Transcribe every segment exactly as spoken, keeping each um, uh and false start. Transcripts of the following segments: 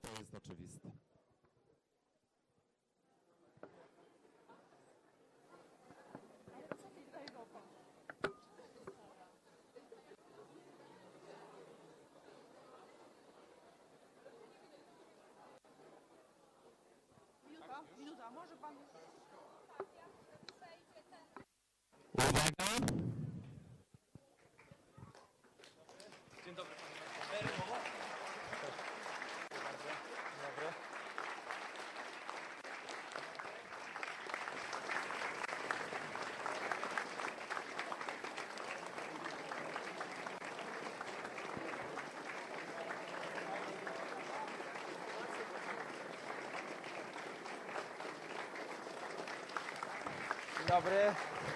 To jest oczywiste. Minuta, minuta, może pan... Uwaga! Dzień dobry, panie Marku. Dobry. Dzień dobry.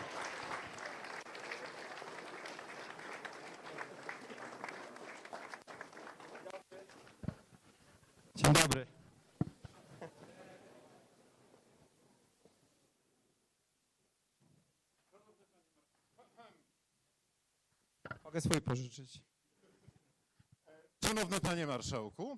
Dzień dobry. Mogę swój pożyczyć. Szanowny Panie Marszałku,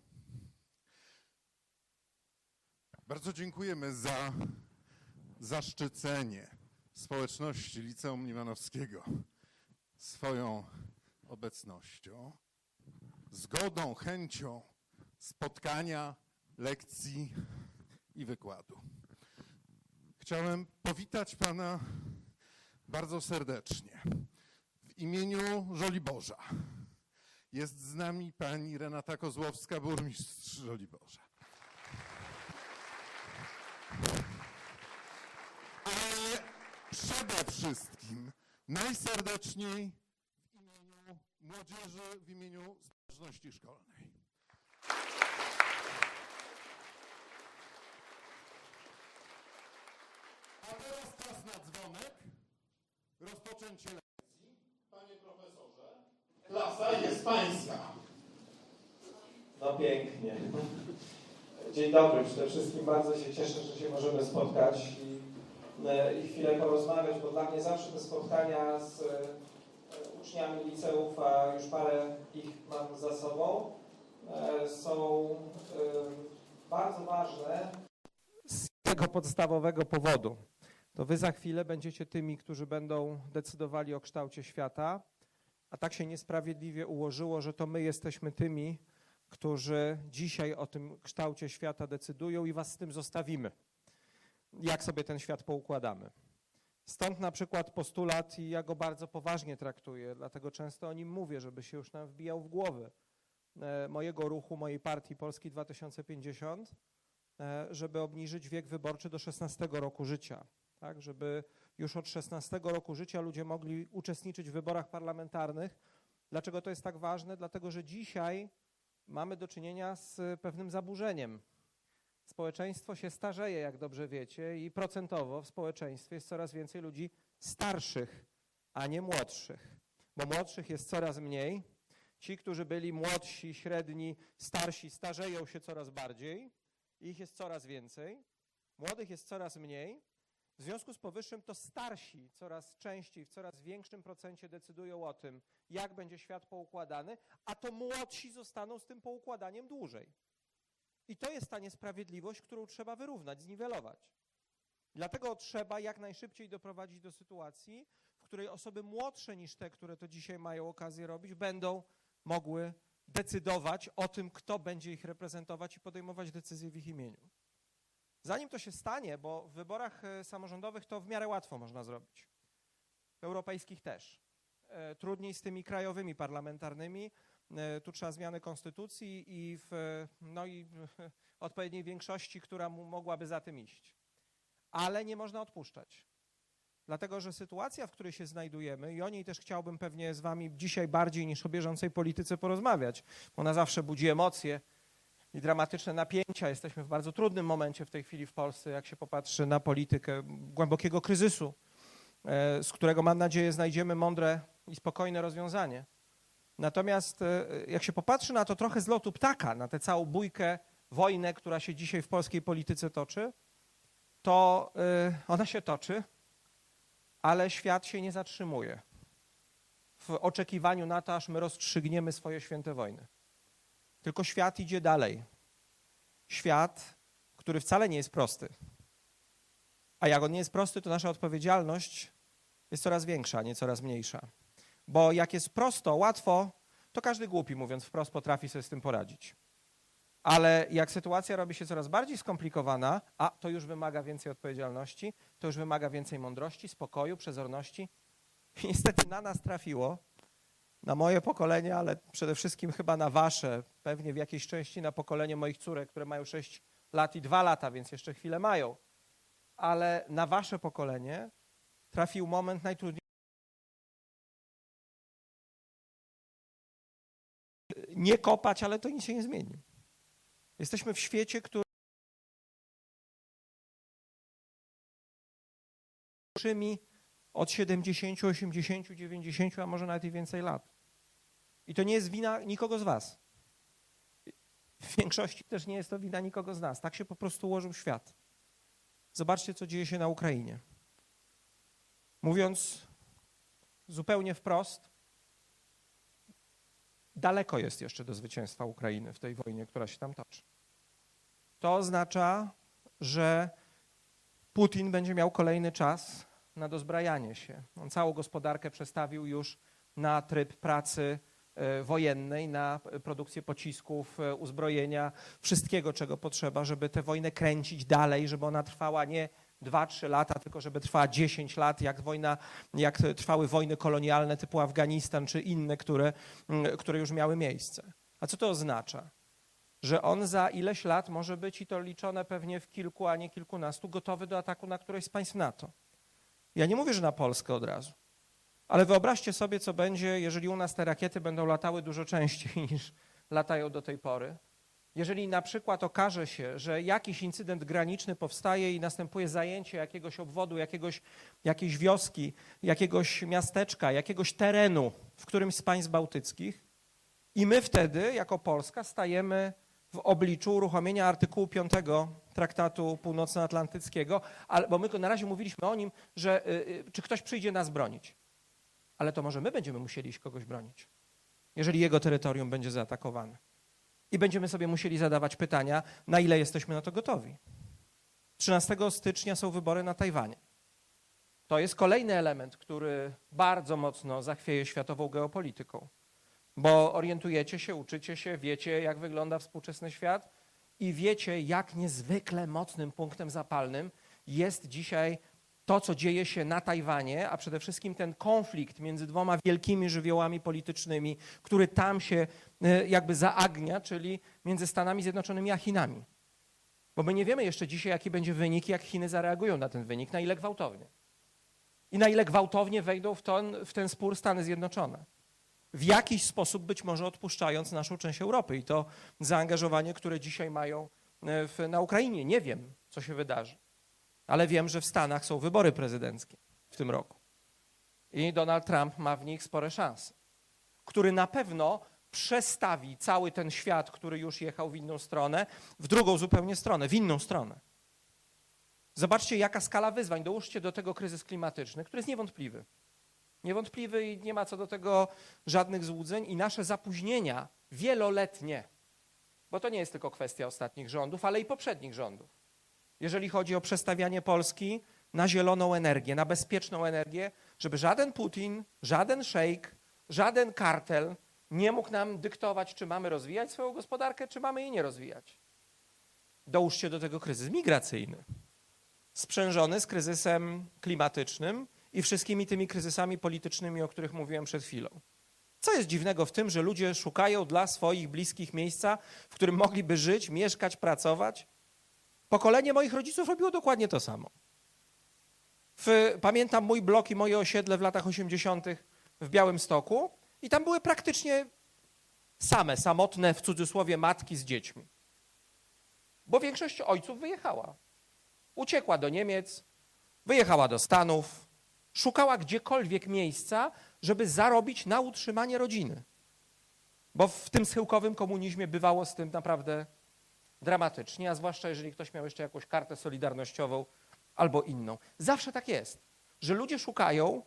bardzo dziękujemy za zaszczycenie społeczności Liceum Limanowskiego swoją obecnością, zgodą, chęcią spotkania, lekcji i wykładu. Chciałem powitać Pana bardzo serdecznie w imieniu Żoliborza. Jest z nami pani Renata Kozłowska, burmistrz Żoliborza. Ale przede wszystkim najserdeczniej w imieniu młodzieży, w imieniu społeczności szkolnej. A teraz czas na dzwonek, rozpoczęcie lekcji. Panie profesorze, klasa jest pańska. No pięknie. Dzień dobry. Przede wszystkim bardzo się cieszę, że się możemy spotkać i, i chwilę porozmawiać, bo dla mnie zawsze te spotkania z uczniami liceów, a już parę ich mam za sobą, są bardzo ważne z tego podstawowego powodu. To wy za chwilę będziecie tymi, którzy będą decydowali o kształcie świata, a tak się niesprawiedliwie ułożyło, że to my jesteśmy tymi, którzy dzisiaj o tym kształcie świata decydują i was z tym zostawimy. Jak sobie ten świat poukładamy. Stąd na przykład postulat, i ja go bardzo poważnie traktuję, dlatego często o nim mówię, żeby się już nam wbijał w głowy, mojego ruchu, mojej partii Polski dwa tysiące pięćdziesiąt, żeby obniżyć wiek wyborczy do szesnastego roku życia. Tak, żeby już od szesnastego roku życia ludzie mogli uczestniczyć w wyborach parlamentarnych. Dlaczego to jest tak ważne? Dlatego, że dzisiaj mamy do czynienia z pewnym zaburzeniem. Społeczeństwo się starzeje, jak dobrze wiecie, i procentowo w społeczeństwie jest coraz więcej ludzi starszych, a nie młodszych. Bo młodszych jest coraz mniej. Ci, którzy byli młodsi, średni, starsi, starzeją się coraz bardziej. Ich jest coraz więcej. Młodych jest coraz mniej. W związku z powyższym to starsi coraz częściej, w coraz większym procencie decydują o tym, jak będzie świat poukładany, a to młodsi zostaną z tym poukładaniem dłużej. I to jest ta niesprawiedliwość, którą trzeba wyrównać, zniwelować. Dlatego trzeba jak najszybciej doprowadzić do sytuacji, w której osoby młodsze niż te, które to dzisiaj mają okazję robić, będą mogły decydować o tym, kto będzie ich reprezentować i podejmować decyzje w ich imieniu. Zanim to się stanie, bo w wyborach samorządowych to w miarę łatwo można zrobić, w europejskich też. Trudniej z tymi krajowymi parlamentarnymi, tu trzeba zmiany konstytucji i, w, no i odpowiedniej większości, która mogłaby za tym iść. Ale nie można odpuszczać. Dlatego, że sytuacja, w której się znajdujemy, i o niej też chciałbym pewnie z wami dzisiaj bardziej niż o bieżącej polityce porozmawiać, bo ona zawsze budzi emocje i dramatyczne napięcia. Jesteśmy w bardzo trudnym momencie w tej chwili w Polsce, jak się popatrzy na politykę głębokiego kryzysu, z którego mam nadzieję znajdziemy mądre i spokojne rozwiązanie. Natomiast jak się popatrzy na to trochę z lotu ptaka, na tę całą bójkę, wojnę, która się dzisiaj w polskiej polityce toczy, to ona się toczy, ale świat się nie zatrzymuje w oczekiwaniu na to, aż my rozstrzygniemy swoje święte wojny. Tylko świat idzie dalej. świat, który wcale nie jest prosty. A jak on nie jest prosty, to nasza odpowiedzialność jest coraz większa, a nie coraz mniejsza. Bo jak jest prosto, łatwo, to każdy głupi, mówiąc wprost, potrafi sobie z tym poradzić. Ale jak sytuacja robi się coraz bardziej skomplikowana, a to już wymaga więcej odpowiedzialności, to już wymaga więcej mądrości, spokoju, przezorności. I niestety na nas trafiło, na moje pokolenie, ale przede wszystkim chyba na wasze, pewnie w jakiejś części na pokolenie moich córek, które mają sześć lat i dwa lata, więc jeszcze chwilę mają. Ale na wasze pokolenie trafił moment najtrudniejszy. Nie kopać, ale to nic się nie zmieni. Jesteśmy w świecie, który od siedemdziesięciu, osiemdziesięciu, dziewięćdziesięciu, a może nawet i więcej lat. I to nie jest wina nikogo z was. W większości też nie jest to wina nikogo z nas. Tak się po prostu ułożył świat. Zobaczcie, co dzieje się na Ukrainie. Mówiąc zupełnie wprost, daleko jest jeszcze do zwycięstwa Ukrainy w tej wojnie, która się tam toczy. To oznacza, że Putin będzie miał kolejny czas na dozbrajanie się. On całą gospodarkę przestawił już na tryb pracy wojennej, na produkcję pocisków, uzbrojenia, wszystkiego, czego potrzeba, żeby tę wojnę kręcić dalej, żeby ona trwała nie dwa, trzy lata, tylko żeby trwała dziesięć lat, jak wojna, jak trwały wojny kolonialne typu Afganistan czy inne, które, które już miały miejsce. A co to oznacza? Że on za ileś lat może być, i to liczone pewnie w kilku, a nie kilkunastu, gotowy do ataku na któreś z państw NATO. Ja nie mówię, że na Polskę od razu, ale wyobraźcie sobie, co będzie, jeżeli u nas te rakiety będą latały dużo częściej niż latają do tej pory. Jeżeli na przykład okaże się, że jakiś incydent graniczny powstaje i następuje zajęcie jakiegoś obwodu, jakiegoś, jakiejś wioski, jakiegoś miasteczka, jakiegoś terenu w którymś z państw bałtyckich i my wtedy, jako Polska, stajemy w obliczu uruchomienia artykułu piątego Traktatu Północnoatlantyckiego, ale, bo my na razie mówiliśmy o nim, że y, czy ktoś przyjdzie nas bronić. Ale to może my będziemy musieli iść kogoś bronić, jeżeli jego terytorium będzie zaatakowane. I będziemy sobie musieli zadawać pytania, na ile jesteśmy na to gotowi. trzynastego stycznia są wybory na Tajwanie. To jest kolejny element, który bardzo mocno zachwieje światową geopolityką, bo orientujecie się, uczycie się, wiecie, jak wygląda współczesny świat i wiecie, jak niezwykle mocnym punktem zapalnym jest dzisiaj to, co dzieje się na Tajwanie, a przede wszystkim ten konflikt między dwoma wielkimi żywiołami politycznymi, który tam się jakby zaagnia, czyli między Stanami Zjednoczonymi a Chinami. Bo my nie wiemy jeszcze dzisiaj, jaki będzie wynik, jak Chiny zareagują na ten wynik, na ile gwałtownie. I na ile gwałtownie wejdą w ten, w ten spór Stany Zjednoczone. W jakiś sposób być może odpuszczając naszą część Europy i to zaangażowanie, które dzisiaj mają w, na Ukrainie. Nie wiem, co się wydarzy. Ale wiem, że w Stanach są wybory prezydenckie w tym roku. I Donald Trump ma w nich spore szanse, który na pewno przestawi cały ten świat, który już jechał w inną stronę, w drugą zupełnie stronę, w inną stronę. Zobaczcie, jaka skala wyzwań. Dołóżcie do tego kryzys klimatyczny, który jest niewątpliwy. Niewątpliwy i nie ma co do tego żadnych złudzeń i nasze zapóźnienia wieloletnie, bo to nie jest tylko kwestia ostatnich rządów, ale i poprzednich rządów. Jeżeli chodzi o przestawianie Polski na zieloną energię, na bezpieczną energię, żeby żaden Putin, żaden szejk, żaden kartel nie mógł nam dyktować, czy mamy rozwijać swoją gospodarkę, czy mamy jej nie rozwijać. Dołóżcie do tego kryzys migracyjny, sprzężony z kryzysem klimatycznym i wszystkimi tymi kryzysami politycznymi, o których mówiłem przed chwilą. Co jest dziwnego w tym, że ludzie szukają dla swoich bliskich miejsca, w którym mogliby żyć, mieszkać, pracować? Pokolenie moich rodziców robiło dokładnie to samo. W, pamiętam mój blok i moje osiedle w latach osiemdziesiątych w Białymstoku i tam były praktycznie same, samotne, w cudzysłowie, matki z dziećmi. Bo większość ojców wyjechała. Uciekła do Niemiec, wyjechała do Stanów, szukała gdziekolwiek miejsca, żeby zarobić na utrzymanie rodziny. Bo w tym schyłkowym komunizmie bywało z tym naprawdę dramatycznie, a zwłaszcza jeżeli ktoś miał jeszcze jakąś kartę solidarnościową albo inną. Zawsze tak jest, że ludzie szukają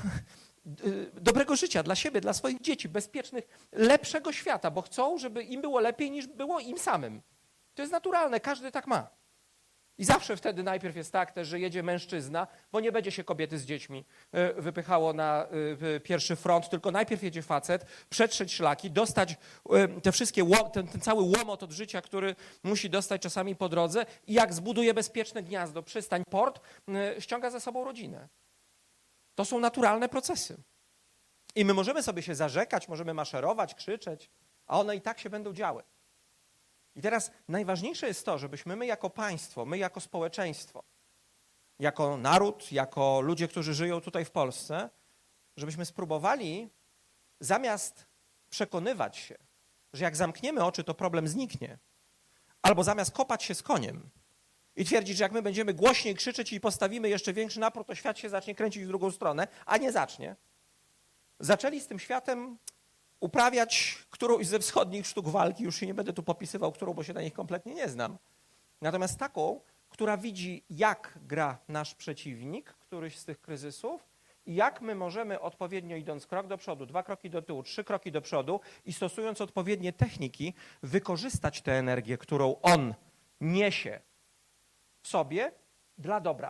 dobrego życia dla siebie, dla swoich dzieci, bezpiecznych, lepszego świata, bo chcą, żeby im było lepiej niż było im samym. To jest naturalne, każdy tak ma. I zawsze wtedy najpierw jest tak też, że jedzie mężczyzna, bo nie będzie się kobiety z dziećmi wypychało na pierwszy front, tylko najpierw jedzie facet, przetrzeć szlaki, dostać te wszystkie, ten, ten cały łomot od życia, który musi dostać czasami po drodze i jak zbuduje bezpieczne gniazdo, przystań, port, ściąga za sobą rodzinę. To są naturalne procesy. I my możemy sobie się zarzekać, możemy maszerować, krzyczeć, a one i tak się będą działy. I teraz najważniejsze jest to, żebyśmy my jako państwo, my jako społeczeństwo, jako naród, jako ludzie, którzy żyją tutaj w Polsce, żebyśmy spróbowali zamiast przekonywać się, że jak zamkniemy oczy, to problem zniknie, albo zamiast kopać się z koniem i twierdzić, że jak my będziemy głośniej krzyczeć i postawimy jeszcze większy napór, to świat się zacznie kręcić w drugą stronę, a nie zacznie. Zaczęli z tym światem uprawiać którąś ze wschodnich sztuk walki, już się nie będę tu popisywał, którą, bo się na nich kompletnie nie znam. Natomiast taką, która widzi, jak gra nasz przeciwnik, któryś z tych kryzysów i jak my możemy odpowiednio idąc krok do przodu, dwa kroki do tyłu, trzy kroki do przodu i stosując odpowiednie techniki, wykorzystać tę energię, którą on niesie w sobie dla dobra.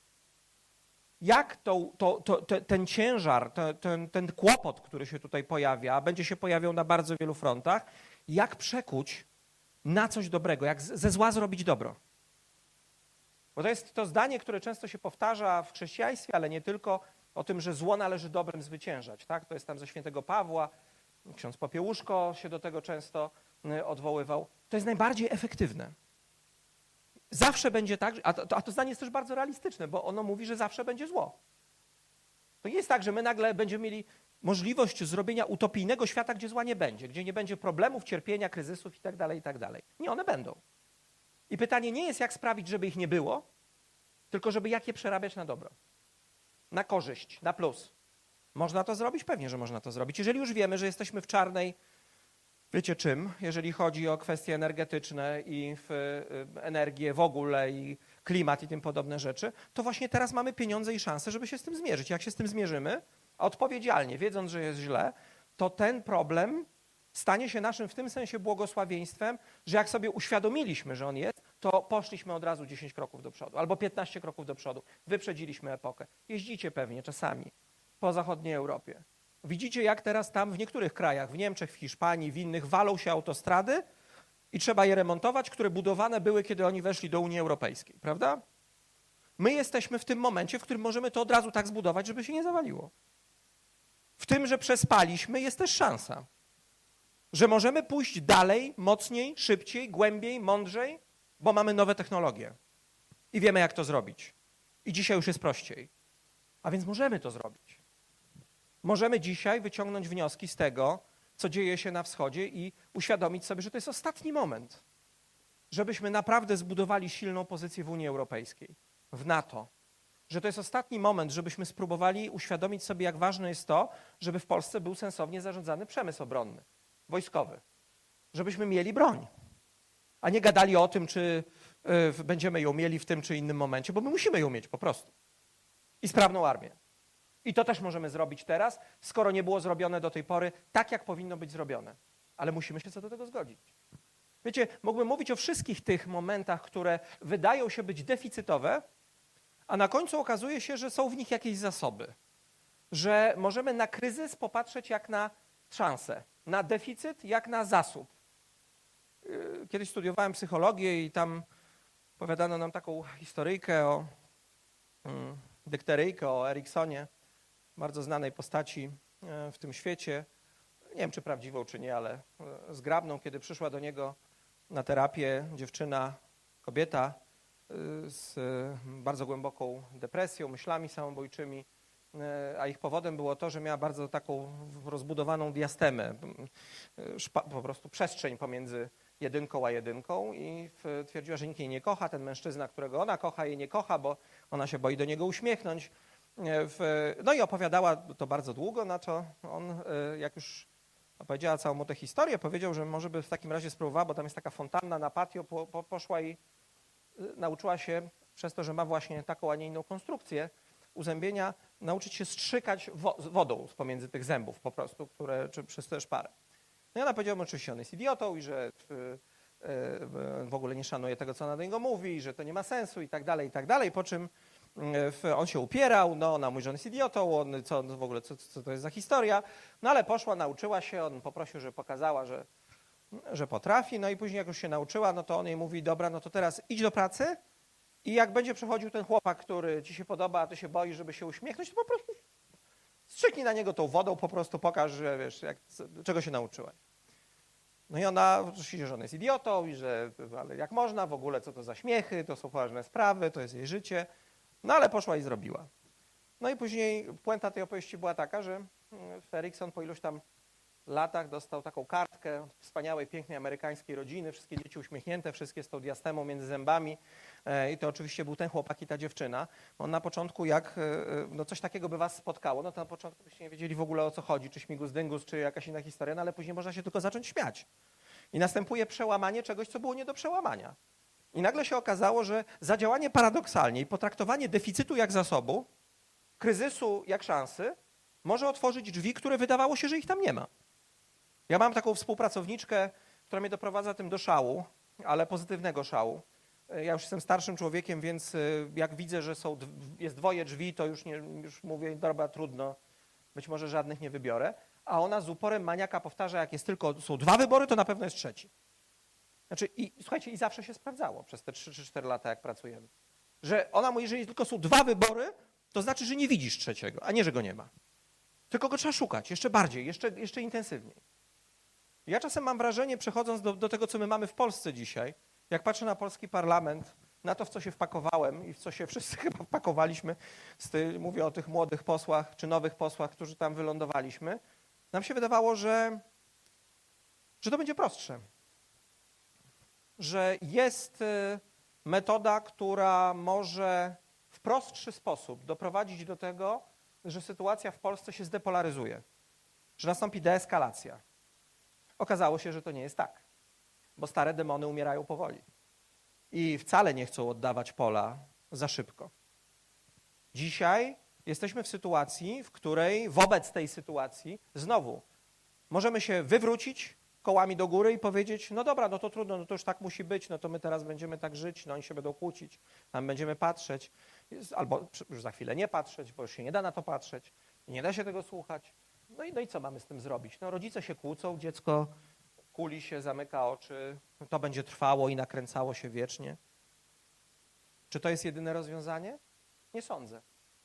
Jak to, to, to, ten ciężar, to, ten, ten kłopot, który się tutaj pojawia, będzie się pojawiał na bardzo wielu frontach, jak przekuć na coś dobrego, jak ze zła zrobić dobro. Bo to jest to zdanie, które często się powtarza w chrześcijaństwie, ale nie tylko, o tym, że zło należy dobrem zwyciężać. Tak? To jest tam ze świętego Pawła, ksiądz Popiełuszko się do tego często odwoływał. To jest najbardziej efektywne. Zawsze będzie tak, a to, a to zdanie jest też bardzo realistyczne, bo ono mówi, że zawsze będzie zło. To nie jest tak, że my nagle będziemy mieli możliwość zrobienia utopijnego świata, gdzie zła nie będzie, gdzie nie będzie problemów, cierpienia, kryzysów itd., itd. Nie, one będą. I pytanie nie jest, jak sprawić, żeby ich nie było, tylko żeby jak je przerabiać na dobro, na korzyść, na plus. Można to zrobić? Pewnie, że można to zrobić. Jeżeli już wiemy, że jesteśmy w czarnej, wiecie czym, jeżeli chodzi o kwestie energetyczne i w energię w ogóle i klimat i tym podobne rzeczy, to właśnie teraz mamy pieniądze i szanse, żeby się z tym zmierzyć. Jak się z tym zmierzymy, odpowiedzialnie, wiedząc, że jest źle, to ten problem stanie się naszym w tym sensie błogosławieństwem, że jak sobie uświadomiliśmy, że on jest, to poszliśmy od razu dziesięć kroków do przodu albo piętnaście kroków do przodu. Wyprzedziliśmy epokę. Jeździcie pewnie czasami po zachodniej Europie. Widzicie, jak teraz tam w niektórych krajach, w Niemczech, w Hiszpanii, w innych, walą się autostrady i trzeba je remontować, które budowane były, kiedy oni weszli do Unii Europejskiej, prawda? My jesteśmy w tym momencie, w którym możemy to od razu tak zbudować, żeby się nie zawaliło. W tym, że przespaliśmy, jest też szansa, że możemy pójść dalej, mocniej, szybciej, głębiej, mądrzej, bo mamy nowe technologie i wiemy, jak to zrobić. I dzisiaj już jest prościej. A więc możemy to zrobić. Możemy dzisiaj wyciągnąć wnioski z tego, co dzieje się na wschodzie i uświadomić sobie, że to jest ostatni moment, żebyśmy naprawdę zbudowali silną pozycję w Unii Europejskiej, w NATO. Że to jest ostatni moment, żebyśmy spróbowali uświadomić sobie, jak ważne jest to, żeby w Polsce był sensownie zarządzany przemysł obronny, wojskowy. Żebyśmy mieli broń, a nie gadali o tym, czy y, będziemy ją mieli w tym czy innym momencie, bo my musimy ją mieć po prostu. I sprawną armię. I to też możemy zrobić teraz, skoro nie było zrobione do tej pory tak, jak powinno być zrobione. Ale musimy się co do tego zgodzić. Wiecie, mógłbym mówić o wszystkich tych momentach, które wydają się być deficytowe, a na końcu okazuje się, że są w nich jakieś zasoby. Że możemy na kryzys popatrzeć jak na szansę, na deficyt jak na zasób. Kiedyś studiowałem psychologię i tam opowiadano nam taką historyjkę o hmm, dykteryjkę o Eriksonie, bardzo znanej postaci w tym świecie. Nie wiem, czy prawdziwą, czy nie, ale zgrabną, kiedy przyszła do niego na terapię dziewczyna, kobieta z bardzo głęboką depresją, myślami samobójczymi, a ich powodem było to, że miała bardzo taką rozbudowaną diastemę, po prostu przestrzeń pomiędzy jedynką a jedynką i twierdziła, że nikt jej nie kocha, ten mężczyzna, którego ona kocha, jej nie kocha, bo ona się boi do niego uśmiechnąć. No i opowiadała to bardzo długo, na to on, jak już opowiedziała całą mu tę historię, powiedział, że może by w takim razie spróbowała, bo tam jest taka fontanna na patio, po, po, poszła i nauczyła się, przez to, że ma właśnie taką, a nie inną konstrukcję uzębienia, nauczyć się strzykać wo wodą z pomiędzy tych zębów po prostu, które, czy przez tę szparę. No i ona powiedziała mu, oczywiście on jest idiotą i że w ogóle nie szanuje tego, co ona do niego mówi, że to nie ma sensu i tak dalej, i tak dalej, po czym on się upierał, no ona mówi, że on jest idiotą, on, co w ogóle, co, co to jest za historia, no ale poszła, nauczyła się, on poprosił, żeby pokazała, że, że potrafi, no i później jak już się nauczyła, no to on jej mówi, dobra, no to teraz idź do pracy i jak będzie przechodził ten chłopak, który ci się podoba, a ty się boisz, żeby się uśmiechnąć, to po prostu strzyknij na niego tą wodą, po prostu pokaż, że wiesz, jak, czego się nauczyłaś. No i ona oczywiście, że on jest idiotą i że ale jak można, w ogóle co to za śmiechy, to są poważne sprawy, to jest jej życie. No ale poszła i zrobiła. No i później puenta tej opowieści była taka, że Erikson po iluś tam latach dostał taką kartkę wspaniałej, pięknej amerykańskiej rodziny, wszystkie dzieci uśmiechnięte, wszystkie z tą diastemą między zębami i to oczywiście był ten chłopak i ta dziewczyna. On na początku jak no coś takiego by was spotkało, no to na początku byście nie wiedzieli w ogóle o co chodzi, czy śmigus dyngus, czy jakaś inna historia, no ale później można się tylko zacząć śmiać. I następuje przełamanie czegoś, co było nie do przełamania. I nagle się okazało, że zadziałanie paradoksalnie i potraktowanie deficytu jak zasobu, kryzysu jak szansy, może otworzyć drzwi, które wydawało się, że ich tam nie ma. Ja mam taką współpracowniczkę, która mnie doprowadza tym do szału, ale pozytywnego szału. Ja już jestem starszym człowiekiem, więc jak widzę, że są, jest dwoje drzwi, to już, nie, już mówię, dobra, trudno, być może żadnych nie wybiorę. A ona z uporem maniaka powtarza, jak jest tylko, są dwa wybory, to na pewno jest trzeci. Znaczy, i słuchajcie, i zawsze się sprawdzało przez te trzy czy cztery lata, jak pracujemy. Że ona mówi, że jeżeli tylko są dwa wybory, to znaczy, że nie widzisz trzeciego, a nie, że go nie ma. Tylko go trzeba szukać jeszcze bardziej, jeszcze, jeszcze intensywniej. Ja czasem mam wrażenie, przechodząc do, do tego, co my mamy w Polsce dzisiaj, jak patrzę na polski parlament, na to, w co się wpakowałem i w co się wszyscy chyba wpakowaliśmy, z ty, mówię o tych młodych posłach czy nowych posłach, którzy tam wylądowaliśmy, nam się wydawało, że, że to będzie prostsze. Że jest metoda, która może w prostszy sposób doprowadzić do tego, że sytuacja w Polsce się zdepolaryzuje, że nastąpi deeskalacja. Okazało się, że to nie jest tak, bo stare demony umierają powoli i wcale nie chcą oddawać pola za szybko. Dzisiaj jesteśmy w sytuacji, w której wobec tej sytuacji znowu możemy się wywrócić kołami do góry i powiedzieć, no dobra, no to trudno, no to już tak musi być, no to my teraz będziemy tak żyć, no oni się będą kłócić, tam będziemy patrzeć, albo już za chwilę nie patrzeć, bo już się nie da na to patrzeć, nie da się tego słuchać. No i, no i co mamy z tym zrobić? No rodzice się kłócą, dziecko kuli się, zamyka oczy, to będzie trwało i nakręcało się wiecznie. Czy to jest jedyne rozwiązanie? Nie sądzę.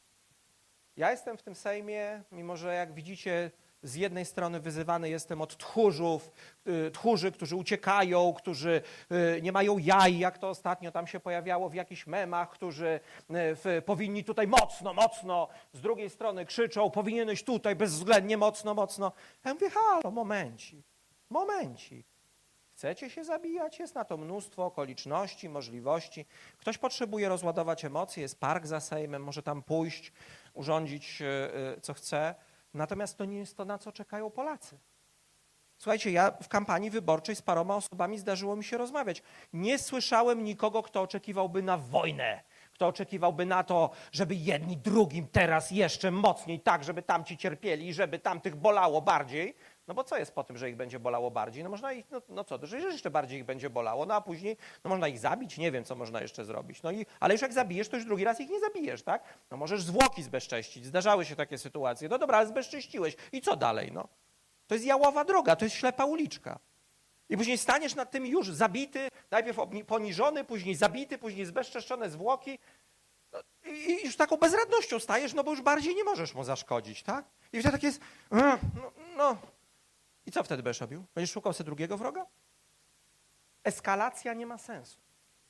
Ja jestem w tym Sejmie, mimo że jak widzicie, z jednej strony wyzywany jestem od tchórzów, tchórzy, którzy uciekają, którzy nie mają jaj, jak to ostatnio tam się pojawiało w jakichś memach, którzy powinni tutaj mocno, mocno, z drugiej strony krzyczą, powinieneś tutaj bezwzględnie mocno, mocno. Ja mówię, halo, momencik, momencik. Chcecie się zabijać? Jest na to mnóstwo okoliczności, możliwości. Ktoś potrzebuje rozładować emocje, jest park za Sejmem, może tam pójść, urządzić co chce. Natomiast to nie jest to, na co czekają Polacy. Słuchajcie, ja w kampanii wyborczej z paroma osobami zdarzyło mi się rozmawiać. Nie słyszałem nikogo, kto oczekiwałby na wojnę, kto oczekiwałby na to, żeby jedni drugim teraz jeszcze mocniej, tak, żeby tamci cierpieli i żeby tamtych bolało bardziej. No bo co jest po tym, że ich będzie bolało bardziej? No można ich, no, no co, że jeszcze bardziej ich będzie bolało, no a później no można ich zabić, nie wiem, co można jeszcze zrobić. No i, ale już jak zabijesz, to już drugi raz ich nie zabijesz, tak? No możesz zwłoki zbezcześcić, zdarzały się takie sytuacje. No dobra, ale zbezcześciłeś i co dalej, no? To jest jałowa droga, to jest ślepa uliczka. I później staniesz nad tym już zabity, najpierw poniżony, później zabity, później zbezczeszczone zwłoki no, i już taką bezradnością stajesz, no bo już bardziej nie możesz mu zaszkodzić, tak? I wtedy tak jest, no, no. I co wtedy będziesz robił? Będziesz szukał sobie drugiego wroga? Eskalacja nie ma sensu.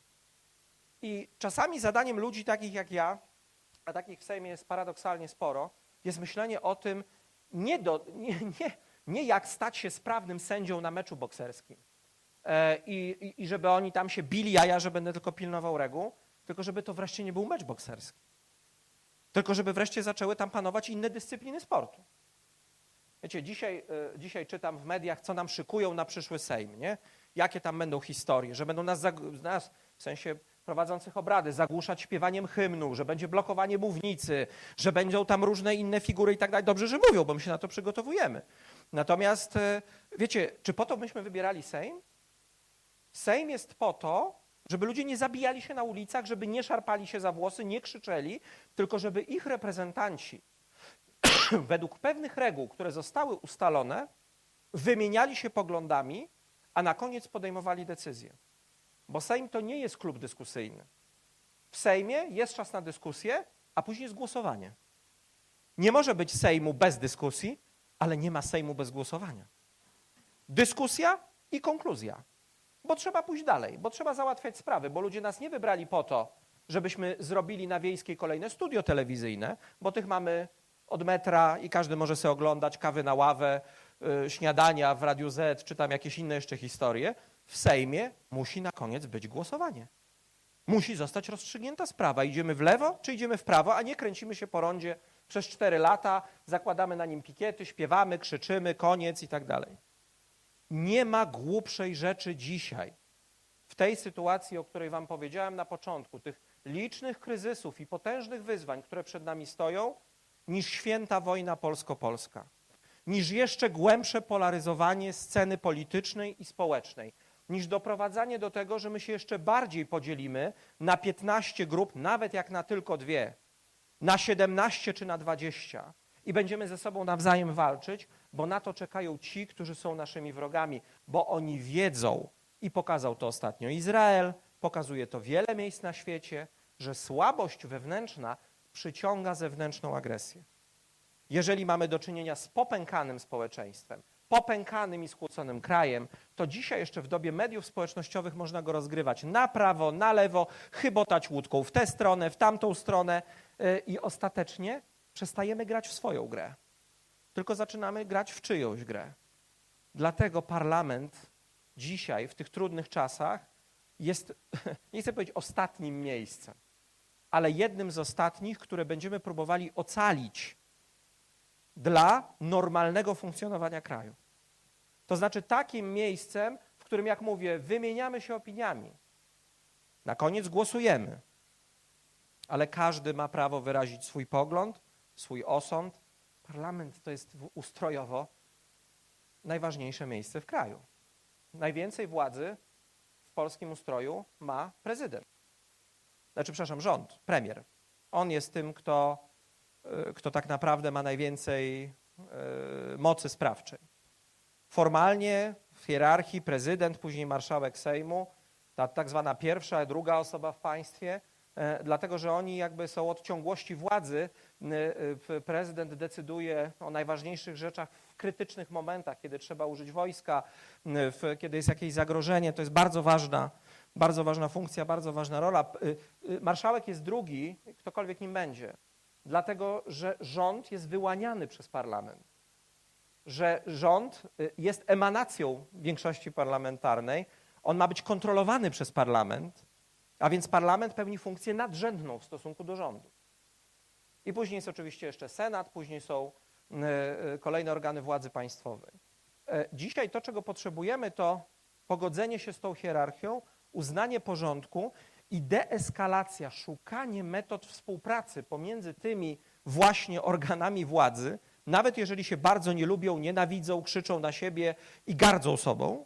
I czasami zadaniem ludzi takich jak ja, a takich w Sejmie jest paradoksalnie sporo, jest myślenie o tym, nie, do, nie, nie, nie jak stać się sprawnym sędzią na meczu bokserskim e, i, i żeby oni tam się bili, a ja, że będę tylko pilnował reguł, tylko żeby to wreszcie nie był mecz bokserski. Tylko żeby wreszcie zaczęły tam panować inne dyscypliny sportu. Wiecie, dzisiaj, y, dzisiaj czytam w mediach, co nam szykują na przyszły Sejm, nie? Jakie tam będą historie, że będą nas, nas, w sensie prowadzących obrady, zagłuszać śpiewaniem hymnu, że będzie blokowanie mównicy, że będą tam różne inne figury i tak dalej. Dobrze, że mówią, bo my się na to przygotowujemy. Natomiast, y, wiecie, czy po to myśmy wybierali Sejm? Sejm jest po to, żeby ludzie nie zabijali się na ulicach, żeby nie szarpali się za włosy, nie krzyczeli, tylko żeby ich reprezentanci według pewnych reguł, które zostały ustalone, wymieniali się poglądami, a na koniec podejmowali decyzje. Bo Sejm to nie jest klub dyskusyjny. W Sejmie jest czas na dyskusję, a później jest głosowanie. Nie może być Sejmu bez dyskusji, ale nie ma Sejmu bez głosowania. Dyskusja i konkluzja. Bo trzeba pójść dalej, bo trzeba załatwiać sprawy, bo ludzie nas nie wybrali po to, żebyśmy zrobili na Wiejskiej kolejne studio telewizyjne, bo tych mamy od metra i każdy może sobie oglądać kawy na ławę, yy, śniadania w Radiu Z, czy tam jakieś inne jeszcze historie. W Sejmie musi na koniec być głosowanie. Musi zostać rozstrzygnięta sprawa. Idziemy w lewo, czy idziemy w prawo, a nie kręcimy się po rondzie przez cztery lata, zakładamy na nim pikiety, śpiewamy, krzyczymy, koniec i tak dalej. Nie ma głupszej rzeczy dzisiaj, w tej sytuacji, o której wam powiedziałem na początku, tych licznych kryzysów i potężnych wyzwań, które przed nami stoją, niż święta wojna polsko-polska, niż jeszcze głębsze polaryzowanie sceny politycznej i społecznej, niż doprowadzanie do tego, że my się jeszcze bardziej podzielimy na piętnaście grup, nawet jak na tylko dwie, na siedemnaście czy na dwadzieścia i będziemy ze sobą nawzajem walczyć, bo na to czekają ci, którzy są naszymi wrogami, bo oni wiedzą, i pokazał to ostatnio Izrael, pokazuje to wiele miejsc na świecie, że słabość wewnętrzna przyciąga zewnętrzną agresję. Jeżeli mamy do czynienia z popękanym społeczeństwem, popękanym i skłóconym krajem, to dzisiaj jeszcze w dobie mediów społecznościowych można go rozgrywać na prawo, na lewo, chybotać łódką w tę stronę, w tamtą stronę i ostatecznie przestajemy grać w swoją grę, tylko zaczynamy grać w czyjąś grę. Dlatego parlament dzisiaj, w tych trudnych czasach, jest, nie chcę powiedzieć ostatnim miejscem, ale jednym z ostatnich, które będziemy próbowali ocalić dla normalnego funkcjonowania kraju. To znaczy takim miejscem, w którym, jak mówię, wymieniamy się opiniami. Na koniec głosujemy, ale każdy ma prawo wyrazić swój pogląd, swój osąd. Parlament to jest ustrojowo najważniejsze miejsce w kraju. Najwięcej władzy w polskim ustroju ma prezydent. Znaczy, przepraszam, rząd, premier. On jest tym, kto, kto tak naprawdę ma najwięcej mocy sprawczej. Formalnie w hierarchii prezydent, później marszałek Sejmu, ta tak zwana pierwsza, druga osoba w państwie, dlatego że oni jakby są od ciągłości władzy. Prezydent decyduje o najważniejszych rzeczach w krytycznych momentach, kiedy trzeba użyć wojska, kiedy jest jakieś zagrożenie. To jest bardzo ważna, bardzo ważna funkcja, bardzo ważna rola. Marszałek jest drugi, ktokolwiek nim będzie, dlatego że rząd jest wyłaniany przez parlament, że rząd jest emanacją większości parlamentarnej, on ma być kontrolowany przez parlament, a więc parlament pełni funkcję nadrzędną w stosunku do rządu. I później jest oczywiście jeszcze Senat, później są kolejne organy władzy państwowej. Dzisiaj to, czego potrzebujemy, to pogodzenie się z tą hierarchią, uznanie porządku i deeskalacja, szukanie metod współpracy pomiędzy tymi właśnie organami władzy, nawet jeżeli się bardzo nie lubią, nienawidzą, krzyczą na siebie i gardzą sobą,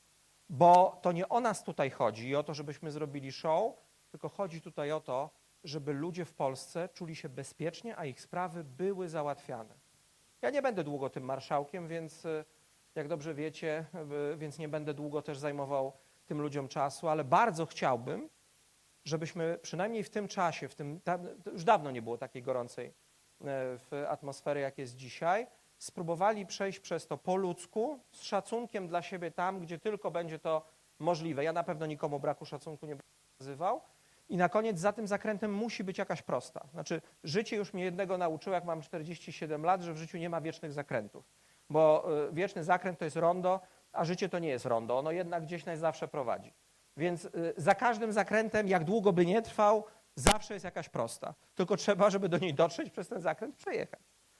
bo to nie o nas tutaj chodzi i o to, żebyśmy zrobili show, tylko chodzi tutaj o to, żeby ludzie w Polsce czuli się bezpiecznie, a ich sprawy były załatwiane. Ja nie będę długo tym marszałkiem, więc jak dobrze wiecie, więc nie będę długo też zajmował tym ludziom czasu, ale bardzo chciałbym, żebyśmy przynajmniej w tym czasie, w tym, już dawno nie było takiej gorącej w atmosfery, jak jest dzisiaj, spróbowali przejść przez to po ludzku, z szacunkiem dla siebie tam, gdzie tylko będzie to możliwe. Ja na pewno nikomu braku szacunku nie będę nazywał. I na koniec za tym zakrętem musi być jakaś prosta. Znaczy, życie już mnie jednego nauczyło, jak mam czterdzieści siedem lat, że w życiu nie ma wiecznych zakrętów. Bo wieczny zakręt to jest rondo, a życie to nie jest rondo. Ono jednak gdzieś nas zawsze prowadzi. Więc za każdym zakrętem, jak długo by nie trwał, zawsze jest jakaś prosta. Tylko trzeba, żeby do niej dotrzeć, przez ten zakręt przejechać.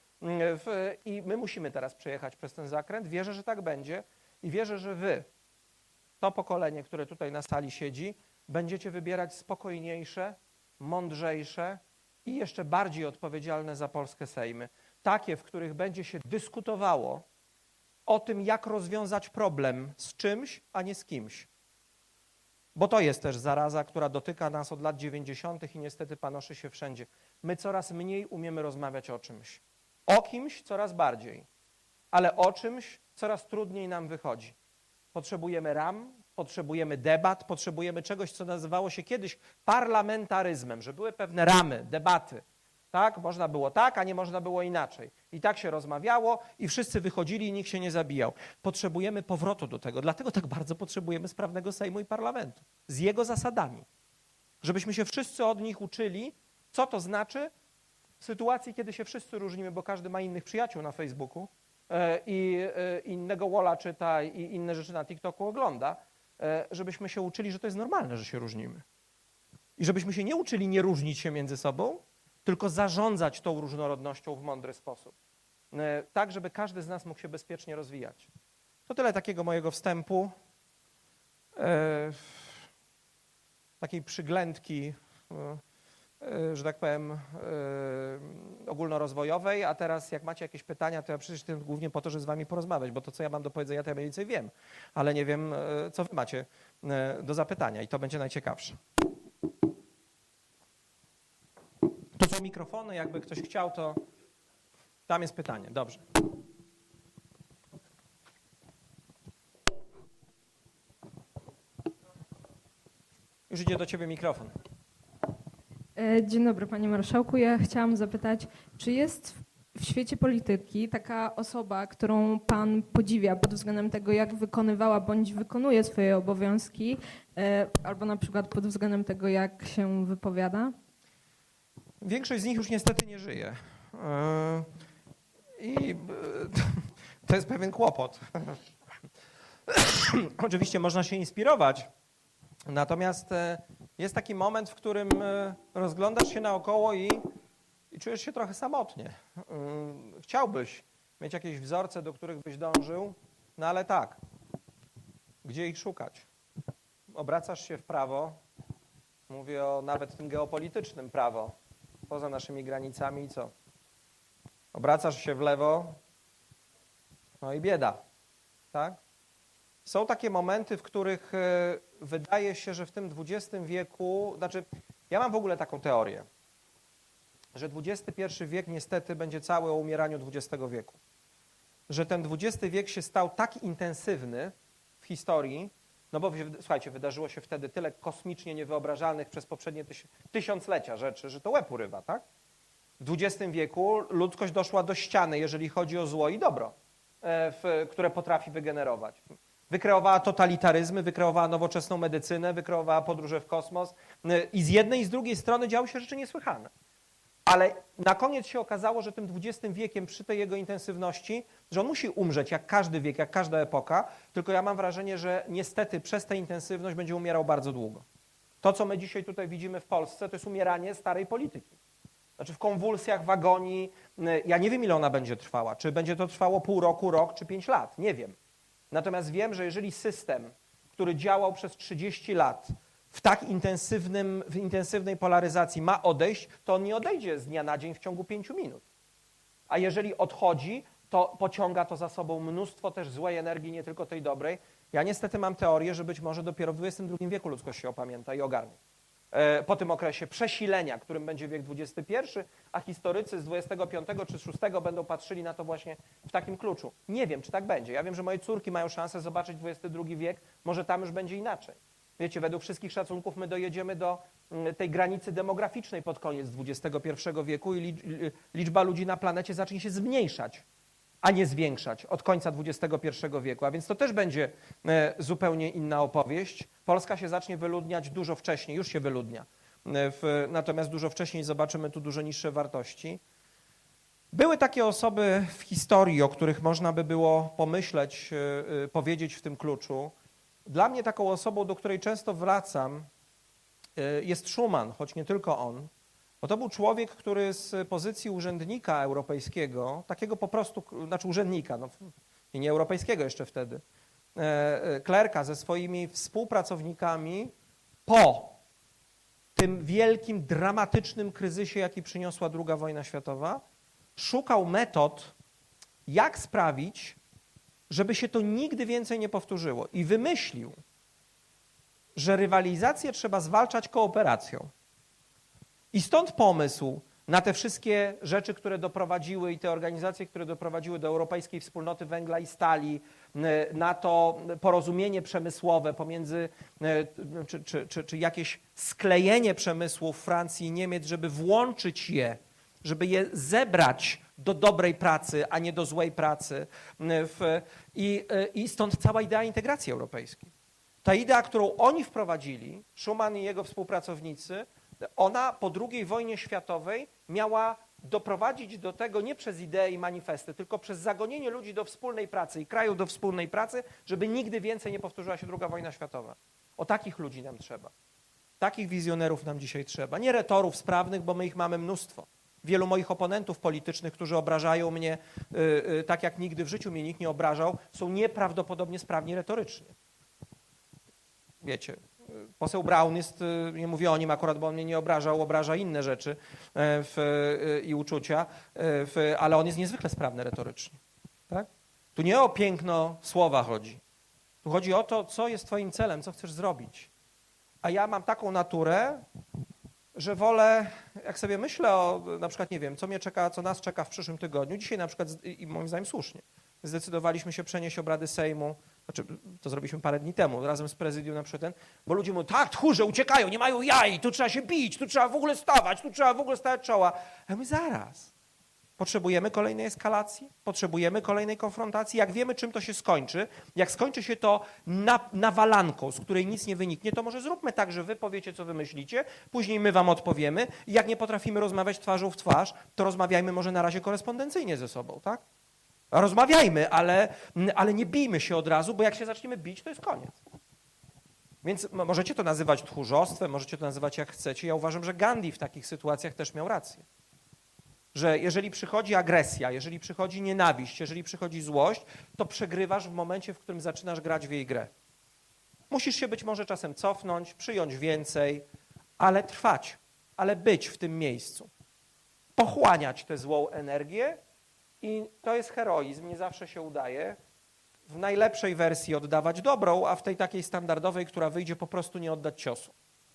I my musimy teraz przejechać przez ten zakręt. Wierzę, że tak będzie i wierzę, że wy, to pokolenie, które tutaj na sali siedzi, będziecie wybierać spokojniejsze, mądrzejsze i jeszcze bardziej odpowiedzialne za Polskę Sejmy. Takie, w których będzie się dyskutowało o tym, jak rozwiązać problem z czymś, a nie z kimś. Bo to jest też zaraza, która dotyka nas od lat dziewięćdziesiątych i niestety panoszy się wszędzie. My coraz mniej umiemy rozmawiać o czymś. O kimś coraz bardziej, ale o czymś coraz trudniej nam wychodzi. Potrzebujemy ram, potrzebujemy debat, potrzebujemy czegoś, co nazywało się kiedyś parlamentaryzmem, że były pewne ramy, debaty. Tak, można było tak, a nie można było inaczej. I tak się rozmawiało i wszyscy wychodzili i nikt się nie zabijał. Potrzebujemy powrotu do tego, dlatego tak bardzo potrzebujemy sprawnego Sejmu i Parlamentu. Z jego zasadami. Żebyśmy się wszyscy od nich uczyli, co to znaczy w sytuacji, kiedy się wszyscy różnimy, bo każdy ma innych przyjaciół na Facebooku e, i e, innego walla czyta i inne rzeczy na TikToku ogląda, e, żebyśmy się uczyli, że to jest normalne, że się różnimy. I żebyśmy się nie uczyli nie różnić się między sobą, tylko zarządzać tą różnorodnością w mądry sposób. Tak, żeby każdy z nas mógł się bezpiecznie rozwijać. To tyle takiego mojego wstępu, e, takiej przyględki, e, że tak powiem, e, ogólnorozwojowej, a teraz jak macie jakieś pytania, to ja przecież jestem głównie po to, żeby z wami porozmawiać, bo to, co ja mam do powiedzenia, to ja mniej więcej wiem, ale nie wiem, e, co wy macie e, do zapytania i to będzie najciekawsze. To są mikrofony, jakby ktoś chciał, to tam jest pytanie. Dobrze. Już idzie do ciebie mikrofon. Dzień dobry, panie marszałku. Ja chciałam zapytać, czy jest w świecie polityki taka osoba, którą pan podziwia pod względem tego, jak wykonywała bądź wykonuje swoje obowiązki, albo na przykład pod względem tego, jak się wypowiada? Większość z nich już niestety nie żyje. I to jest pewien kłopot. Oczywiście można się inspirować, natomiast jest taki moment, w którym rozglądasz się naokoło i, i czujesz się trochę samotnie. Chciałbyś mieć jakieś wzorce, do których byś dążył, no ale tak, gdzie ich szukać? Obracasz się w prawo, mówię o nawet tym geopolitycznym prawo, poza naszymi granicami i co? Obracasz się w lewo, no i bieda, tak? Są takie momenty, w których wydaje się, że w tym dwudziestym wieku, znaczy ja mam w ogóle taką teorię, że dwudziesty pierwszy wiek niestety będzie cały o umieraniu dwudziestego wieku. Że ten dwudziesty wiek się stał tak intensywny w historii, no bo słuchajcie, wydarzyło się wtedy tyle kosmicznie niewyobrażalnych przez poprzednie tyś tysiąclecia rzeczy, że to łeb urywa, tak? W dwudziestym wieku ludzkość doszła do ściany, jeżeli chodzi o zło i dobro, w, które potrafi wygenerować. Wykreowała totalitaryzmy, wykreowała nowoczesną medycynę, wykreowała podróże w kosmos i z jednej i z drugiej strony działy się rzeczy niesłychane. Ale na koniec się okazało, że tym dwudziestym wiekiem przy tej jego intensywności, że on musi umrzeć jak każdy wiek, jak każda epoka, tylko ja mam wrażenie, że niestety przez tę intensywność będzie umierał bardzo długo. To, co my dzisiaj tutaj widzimy w Polsce, to jest umieranie starej polityki. Znaczy w konwulsjach, w agonii, ja nie wiem, ile ona będzie trwała. Czy będzie to trwało pół roku, rok, czy pięć lat, nie wiem. Natomiast wiem, że jeżeli system, który działał przez trzydzieści lat, w tak intensywnym, w intensywnej polaryzacji ma odejść, to on nie odejdzie z dnia na dzień w ciągu pięciu minut. A jeżeli odchodzi, to pociąga to za sobą mnóstwo też złej energii, nie tylko tej dobrej. Ja niestety mam teorię, że być może dopiero w dwudziestym drugim wieku ludzkość się opamięta i ogarnie. Po tym okresie przesilenia, którym będzie wiek dwudziesty pierwszy, a historycy z dwudziestego piątego czy dwudziestego szóstego będą patrzyli na to właśnie w takim kluczu. Nie wiem, czy tak będzie. Ja wiem, że moje córki mają szansę zobaczyć dwudziesty drugi wiek, może tam już będzie inaczej. Wiecie, według wszystkich szacunków my dojedziemy do tej granicy demograficznej pod koniec dwudziestego pierwszego wieku i liczba ludzi na planecie zacznie się zmniejszać, a nie zwiększać od końca dwudziestego pierwszego wieku. A więc to też będzie zupełnie inna opowieść. Polska się zacznie wyludniać dużo wcześniej, już się wyludnia. W, natomiast dużo wcześniej zobaczymy tu dużo niższe wartości. Były takie osoby w historii, o których można by było pomyśleć, powiedzieć w tym kluczu. Dla mnie taką osobą, do której często wracam, jest Schuman, choć nie tylko on. Bo to był człowiek, który z pozycji urzędnika europejskiego, takiego po prostu, znaczy urzędnika, no, i nie europejskiego jeszcze wtedy, klerka ze swoimi współpracownikami po tym wielkim, dramatycznym kryzysie, jaki przyniosła druga wojna światowa, szukał metod, jak sprawić, żeby się to nigdy więcej nie powtórzyło. I wymyślił że rywalizację trzeba zwalczać kooperacją. I stąd pomysł na te wszystkie rzeczy, które doprowadziły i te organizacje, które doprowadziły do Europejskiej Wspólnoty Węgla i Stali, na to porozumienie przemysłowe pomiędzy, czy, czy, czy, czy jakieś sklejenie przemysłów Francji i Niemiec, żeby włączyć je, żeby je zebrać do dobrej pracy, a nie do złej pracy. W, i, I stąd cała idea integracji europejskiej. Ta idea, którą oni wprowadzili, Schuman i jego współpracownicy, ona po drugiej wojnie światowej miała doprowadzić do tego nie przez idee i manifesty, tylko przez zagonienie ludzi do wspólnej pracy i krajów do wspólnej pracy, żeby nigdy więcej nie powtórzyła się druga wojna światowa. O takich ludzi nam trzeba. Takich wizjonerów nam dzisiaj trzeba. Nie retorów sprawnych, bo my ich mamy mnóstwo. Wielu moich oponentów politycznych, którzy obrażają mnie yy, yy, tak jak nigdy w życiu mnie nikt nie obrażał, są nieprawdopodobnie sprawni retorycznie. Wiecie, poseł Braun jest, nie mówię o nim akurat, bo on mnie nie obrażał, obraża inne rzeczy w, i uczucia, w, ale on jest niezwykle sprawny retorycznie. Tak? Tu nie o piękno słowa chodzi. Tu chodzi o to, co jest twoim celem, co chcesz zrobić. A ja mam taką naturę, że wolę, jak sobie myślę o, na przykład, nie wiem, co mnie czeka, co nas czeka w przyszłym tygodniu. Dzisiaj na przykład, i moim zdaniem słusznie, zdecydowaliśmy się przenieść obrady Sejmu, znaczy to zrobiliśmy parę dni temu, razem z prezydium na przykład ten, bo ludzie mówią, tak, tchórze uciekają, nie mają jaj, tu trzeba się bić, tu trzeba w ogóle stawać, tu trzeba w ogóle stawiać czoła. A my zaraz. Potrzebujemy kolejnej eskalacji, potrzebujemy kolejnej konfrontacji. Jak wiemy, czym to się skończy, jak skończy się to na, nawalanką, z której nic nie wyniknie, to może zróbmy tak, że wy powiecie, co wy myślicie, później my wam odpowiemy i jak nie potrafimy rozmawiać twarzą w twarz, to rozmawiajmy może na razie korespondencyjnie ze sobą, tak? Rozmawiajmy, ale, ale nie bijmy się od razu, bo jak się zaczniemy bić, to jest koniec. Więc możecie to nazywać tchórzostwem, możecie to nazywać jak chcecie. Ja uważam, że Gandhi w takich sytuacjach też miał rację. Że jeżeli przychodzi agresja, jeżeli przychodzi nienawiść, jeżeli przychodzi złość, to przegrywasz w momencie, w którym zaczynasz grać w jej grę. Musisz się być może czasem cofnąć, przyjąć więcej, ale trwać, ale być w tym miejscu. Pochłaniać tę złą energię i to jest heroizm, nie zawsze się udaje. W najlepszej wersji oddawać dobrą, a w tej takiej standardowej, która wyjdzie, po prostu nie oddać ciosu.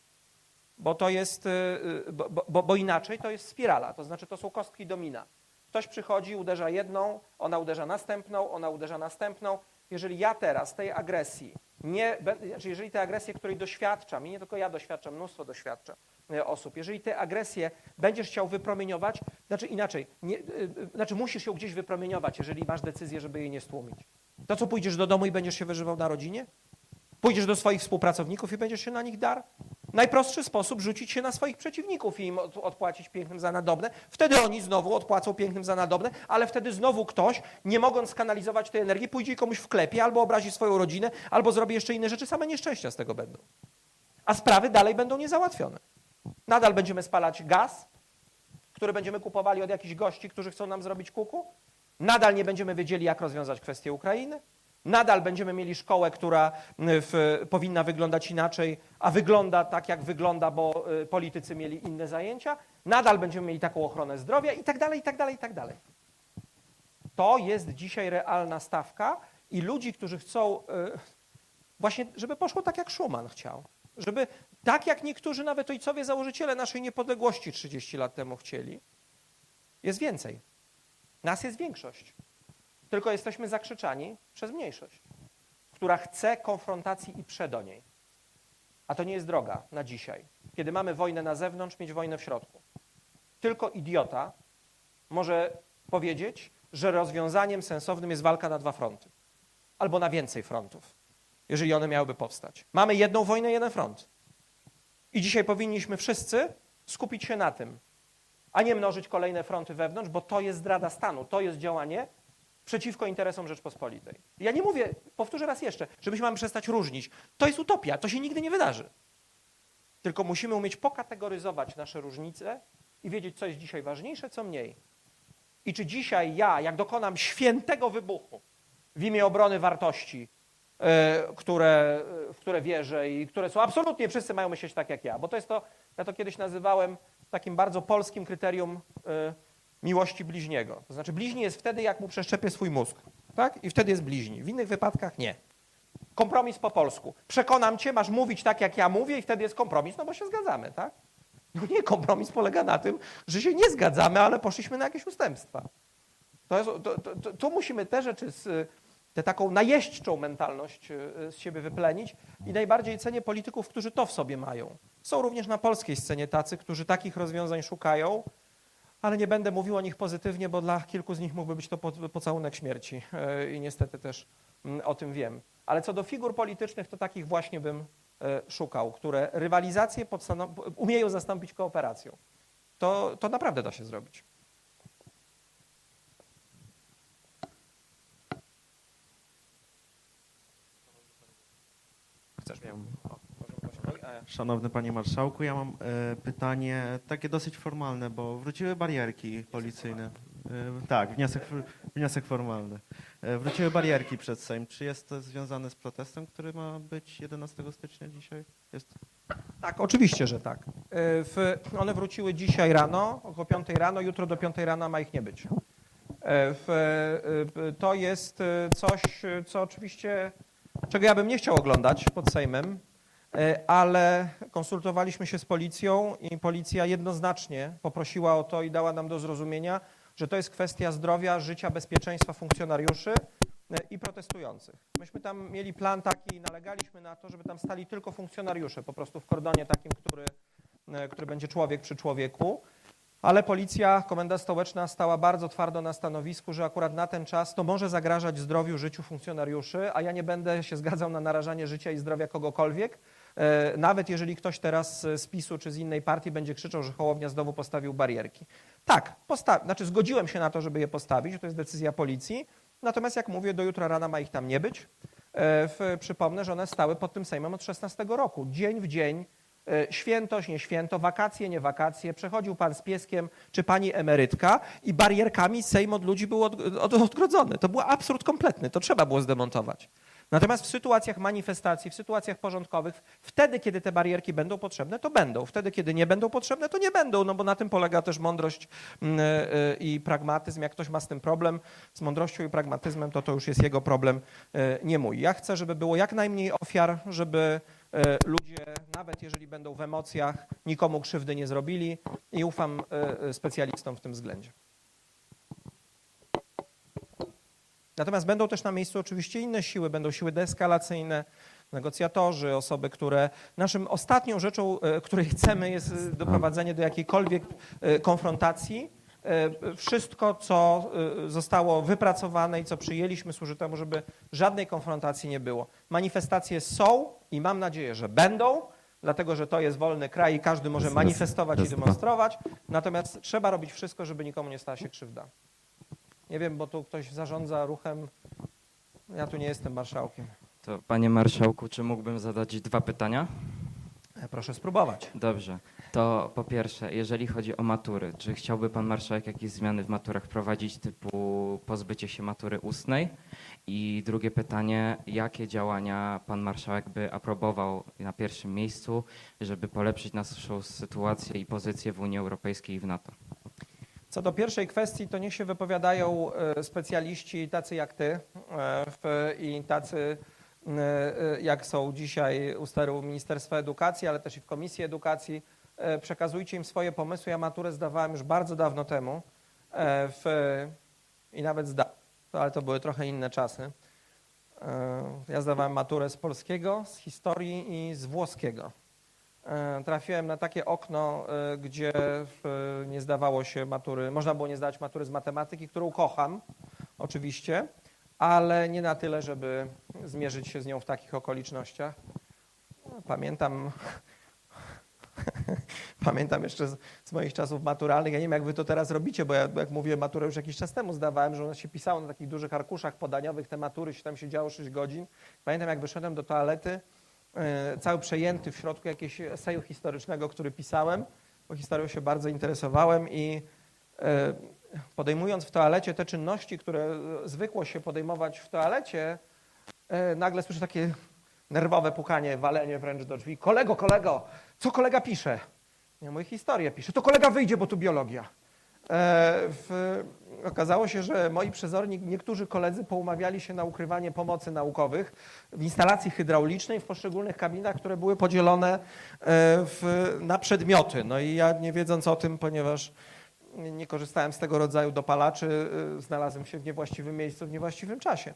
Bo to jest, bo, bo, bo inaczej to jest spirala, to znaczy to są kostki domina. Ktoś przychodzi, uderza jedną, ona uderza następną, ona uderza następną. Jeżeli ja teraz tej agresji, nie, znaczy jeżeli te agresje, której doświadczam, i nie tylko ja doświadczam, mnóstwo doświadczam osób, jeżeli te agresje będziesz chciał wypromieniować, znaczy inaczej, nie, znaczy musisz ją gdzieś wypromieniować, jeżeli masz decyzję, żeby jej nie stłumić. To co, pójdziesz do domu i będziesz się wyżywał na rodzinie? Pójdziesz do swoich współpracowników i będziesz się na nich dar? Najprostszy sposób rzucić się na swoich przeciwników i im odpłacić pięknym za nadobne. Wtedy oni znowu odpłacą pięknym za nadobne, ale wtedy znowu ktoś, nie mogąc skanalizować tej energii, pójdzie i komuś wklepie, albo obrazi swoją rodzinę, albo zrobi jeszcze inne rzeczy, same nieszczęścia z tego będą. A sprawy dalej będą niezałatwione. Nadal będziemy spalać gaz, który będziemy kupowali od jakichś gości, którzy chcą nam zrobić kuku. Nadal nie będziemy wiedzieli, jak rozwiązać kwestię Ukrainy. Nadal będziemy mieli szkołę, która w, powinna wyglądać inaczej, a wygląda tak, jak wygląda, bo y, politycy mieli inne zajęcia. Nadal będziemy mieli taką ochronę zdrowia i tak dalej, i tak dalej, i tak dalej. To jest dzisiaj realna stawka i ludzi, którzy chcą y, właśnie, żeby poszło tak, jak Schuman chciał. Żeby tak, jak niektórzy nawet ojcowie założyciele naszej niepodległości trzydzieści lat temu chcieli, jest więcej. Nas jest większość. Tylko jesteśmy zakrzyczani przez mniejszość, która chce konfrontacji i prze do niej. A to nie jest droga na dzisiaj. Kiedy mamy wojnę na zewnątrz, mieć wojnę w środku. Tylko idiota może powiedzieć, że rozwiązaniem sensownym jest walka na dwa fronty. Albo na więcej frontów, jeżeli one miałyby powstać. Mamy jedną wojnę, jeden front. I dzisiaj powinniśmy wszyscy skupić się na tym, a nie mnożyć kolejne fronty wewnątrz, bo to jest zdrada stanu, to jest działanie przeciwko interesom Rzeczpospolitej. Ja nie mówię, powtórzę raz jeszcze, żebyśmy mamy przestać różnić. To jest utopia, to się nigdy nie wydarzy. Tylko musimy umieć pokategoryzować nasze różnice i wiedzieć, co jest dzisiaj ważniejsze, co mniej. I czy dzisiaj ja, jak dokonam świętego wybuchu w imię obrony wartości, yy, które, w które wierzę i które są absolutnie, wszyscy mają myśleć tak jak ja, bo to jest to, ja to kiedyś nazywałem takim bardzo polskim kryterium yy, miłości bliźniego. To znaczy bliźni jest wtedy, jak mu przeszczepię swój mózg. Tak? I wtedy jest bliźni. W innych wypadkach nie. Kompromis po polsku. Przekonam cię, masz mówić tak, jak ja mówię i wtedy jest kompromis, no bo się zgadzamy, tak? No nie, kompromis polega na tym, że się nie zgadzamy, ale poszliśmy na jakieś ustępstwa. To jest, to, to, to, tu musimy te rzeczy, z, tę taką najeźdźczą mentalność z siebie wyplenić i najbardziej cenię polityków, którzy to w sobie mają. Są również na polskiej scenie tacy, którzy takich rozwiązań szukają, ale nie będę mówił o nich pozytywnie, bo dla kilku z nich mógłby być to pocałunek śmierci i niestety też o tym wiem. Ale co do figur politycznych, to takich właśnie bym szukał, które rywalizację umieją zastąpić kooperacją. To, to naprawdę da się zrobić. Chcesz miał? Szanowny Panie Marszałku, ja mam e, pytanie takie dosyć formalne, bo wróciły barierki policyjne. E, tak, wniosek, wniosek formalny. E, wróciły barierki przed Sejm. Czy jest to związane z protestem, który ma być jedenastego stycznia dzisiaj? Jest... Tak, oczywiście, że tak. E, w, one wróciły dzisiaj rano, około piątej rano, jutro do piątej rano ma ich nie być. E, w, e, to jest coś, co oczywiście, czego ja bym nie chciał oglądać pod Sejmem, ale konsultowaliśmy się z policją i policja jednoznacznie poprosiła o to i dała nam do zrozumienia, że to jest kwestia zdrowia, życia, bezpieczeństwa funkcjonariuszy i protestujących. Myśmy tam mieli plan taki i nalegaliśmy na to, żeby tam stali tylko funkcjonariusze, po prostu w kordonie takim, który, który będzie człowiek przy człowieku, ale policja, komenda stołeczna stała bardzo twardo na stanowisku, że akurat na ten czas to może zagrażać zdrowiu, życiu funkcjonariuszy, a ja nie będę się zgadzał na narażanie życia i zdrowia kogokolwiek, nawet jeżeli ktoś teraz z PiSu czy z innej partii będzie krzyczał, że Hołownia znowu postawił barierki. Tak, posta- znaczy zgodziłem się na to, żeby je postawić, to jest decyzja policji, natomiast jak mówię, do jutra rana ma ich tam nie być. W, przypomnę, że one stały pod tym Sejmem od szesnastego roku, dzień w dzień, święto, nie święto, wakacje, nie wakacje, przechodził pan z pieskiem czy pani emerytka i barierkami Sejm od ludzi był od, od, odgrodzony. To był absurd kompletny, to trzeba było zdemontować. Natomiast w sytuacjach manifestacji, w sytuacjach porządkowych, wtedy, kiedy te barierki będą potrzebne, to będą. Wtedy, kiedy nie będą potrzebne, to nie będą, no bo na tym polega też mądrość i pragmatyzm. Jak ktoś ma z tym problem, z mądrością i pragmatyzmem, to to już jest jego problem, nie mój. Ja chcę, żeby było jak najmniej ofiar, żeby ludzie, nawet jeżeli będą w emocjach, nikomu krzywdy nie zrobili i ufam specjalistom w tym względzie. Natomiast będą też na miejscu oczywiście inne siły, będą siły deeskalacyjne, negocjatorzy, osoby, które naszym ostatnią rzeczą, której chcemy, jest doprowadzenie do jakiejkolwiek konfrontacji. Wszystko, co zostało wypracowane i co przyjęliśmy, służy temu, żeby żadnej konfrontacji nie było. Manifestacje są i mam nadzieję, że będą, dlatego że to jest wolny kraj i każdy może manifestować i demonstrować. Natomiast trzeba robić wszystko, żeby nikomu nie stała się krzywda. Nie wiem, bo tu ktoś zarządza ruchem. Ja tu nie jestem marszałkiem. To panie marszałku, czy mógłbym zadać dwa pytania? Proszę spróbować. Dobrze. To po pierwsze, jeżeli chodzi o matury, czy chciałby pan marszałek jakieś zmiany w maturach wprowadzić, typu pozbycie się matury ustnej? I drugie pytanie, jakie działania pan marszałek by aprobował na pierwszym miejscu, żeby polepszyć naszą sytuację i pozycję w Unii Europejskiej i w NATO? Co do pierwszej kwestii, to niech się wypowiadają specjaliści tacy jak ty i tacy jak są dzisiaj u steru Ministerstwa Edukacji, ale też i w Komisji Edukacji. Przekazujcie im swoje pomysły. Ja maturę zdawałem już bardzo dawno temu w, i nawet zdałem, ale to były trochę inne czasy. Ja zdawałem maturę z polskiego, z historii i z włoskiego. Trafiłem na takie okno, gdzie nie zdawało się matury, można było nie zdawać matury z matematyki, którą kocham oczywiście, ale nie na tyle, żeby zmierzyć się z nią w takich okolicznościach. Pamiętam, pamiętam jeszcze z, z moich czasów maturalnych, ja nie wiem jak wy to teraz robicie, bo ja, jak mówię, maturę już jakiś czas temu zdawałem, że ona się pisało na takich dużych arkuszach podaniowych, te matury się tam siedziało sześć godzin. Pamiętam jak wyszedłem do toalety, cały przejęty w środku jakiegoś eseju historycznego, który pisałem, bo historią się bardzo interesowałem i podejmując w toalecie te czynności, które zwykło się podejmować w toalecie, nagle słyszę takie nerwowe pukanie, walenie wręcz do drzwi. Kolego, kolego, co kolega pisze? Ja mówię, historię pisze. To kolega wyjdzie, bo tu biologia. w, okazało się, że moi przezorni, niektórzy koledzy poumawiali się na ukrywanie pomocy naukowych w instalacji hydraulicznej w poszczególnych kabinach, które były podzielone w, na przedmioty. No i ja, nie wiedząc o tym, ponieważ nie korzystałem z tego rodzaju dopalaczy, znalazłem się w niewłaściwym miejscu w niewłaściwym czasie.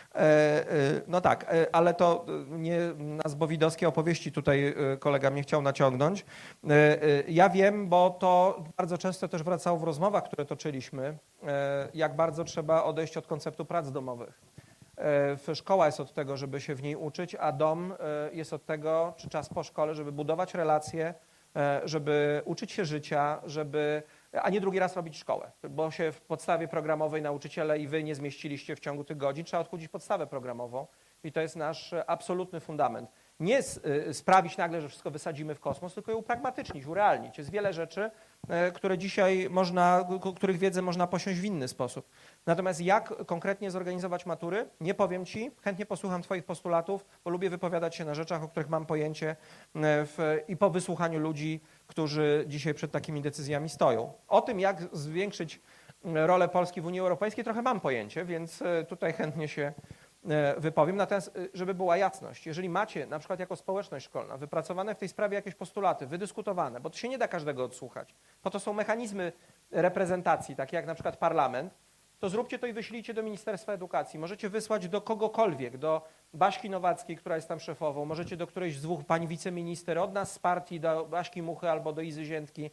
No tak, ale to nie na zbowidowskie opowieści tutaj kolega mnie chciał naciągnąć. Ja wiem, bo to bardzo często też wracało w rozmowach, które toczyliśmy, jak bardzo trzeba odejść od konceptu prac domowych. Szkoła jest od tego, żeby się w niej uczyć, a dom jest od tego, czy czas po szkole, żeby budować relacje, żeby uczyć się życia, żeby a nie drugi raz robić szkołę, bo się w podstawie programowej nauczyciele i wy nie zmieściliście w ciągu tych godzin, trzeba odchudzić podstawę programową i to jest nasz absolutny fundament. Nie sprawić nagle, że wszystko wysadzimy w kosmos, tylko je upragmatycznić, urealnić. Jest wiele rzeczy, które dzisiaj można, których wiedzę można posiąść w inny sposób. Natomiast jak konkretnie zorganizować matury? Nie powiem ci, chętnie posłucham twoich postulatów, bo lubię wypowiadać się na rzeczach, o których mam pojęcie w, i po wysłuchaniu ludzi, którzy dzisiaj przed takimi decyzjami stoją. O tym, jak zwiększyć rolę Polski w Unii Europejskiej, trochę mam pojęcie, więc tutaj chętnie się wypowiem. Natomiast, żeby była jasność, jeżeli macie na przykład jako społeczność szkolna wypracowane w tej sprawie jakieś postulaty, wydyskutowane, bo to się nie da każdego odsłuchać, po to są mechanizmy reprezentacji, takie jak na przykład parlament, to zróbcie to i wyślijcie do Ministerstwa Edukacji. Możecie wysłać do kogokolwiek, do Baśki Nowackiej, która jest tam szefową, możecie do którejś z dwóch pani wiceminister, od nas z partii do Baśki Muchy albo do Izy Ziętki.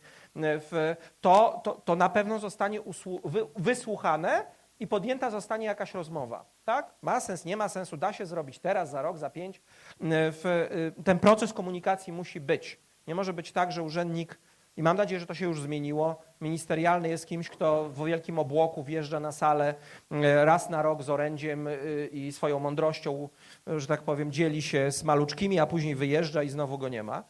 To, to, to na pewno zostanie wysłuchane i podjęta zostanie jakaś rozmowa. Tak? Ma sens, nie ma sensu, da się zrobić teraz, za rok, za pięć. Ten proces komunikacji musi być. Nie może być tak, że urzędnik, i mam nadzieję, że to się już zmieniło, ministerialny jest kimś, kto w wielkim obłoku wjeżdża na salę raz na rok z orędziem i swoją mądrością, że tak powiem, dzieli się z maluczkimi, a później wyjeżdża i znowu go nie ma.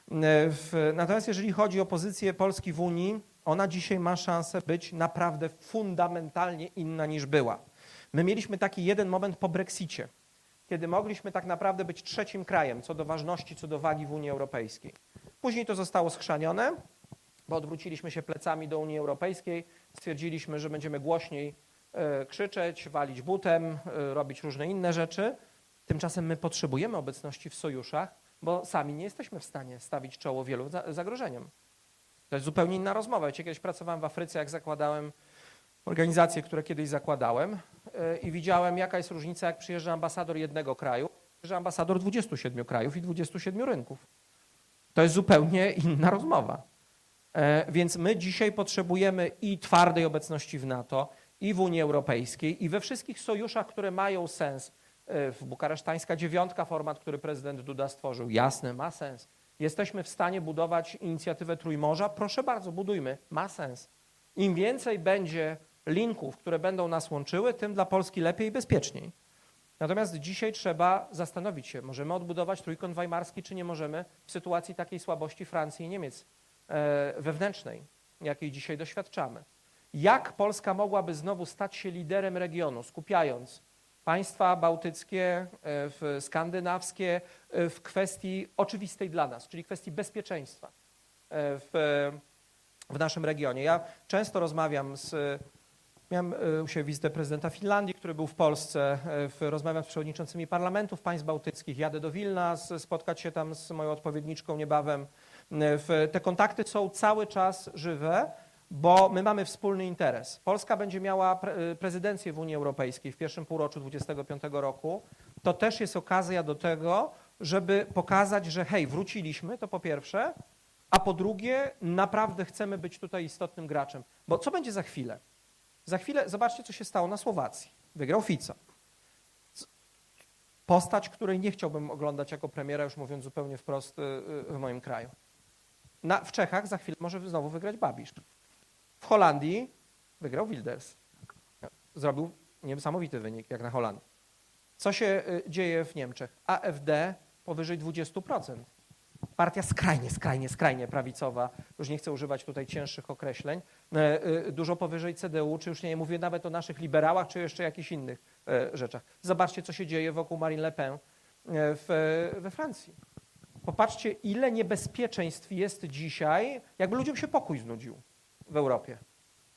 Natomiast jeżeli chodzi o pozycję Polski w Unii, ona dzisiaj ma szansę być naprawdę fundamentalnie inna niż była. My mieliśmy taki jeden moment po Brexicie, kiedy mogliśmy tak naprawdę być trzecim krajem co do ważności, co do wagi w Unii Europejskiej. Później to zostało schrzanione, bo odwróciliśmy się plecami do Unii Europejskiej, stwierdziliśmy, że będziemy głośniej krzyczeć, walić butem, robić różne inne rzeczy. Tymczasem my potrzebujemy obecności w sojuszach, bo sami nie jesteśmy w stanie stawić czoło wielu zagrożeniom. To jest zupełnie inna rozmowa. Ja kiedyś pracowałem w Afryce, jak zakładałem organizacje, które kiedyś zakładałem i widziałem, jaka jest różnica, jak przyjeżdża ambasador jednego kraju, przyjeżdża ambasador dwudziestu siedmiu krajów i dwudziestu siedmiu rynków. To jest zupełnie inna rozmowa. Więc my dzisiaj potrzebujemy i twardej obecności w NATO, i w Unii Europejskiej, i we wszystkich sojuszach, które mają sens. W Bukaresztańska dziewiątka, format, który prezydent Duda stworzył, jasne, ma sens. Jesteśmy w stanie budować inicjatywę Trójmorza? Proszę bardzo, budujmy, ma sens. Im więcej będzie linków, które będą nas łączyły, tym dla Polski lepiej i bezpieczniej. Natomiast dzisiaj trzeba zastanowić się, możemy odbudować Trójkąt Weimarski, czy nie możemy w sytuacji takiej słabości Francji i Niemiec wewnętrznej, jakiej dzisiaj doświadczamy. Jak Polska mogłaby znowu stać się liderem regionu, skupiając państwa bałtyckie, skandynawskie w kwestii oczywistej dla nas, czyli kwestii bezpieczeństwa w, w naszym regionie. Ja często rozmawiam z, miałem u siebie wizytę prezydenta Finlandii, który był w Polsce, rozmawiam z przewodniczącymi parlamentów państw bałtyckich, jadę do Wilna spotkać się tam z moją odpowiedniczką niebawem. Te kontakty są cały czas żywe, bo my mamy wspólny interes. Polska będzie miała pre prezydencję w Unii Europejskiej w pierwszym półroczu dwudziestego piątego roku. To też jest okazja do tego, żeby pokazać, że hej, wróciliśmy, to po pierwsze, a po drugie, naprawdę chcemy być tutaj istotnym graczem. Bo co będzie za chwilę? Za chwilę, zobaczcie, co się stało na Słowacji. Wygrał Fico. Postać, której nie chciałbym oglądać jako premiera, już mówiąc zupełnie wprost, w moim kraju. Na, w Czechach za chwilę może znowu wygrać Babisz. W Holandii wygrał Wilders. Zrobił niesamowity wynik, jak na Holandii. Co się dzieje w Niemczech? A F D powyżej dwudziestu procent. Partia skrajnie, skrajnie, skrajnie prawicowa, już nie chcę używać tutaj cięższych określeń, dużo powyżej C D U, czy już nie mówię nawet o naszych liberałach, czy jeszcze jakichś innych rzeczach. Zobaczcie, co się dzieje wokół Marine Le Pen w, we Francji. Popatrzcie, ile niebezpieczeństw jest dzisiaj, jakby ludziom się pokój znudził w Europie.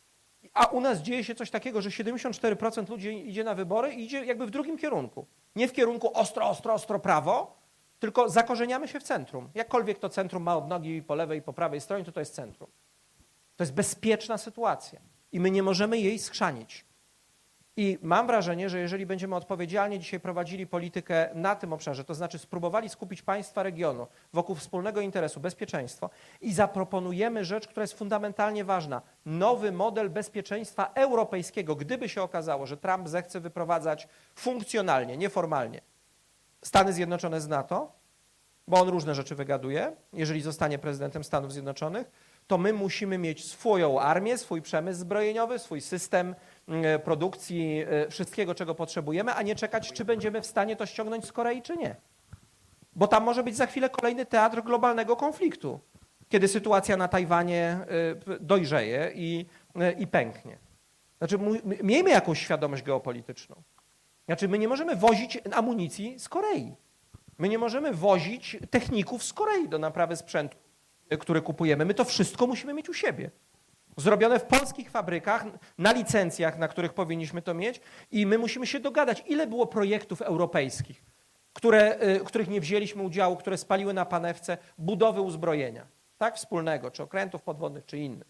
A u nas dzieje się coś takiego, że siedemdziesiąt cztery procent ludzi idzie na wybory i idzie jakby w drugim kierunku. Nie w kierunku ostro, ostro, ostro prawo, tylko zakorzeniamy się w centrum. Jakkolwiek to centrum ma odnogi po lewej i po prawej stronie, to to jest centrum. To jest bezpieczna sytuacja i my nie możemy jej schrzanić. I mam wrażenie, że jeżeli będziemy odpowiedzialnie dzisiaj prowadzili politykę na tym obszarze, to znaczy spróbowali skupić państwa regionu wokół wspólnego interesu, bezpieczeństwo i zaproponujemy rzecz, która jest fundamentalnie ważna. Nowy model bezpieczeństwa europejskiego, gdyby się okazało, że Trump zechce wyprowadzać funkcjonalnie, nieformalnie Stany Zjednoczone z NATO, bo on różne rzeczy wygaduje, jeżeli zostanie prezydentem Stanów Zjednoczonych, to my musimy mieć swoją armię, swój przemysł zbrojeniowy, swój system produkcji wszystkiego, czego potrzebujemy, a nie czekać, czy będziemy w stanie to ściągnąć z Korei, czy nie. Bo tam może być za chwilę kolejny teatr globalnego konfliktu, kiedy sytuacja na Tajwanie dojrzeje i, i pęknie. Znaczy, miejmy jakąś świadomość geopolityczną. Znaczy, my nie możemy wozić amunicji z Korei. My nie możemy wozić techników z Korei do naprawy sprzętu, który kupujemy. My to wszystko musimy mieć u siebie. Zrobione w polskich fabrykach, na licencjach, na których powinniśmy to mieć i my musimy się dogadać, ile było projektów europejskich, które, w których nie wzięliśmy udziału, które spaliły na panewce budowy uzbrojenia, tak, wspólnego, czy okrętów podwodnych, czy innych.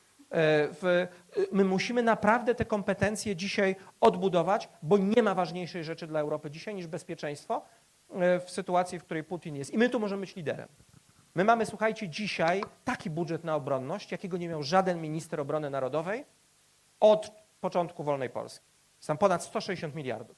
My musimy naprawdę te kompetencje dzisiaj odbudować, bo nie ma ważniejszej rzeczy dla Europy dzisiaj niż bezpieczeństwo w sytuacji, w której Putin jest. I my tu możemy być liderem. My mamy, słuchajcie, dzisiaj taki budżet na obronność, jakiego nie miał żaden minister obrony narodowej od początku wolnej Polski. Jest tam ponad sto sześćdziesiąt miliardów.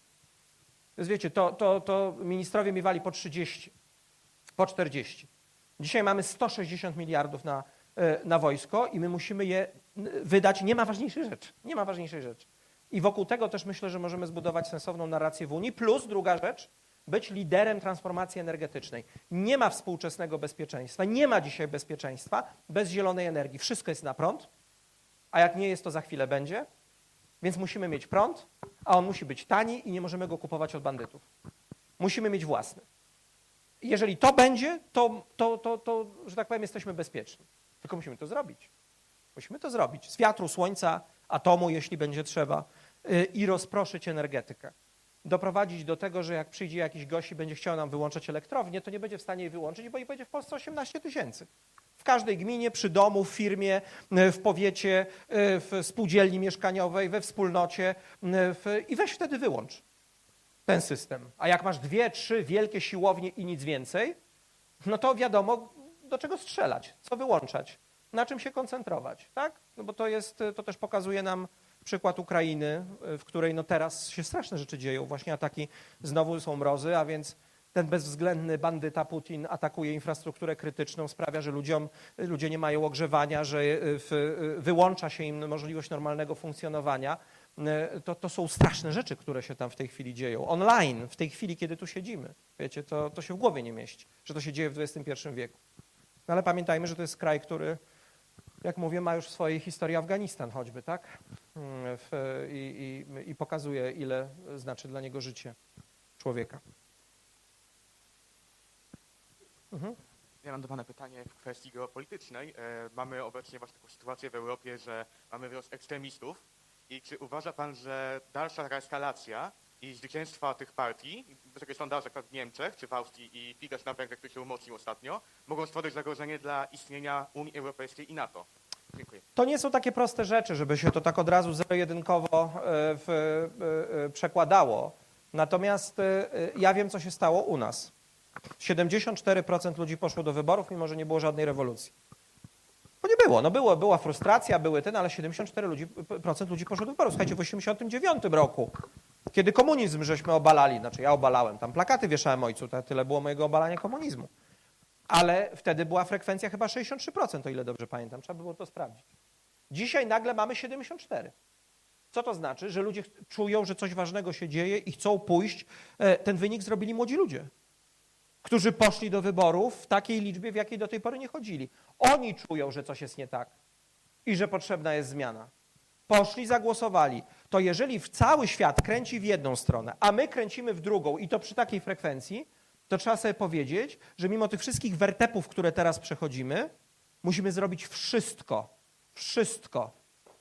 Więc wiecie, to, to, to ministrowie miewali po trzydzieści, po czterdzieści. Dzisiaj mamy sto sześćdziesiąt miliardów na, na wojsko i my musimy je wydać. Nie ma ważniejszej rzeczy. Nie ma ważniejszej rzeczy. I wokół tego też myślę, że możemy zbudować sensowną narrację w Unii. Plus druga rzecz, być liderem transformacji energetycznej. Nie ma współczesnego bezpieczeństwa, nie ma dzisiaj bezpieczeństwa bez zielonej energii. Wszystko jest na prąd, a jak nie jest, to za chwilę będzie. Więc musimy mieć prąd, a on musi być tani i nie możemy go kupować od bandytów. Musimy mieć własny. Jeżeli to będzie, to, to, to, to, że tak powiem, jesteśmy bezpieczni. Tylko musimy to zrobić. Musimy to zrobić. Z wiatru, słońca, atomu, jeśli będzie trzeba, yy, i rozproszyć energetykę. Doprowadzić do tego, że jak przyjdzie jakiś gość i będzie chciał nam wyłączać elektrownię, to nie będzie w stanie jej wyłączyć, bo ich będzie w Polsce osiemnaście tysięcy. W każdej gminie, przy domu, w firmie, w powiecie, w spółdzielni mieszkaniowej, we wspólnocie w... i weź wtedy wyłącz ten system. A jak masz dwie, trzy wielkie siłownie i nic więcej, no to wiadomo, do czego strzelać, co wyłączać, na czym się koncentrować, tak? No bo to jest, to też pokazuje nam przykład Ukrainy, w której no teraz się straszne rzeczy dzieją, właśnie ataki, znowu są mrozy, a więc ten bezwzględny bandyta Putin atakuje infrastrukturę krytyczną, sprawia, że ludziom, ludzie nie mają ogrzewania, że w, wyłącza się im możliwość normalnego funkcjonowania. To, to są straszne rzeczy, które się tam w tej chwili dzieją. Online, w tej chwili, kiedy tu siedzimy. Wiecie, to, to się w głowie nie mieści, że to się dzieje w dwudziestym pierwszym wieku. No ale pamiętajmy, że to jest kraj, który, jak mówię, ma już w swojej historii Afganistan choćby, tak? W, i, i, I pokazuje, ile znaczy dla niego życie człowieka. Mhm. Ja mam do Pana pytanie w kwestii geopolitycznej. E, mamy obecnie właśnie taką sytuację w Europie, że mamy wzrost ekstremistów. I czy uważa Pan, że dalsza taka eskalacja i zwycięstwa tych partii, wysokie sondaże w Niemczech czy w Austrii i Fidesz na Węgrzech, który się umocnił ostatnio, mogą stworzyć zagrożenie dla istnienia Unii Europejskiej i NATO? Dziękuję. To nie są takie proste rzeczy, żeby się to tak od razu zero-jedynkowo w, w, przekładało. Natomiast ja wiem, co się stało u nas. siedemdziesiąt cztery procent ludzi poszło do wyborów, mimo że nie było żadnej rewolucji. Bo nie było. No było, była frustracja, były ten, ale siedemdziesiąt cztery procent ludzi poszło do wyborów. Słuchajcie, w osiemdziesiątym dziewiątym roku, kiedy komunizm żeśmy obalali, znaczy ja obalałem, tam plakaty wieszałem ojcu, tyle było mojego obalania komunizmu. Ale wtedy była frekwencja chyba sześćdziesiąt trzy procent, o ile dobrze pamiętam. Trzeba było to sprawdzić. Dzisiaj nagle mamy siedemdziesiąt cztery procent. Co to znaczy? Że ludzie czują, że coś ważnego się dzieje i chcą pójść. Ten wynik zrobili młodzi ludzie, którzy poszli do wyborów w takiej liczbie, w jakiej do tej pory nie chodzili. Oni czują, że coś jest nie tak i że potrzebna jest zmiana. Poszli, zagłosowali. To jeżeli cały świat kręci w jedną stronę, a my kręcimy w drugą i to przy takiej frekwencji, to trzeba sobie powiedzieć, że mimo tych wszystkich wertepów, które teraz przechodzimy, musimy zrobić wszystko, wszystko,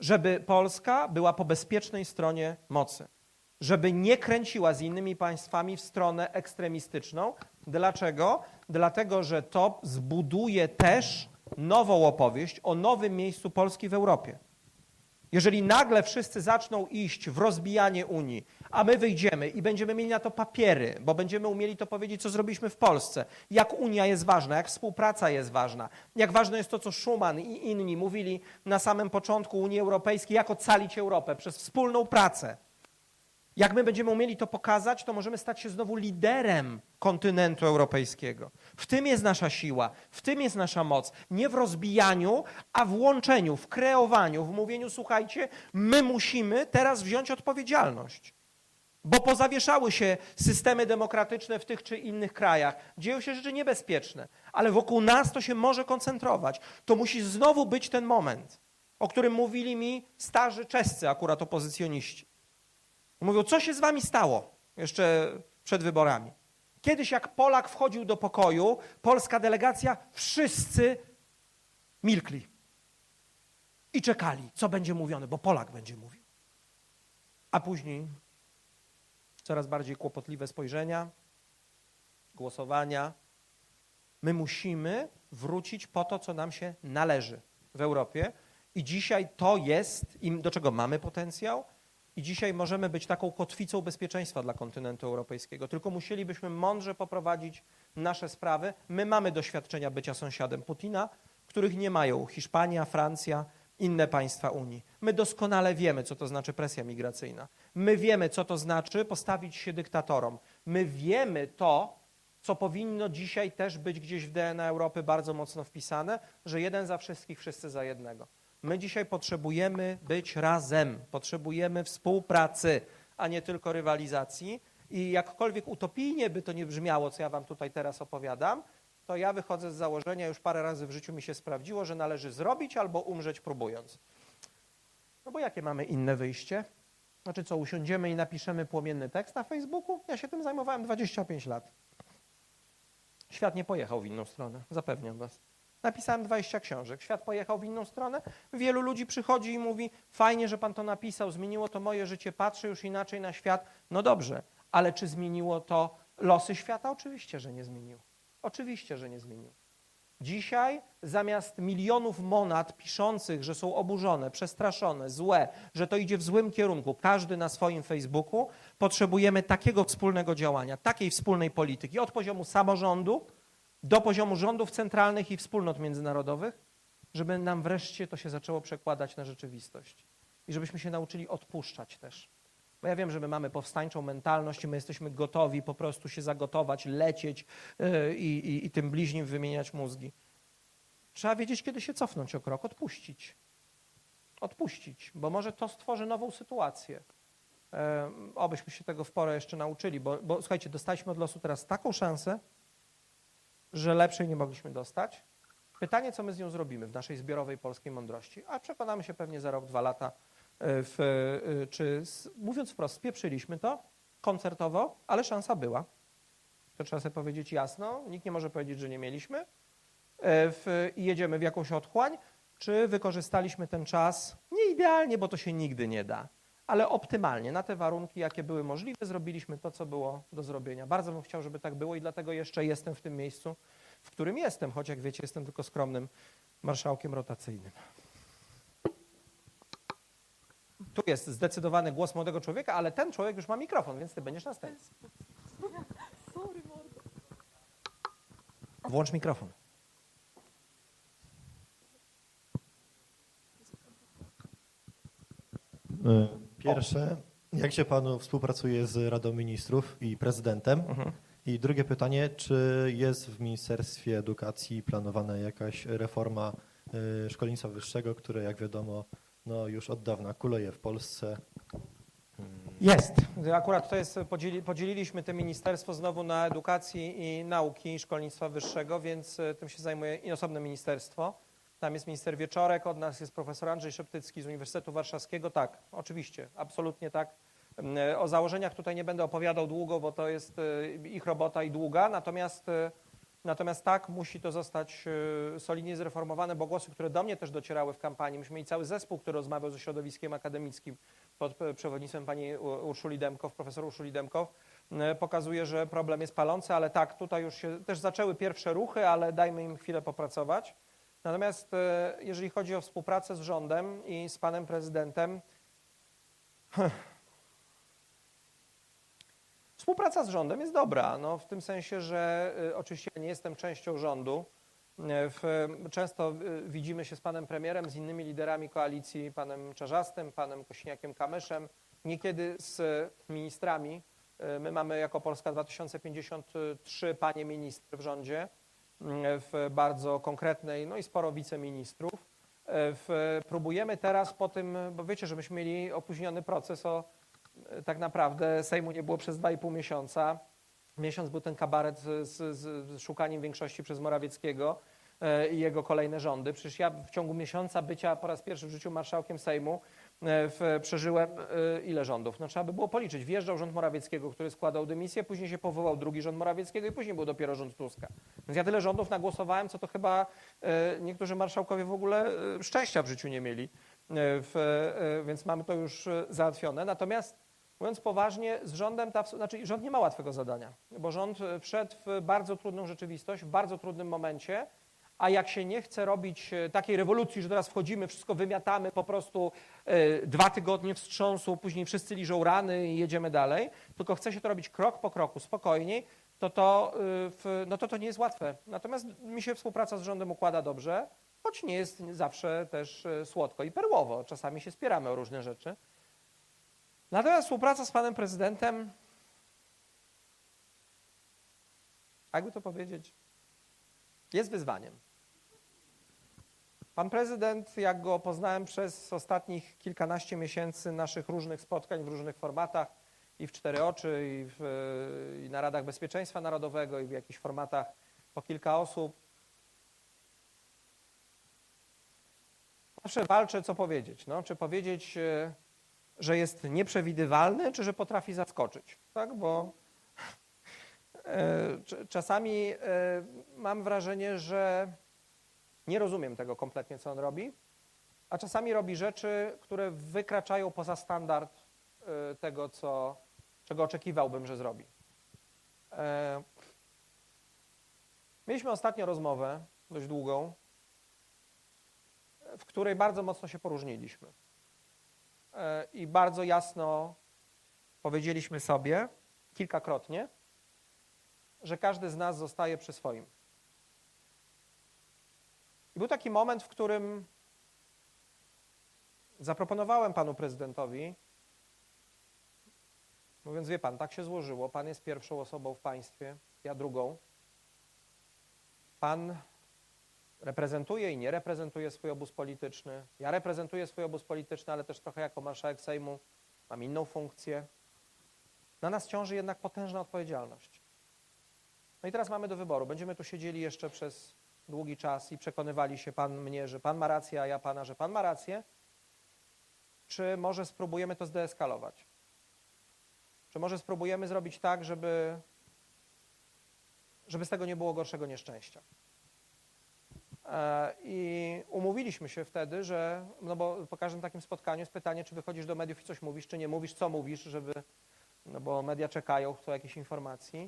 żeby Polska była po bezpiecznej stronie mocy, żeby nie kręciła z innymi państwami w stronę ekstremistyczną. Dlaczego? Dlatego, że to zbuduje też nową opowieść o nowym miejscu Polski w Europie. Jeżeli nagle wszyscy zaczną iść w rozbijanie Unii, a my wyjdziemy i będziemy mieli na to papiery, bo będziemy umieli to powiedzieć, co zrobiliśmy w Polsce, jak Unia jest ważna, jak współpraca jest ważna, jak ważne jest to, co Schuman i inni mówili na samym początku Unii Europejskiej, jak ocalić Europę przez wspólną pracę. Jak my będziemy umieli to pokazać, to możemy stać się znowu liderem kontynentu europejskiego. W tym jest nasza siła, w tym jest nasza moc. Nie w rozbijaniu, a w łączeniu, w kreowaniu, w mówieniu, słuchajcie, my musimy teraz wziąć odpowiedzialność. Bo pozawieszały się systemy demokratyczne w tych czy innych krajach. Dzieją się rzeczy niebezpieczne, ale wokół nas to się może koncentrować. To musi znowu być ten moment, o którym mówili mi starzy czescy akurat opozycjoniści. Mówią, co się z wami stało jeszcze przed wyborami. Kiedyś jak Polak wchodził do pokoju, polska delegacja, wszyscy milkli i czekali, co będzie mówione, bo Polak będzie mówił. A później coraz bardziej kłopotliwe spojrzenia, głosowania. My musimy wrócić po to, co nam się należy w Europie i dzisiaj to jest, do czego mamy potencjał, i dzisiaj możemy być taką kotwicą bezpieczeństwa dla kontynentu europejskiego. Tylko musielibyśmy mądrze poprowadzić nasze sprawy. My mamy doświadczenia bycia sąsiadem Putina, których nie mają Hiszpania, Francja, inne państwa Unii. My doskonale wiemy, co to znaczy presja migracyjna. My wiemy, co to znaczy postawić się dyktatorom. My wiemy to, co powinno dzisiaj też być gdzieś w D N A Europy bardzo mocno wpisane, że jeden za wszystkich, wszyscy za jednego. My dzisiaj potrzebujemy być razem, potrzebujemy współpracy, a nie tylko rywalizacji. I jakkolwiek utopijnie by to nie brzmiało, co ja wam tutaj teraz opowiadam, to ja wychodzę z założenia, już parę razy w życiu mi się sprawdziło, że należy zrobić albo umrzeć próbując. No bo jakie mamy inne wyjście? Znaczy co, usiądziemy i napiszemy płomienny tekst na Facebooku? Ja się tym zajmowałem dwadzieścia pięć lat. Świat nie pojechał w inną stronę, zapewniam was. Napisałem dwadzieścia książek. Świat pojechał w inną stronę. Wielu ludzi przychodzi i mówi, fajnie, że pan to napisał, zmieniło to moje życie, patrzę już inaczej na świat. No dobrze, ale czy zmieniło to losy świata? Oczywiście, że nie zmieniło. Oczywiście, że nie zmieniło. Dzisiaj zamiast milionów monad piszących, że są oburzone, przestraszone, złe, że to idzie w złym kierunku, każdy na swoim Facebooku, potrzebujemy takiego wspólnego działania, takiej wspólnej polityki od poziomu samorządu do poziomu rządów centralnych i wspólnot międzynarodowych, żeby nam wreszcie to się zaczęło przekładać na rzeczywistość. I żebyśmy się nauczyli odpuszczać też. Bo ja wiem, że my mamy powstańczą mentalność i my jesteśmy gotowi po prostu się zagotować, lecieć yy, i, i tym bliźnim wymieniać mózgi. Trzeba wiedzieć, kiedy się cofnąć o krok, odpuścić. Odpuścić, bo może to stworzy nową sytuację. Yy, obyśmy się tego w porę jeszcze nauczyli, bo, bo słuchajcie, dostaliśmy od losu teraz taką szansę, że lepszej nie mogliśmy dostać. Pytanie, co my z nią zrobimy w naszej zbiorowej polskiej mądrości, a przekonamy się pewnie za rok, dwa lata, w, czy mówiąc wprost, spieprzyliśmy to koncertowo, ale szansa była. To trzeba sobie powiedzieć jasno, nikt nie może powiedzieć, że nie mieliśmy w, i jedziemy w jakąś otchłań, czy wykorzystaliśmy ten czas nie idealnie, bo to się nigdy nie da, ale optymalnie, na te warunki, jakie były możliwe, zrobiliśmy to, co było do zrobienia. Bardzo bym chciał, żeby tak było i dlatego jeszcze jestem w tym miejscu, w którym jestem, choć jak wiecie, jestem tylko skromnym marszałkiem rotacyjnym. Tu jest zdecydowany głos młodego człowieka, ale ten człowiek już ma mikrofon, więc ty będziesz następny. Włącz mikrofon. Pierwsze, jak się panu współpracuje z Radą Ministrów i prezydentem? Mhm. I drugie pytanie, czy jest w Ministerstwie Edukacji planowana jakaś reforma y, szkolnictwa wyższego, które jak wiadomo no, już od dawna kuleje w Polsce? Jest. Akurat to jest, podzieli, podzieliliśmy to ministerstwo znowu na edukacji i nauki i szkolnictwa wyższego, więc tym się zajmuje i osobne ministerstwo. Tam jest minister Wieczorek, od nas jest profesor Andrzej Szeptycki z Uniwersytetu Warszawskiego. Tak, oczywiście, absolutnie tak. O założeniach tutaj nie będę opowiadał długo, bo to jest ich robota i długa, natomiast Natomiast tak, musi to zostać e, solidnie zreformowane, bo głosy, które do mnie też docierały w kampanii, myśmy mieli cały zespół, który rozmawiał ze środowiskiem akademickim pod e, przewodnictwem pani Urszuli Demkow, profesor Urszuli Demkow, e, pokazuje, że problem jest palący, ale tak, tutaj już się też zaczęły pierwsze ruchy, ale dajmy im chwilę popracować. Natomiast e, jeżeli chodzi o współpracę z rządem i z panem prezydentem, współpraca z rządem jest dobra, no, w tym sensie, że y, oczywiście ja nie jestem częścią rządu. Y, w, często y, widzimy się z panem premierem, z innymi liderami koalicji, panem Czarzastym, panem Kosiniakiem-Kamyszem, niekiedy z ministrami. Y, my mamy jako Polska dwa tysiące pięćdziesiąt trzy panie ministry w rządzie, y, w bardzo konkretnej, no i sporo wiceministrów. Y, w, próbujemy teraz po tym, bo wiecie, że myśmy mieli opóźniony proces o tak naprawdę Sejmu nie było przez dwa i pół miesiąca. Miesiąc był ten kabaret z, z, z szukaniem większości przez Morawieckiego e, i jego kolejne rządy. Przecież ja w ciągu miesiąca bycia po raz pierwszy w życiu marszałkiem Sejmu e, w, przeżyłem e, ile rządów? No trzeba by było policzyć. Wjeżdżał rząd Morawieckiego, który składał dymisję, później się powołał drugi rząd Morawieckiego i później był dopiero rząd Tuska. Więc ja tyle rządów nagłosowałem, co to chyba e, niektórzy marszałkowie w ogóle e, szczęścia w życiu nie mieli. E, w, e, więc mamy to już załatwione. Natomiast mówiąc poważnie, z rządem, ta, znaczy rząd nie ma łatwego zadania, bo rząd wszedł w bardzo trudną rzeczywistość, w bardzo trudnym momencie, a jak się nie chce robić takiej rewolucji, że teraz wchodzimy, wszystko wymiatamy, po prostu y, dwa tygodnie wstrząsu, później wszyscy liżą rany i jedziemy dalej, tylko chce się to robić krok po kroku, spokojniej, to to, y, w, no to to nie jest łatwe. Natomiast mi się współpraca z rządem układa dobrze, choć nie jest zawsze też słodko i perłowo. Czasami się spieramy o różne rzeczy. Natomiast współpraca z panem prezydentem, jakby to powiedzieć, jest wyzwaniem. Pan prezydent, jak go poznałem przez ostatnich kilkanaście miesięcy naszych różnych spotkań w różnych formatach, i w cztery oczy, i, w, i na Radach Bezpieczeństwa Narodowego, i w jakichś formatach po kilka osób, zawsze walczę, co powiedzieć. No, czy powiedzieć, że jest nieprzewidywalny, czy że potrafi zaskoczyć, tak? Bo e, czasami e, mam wrażenie, że nie rozumiem tego kompletnie, co on robi, a czasami robi rzeczy, które wykraczają poza standard e, tego, co, czego oczekiwałbym, że zrobi. E, mieliśmy ostatnio rozmowę, dość długą, w której bardzo mocno się poróżniliśmy. I bardzo jasno powiedzieliśmy sobie kilkakrotnie, że każdy z nas zostaje przy swoim. I był taki moment, w którym zaproponowałem panu prezydentowi, mówiąc, wie pan, tak się złożyło, pan jest pierwszą osobą w państwie, ja drugą. Pan reprezentuje i nie reprezentuje swój obóz polityczny. Ja reprezentuję swój obóz polityczny, ale też trochę jako marszałek Sejmu mam inną funkcję. Na nas ciąży jednak potężna odpowiedzialność. No i teraz mamy do wyboru. Będziemy tu siedzieli jeszcze przez długi czas i przekonywali się pan mnie, że pan ma rację, a ja pana, że pan ma rację. Czy może spróbujemy to zdeeskalować? Czy może spróbujemy zrobić tak, żeby, żeby z tego nie było gorszego nieszczęścia? I umówiliśmy się wtedy, że, no bo po każdym takim spotkaniu jest pytanie, czy wychodzisz do mediów i coś mówisz, czy nie mówisz, co mówisz, żeby, no bo media czekają, chcą jakichś informacji.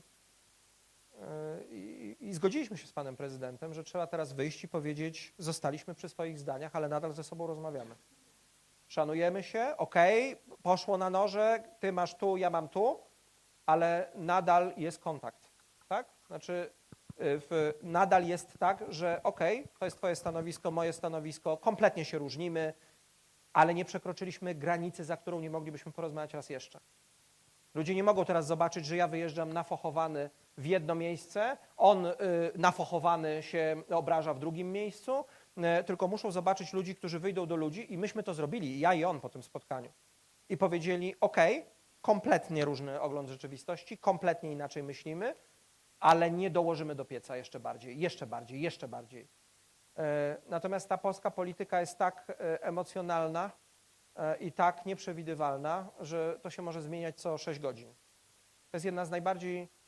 I, I zgodziliśmy się z panem prezydentem, że trzeba teraz wyjść i powiedzieć, zostaliśmy przy swoich zdaniach, ale nadal ze sobą rozmawiamy. Szanujemy się, okej, okay, poszło na noże, ty masz tu, ja mam tu, ale nadal jest kontakt, tak? Znaczy w, nadal jest tak, że okej, okay, to jest twoje stanowisko, moje stanowisko, kompletnie się różnimy, ale nie przekroczyliśmy granicy, za którą nie moglibyśmy porozmawiać raz jeszcze. Ludzie nie mogą teraz zobaczyć, że ja wyjeżdżam nafochowany w jedno miejsce, on y, nafochowany się obraża w drugim miejscu, y, tylko muszą zobaczyć ludzi, którzy wyjdą do ludzi i myśmy to zrobili, ja i on po tym spotkaniu. I powiedzieli, okej, okay, kompletnie różny ogląd rzeczywistości, kompletnie inaczej myślimy, ale nie dołożymy do pieca jeszcze bardziej, jeszcze bardziej, jeszcze bardziej. Y, natomiast ta polska polityka jest tak y, emocjonalna, i tak nieprzewidywalna, że to się może zmieniać co sześć godzin. To jest jedna z najbardziej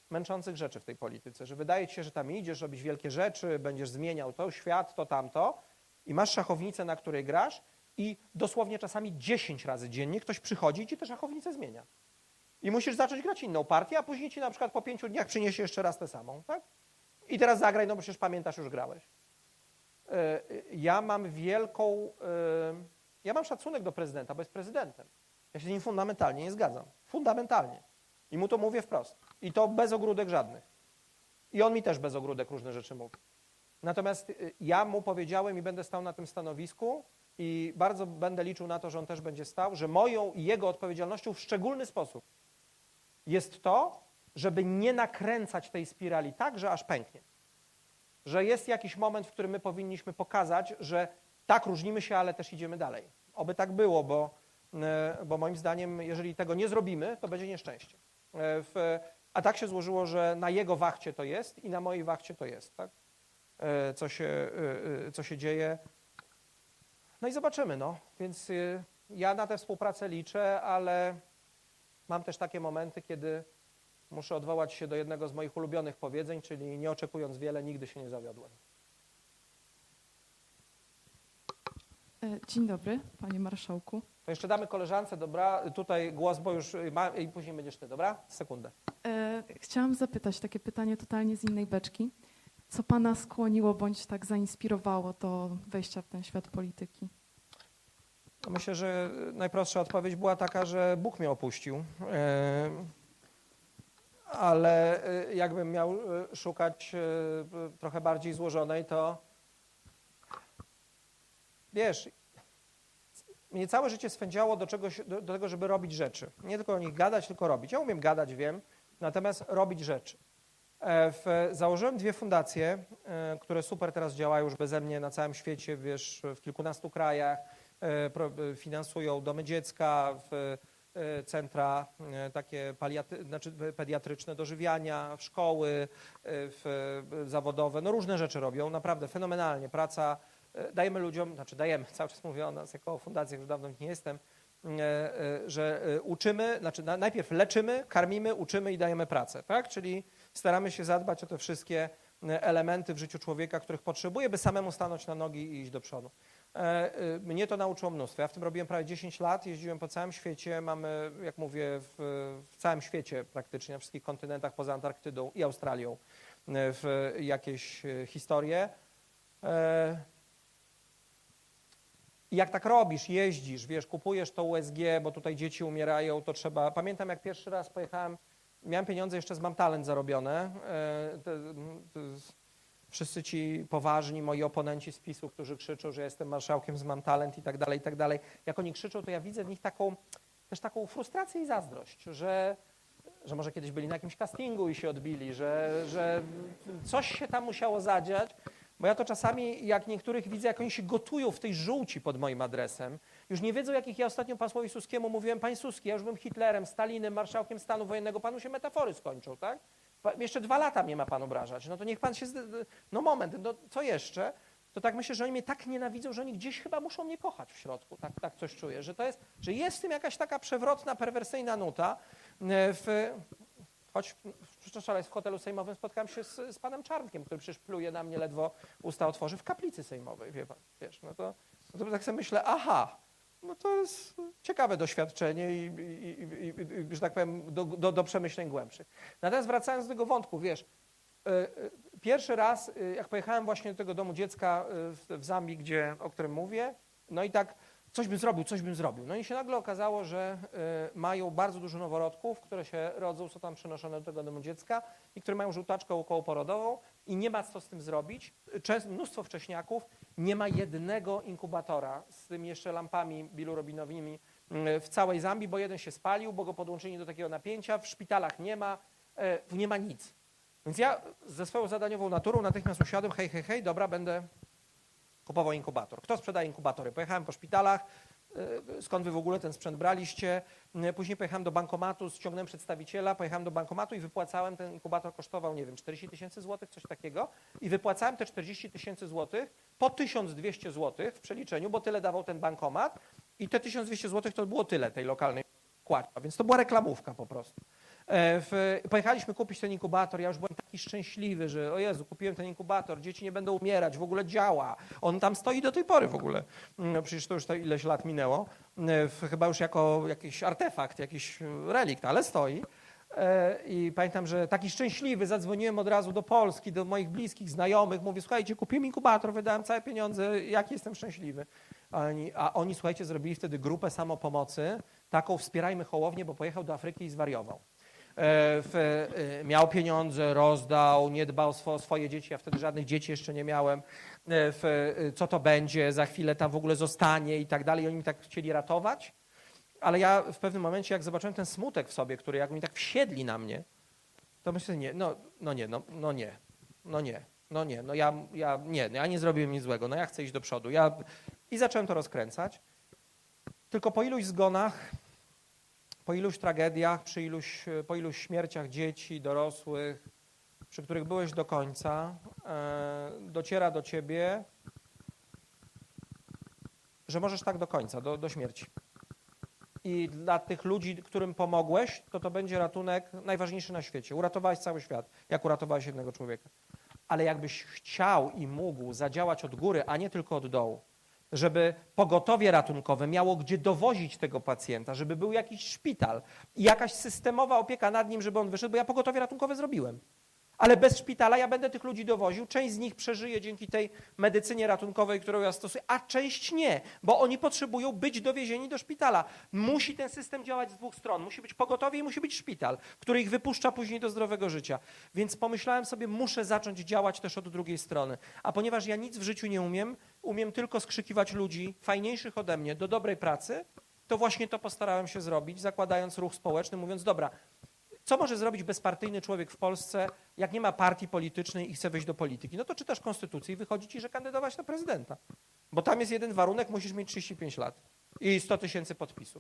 męczących rzeczy w tej polityce, że wydaje ci się, że tam idziesz robić wielkie rzeczy, będziesz zmieniał to, świat, to, tamto i masz szachownicę, na której grasz i dosłownie czasami dziesięć razy dziennie ktoś przychodzi i ci tę szachownicę zmienia. I musisz zacząć grać inną partię, a później ci na przykład po pięciu dniach przyniesie jeszcze raz tę samą, tak? I teraz zagraj, no bo przecież pamiętasz, już grałeś. Ja mam wielką, ja mam szacunek do prezydenta, bo jest prezydentem. Ja się z nim fundamentalnie nie zgadzam. Fundamentalnie. I mu to mówię wprost. I to bez ogródek żadnych. I on mi też bez ogródek różne rzeczy mówi. Natomiast ja mu powiedziałem i będę stał na tym stanowisku i bardzo będę liczył na to, że on też będzie stał, że moją i jego odpowiedzialnością w szczególny sposób jest to, żeby nie nakręcać tej spirali tak, że aż pęknie. Że jest jakiś moment, w którym my powinniśmy pokazać, że tak, różnimy się, ale też idziemy dalej. Oby tak było, bo, bo moim zdaniem, jeżeli tego nie zrobimy, to będzie nieszczęście. W, a tak się złożyło, że na jego wachcie to jest i na mojej wachcie to jest, tak? Co się, co się dzieje. No i zobaczymy, no. Więc ja na tę współpracę liczę, ale mam też takie momenty, kiedy muszę odwołać się do jednego z moich ulubionych powiedzeń, czyli nie oczekując wiele, nigdy się nie zawiodłem. Dzień dobry, panie marszałku. To jeszcze damy koleżance, dobra, tutaj głos, bo już ma, i później będziesz ty, dobra? Sekundę. E, chciałam zapytać takie pytanie totalnie z innej beczki. Co pana skłoniło bądź tak zainspirowało do wejścia w ten świat polityki? Myślę, że najprostsza odpowiedź była taka, że Bóg mnie opuścił. Ale jakbym miał szukać trochę bardziej złożonej, to wiesz, mnie całe życie swędziało do czegoś, do, do tego, żeby robić rzeczy. Nie tylko o nich gadać, tylko robić. Ja umiem gadać, wiem, natomiast robić rzeczy. W, założyłem dwie fundacje, które super teraz działają już beze mnie na całym świecie, wiesz, w kilkunastu krajach, finansują domy dziecka, w centra takie paliaty, znaczy pediatryczne dożywiania, w szkoły w zawodowe, no różne rzeczy robią, naprawdę fenomenalnie. Praca, dajemy ludziom, znaczy dajemy, cały czas mówię o nas jako o fundacjach, już dawno nie jestem, że uczymy, znaczy najpierw leczymy, karmimy, uczymy i dajemy pracę, tak? Czyli staramy się zadbać o te wszystkie elementy w życiu człowieka, których potrzebuje, by samemu stanąć na nogi i iść do przodu. Mnie to nauczyło mnóstwo. Ja w tym robiłem prawie dziesięć lat, jeździłem po całym świecie, mamy, jak mówię, w, w całym świecie praktycznie, na wszystkich kontynentach poza Antarktydą i Australią w jakieś historie. I jak tak robisz, jeździsz, wiesz, kupujesz to U S G, bo tutaj dzieci umierają, to trzeba... Pamiętam, jak pierwszy raz pojechałem, miałem pieniądze jeszcze z Mam Talent zarobione. To, to, wszyscy ci poważni, moi oponenci z PiSu, którzy krzyczą, że jestem marszałkiem z Mam Talent i tak dalej, i tak dalej. Jak oni krzyczą, to ja widzę w nich taką, też taką frustrację i zazdrość, że, że może kiedyś byli na jakimś castingu i się odbili, że, że coś się tam musiało zadziać. Bo ja to czasami, jak niektórych widzę, jak oni się gotują w tej żółci pod moim adresem, już nie wiedzą, jakich ja ostatnio posłowi Suskiemu mówiłem, panie Suski, ja już bym Hitlerem, Stalinem, marszałkiem stanu wojennego, panu się metafory skończą, tak? Jeszcze dwa lata mnie ma pan obrażać, no to niech pan się, no moment, no co jeszcze? To tak myślę, że oni mnie tak nienawidzą, że oni gdzieś chyba muszą mnie kochać w środku, tak, tak coś czuję, że to jest, że jest w tym jakaś taka przewrotna, perwersyjna nuta. W, choć wczoraj w hotelu sejmowym spotkałem się z, z panem Czarnkiem, który przecież pluje na mnie, ledwo usta otworzy w kaplicy sejmowej, wie pan, wiesz, no to, no to tak sobie myślę, aha, no to jest ciekawe doświadczenie i, i, i, i że tak powiem, do, do, do przemyśleń głębszych. Natomiast wracając do tego wątku, wiesz, pierwszy raz, jak pojechałem właśnie do tego domu dziecka w, w Zambii, gdzie, o którym mówię, no i tak coś bym zrobił, coś bym zrobił. No i się nagle okazało, że mają bardzo dużo noworodków, które się rodzą, są tam przenoszone do tego domu dziecka i które mają żółtaczkę okołoporodową i nie ma co z tym zrobić. Często, mnóstwo wcześniaków, nie ma jednego inkubatora z tymi jeszcze lampami bilirubinowymi w całej Zambii, bo jeden się spalił, bo go podłączyli do takiego napięcia, w szpitalach nie ma, nie ma nic. Więc ja ze swoją zadaniową naturą natychmiast usiadłem, hej, hej, hej, dobra, będę kupował inkubator. Kto sprzedaje inkubatory? Pojechałem po szpitalach, skąd wy w ogóle ten sprzęt braliście. Później pojechałem do bankomatu, ściągnąłem przedstawiciela, pojechałem do bankomatu i wypłacałem, ten inkubator kosztował, nie wiem, czterdzieści tysięcy złotych, coś takiego. I wypłacałem te czterdzieści tysięcy złotych po tysiąc dwieście złotych w przeliczeniu, bo tyle dawał ten bankomat i te tysiąc dwieście złotych to było tyle tej lokalnej kładki, więc to była reklamówka po prostu. W, pojechaliśmy kupić ten inkubator, ja już byłem taki szczęśliwy, że o Jezu, kupiłem ten inkubator, dzieci nie będą umierać, w ogóle działa. On tam stoi do tej pory w ogóle. No przecież to już to ileś lat minęło. Chyba już jako jakiś artefakt, jakiś relikt, ale stoi. I pamiętam, że taki szczęśliwy, zadzwoniłem od razu do Polski, do moich bliskich, znajomych, mówię, słuchajcie, kupiłem inkubator, wydałem całe pieniądze, jaki jestem szczęśliwy. A oni, a oni, słuchajcie, zrobili wtedy grupę samopomocy, taką wspierajmy Hołownię, bo pojechał do Afryki i zwariował. W, miał pieniądze, rozdał, nie dbał o swoje dzieci, ja wtedy żadnych dzieci jeszcze nie miałem, w, co to będzie, za chwilę tam w ogóle zostanie i tak dalej. I oni mi tak chcieli ratować, ale ja w pewnym momencie, jak zobaczyłem ten smutek w sobie, który jak mi tak wsiedli na mnie, to myślę, nie, no, no nie, no, no nie, no nie, no nie, no ja, ja nie, ja nie zrobiłem nic złego, no ja chcę iść do przodu. Ja, i zacząłem to rozkręcać, tylko po iluś zgonach, po iluś tragediach, przy iluś, po iluś śmierciach dzieci, dorosłych, przy których byłeś do końca, e, dociera do ciebie, że możesz tak do końca, do, do śmierci. I dla tych ludzi, którym pomogłeś, to to będzie ratunek najważniejszy na świecie. Uratowałeś cały świat, jak uratowałeś jednego człowieka. Ale jakbyś chciał i mógł zadziałać od góry, a nie tylko od dołu, żeby pogotowie ratunkowe miało gdzie dowozić tego pacjenta, żeby był jakiś szpital i jakaś systemowa opieka nad nim, żeby on wyszedł, bo ja pogotowie ratunkowe zrobiłem. Ale bez szpitala ja będę tych ludzi dowoził, część z nich przeżyje dzięki tej medycynie ratunkowej, którą ja stosuję, a część nie, bo oni potrzebują być dowiezieni do szpitala. Musi ten system działać z dwóch stron, musi być pogotowie i musi być szpital, który ich wypuszcza później do zdrowego życia. Więc pomyślałem sobie, muszę zacząć działać też od drugiej strony. A ponieważ ja nic w życiu nie umiem, umiem tylko skrzykiwać ludzi fajniejszych ode mnie do dobrej pracy, to właśnie to postarałem się zrobić, zakładając ruch społeczny, mówiąc, dobra, co może zrobić bezpartyjny człowiek w Polsce, jak nie ma partii politycznej i chce wejść do polityki? No to czytasz konstytucję i wychodzi ci, że kandydować na prezydenta. Bo tam jest jeden warunek, musisz mieć trzydzieści pięć lat i sto tysięcy podpisów.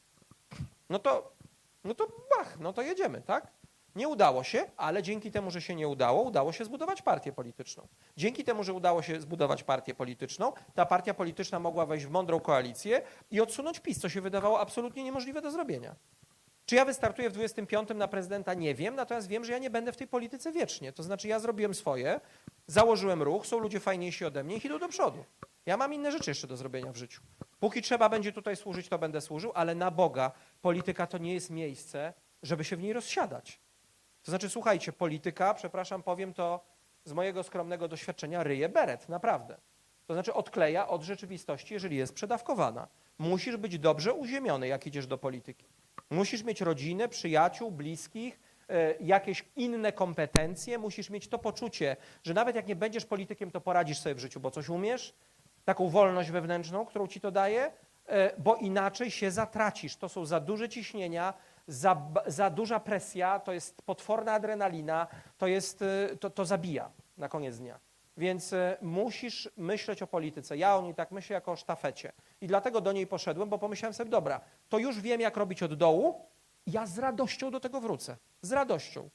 No to, no to bach, no to jedziemy, tak? Nie udało się, ale dzięki temu, że się nie udało, udało się zbudować partię polityczną. Dzięki temu, że udało się zbudować partię polityczną, ta partia polityczna mogła wejść w mądrą koalicję i odsunąć PiS, co się wydawało absolutnie niemożliwe do zrobienia. Czy ja wystartuję w dwudziestym piątym na prezydenta? Nie wiem, natomiast wiem, że ja nie będę w tej polityce wiecznie. To znaczy ja zrobiłem swoje, założyłem ruch, są ludzie fajniejsi ode mnie i idą do przodu. Ja mam inne rzeczy jeszcze do zrobienia w życiu. Póki trzeba będzie tutaj służyć, to będę służył, ale na Boga polityka to nie jest miejsce, żeby się w niej rozsiadać. To znaczy, słuchajcie, polityka, przepraszam, powiem to z mojego skromnego doświadczenia, ryje beret, naprawdę. To znaczy odkleja od rzeczywistości, jeżeli jest przedawkowana. Musisz być dobrze uziemiony, jak idziesz do polityki. Musisz mieć rodzinę, przyjaciół, bliskich, jakieś inne kompetencje, musisz mieć to poczucie, że nawet jak nie będziesz politykiem, to poradzisz sobie w życiu, bo coś umiesz, taką wolność wewnętrzną, którą ci to daje, bo inaczej się zatracisz. To są za duże ciśnienia, za, za duża presja, to jest potworna adrenalina, to, jest, to, to zabija na koniec dnia. Więc musisz myśleć o polityce. Ja o niej tak myślę jako o sztafecie. I dlatego do niej poszedłem, bo pomyślałem sobie, dobra, to już wiem, jak robić od dołu, ja z radością do tego wrócę. Z radością.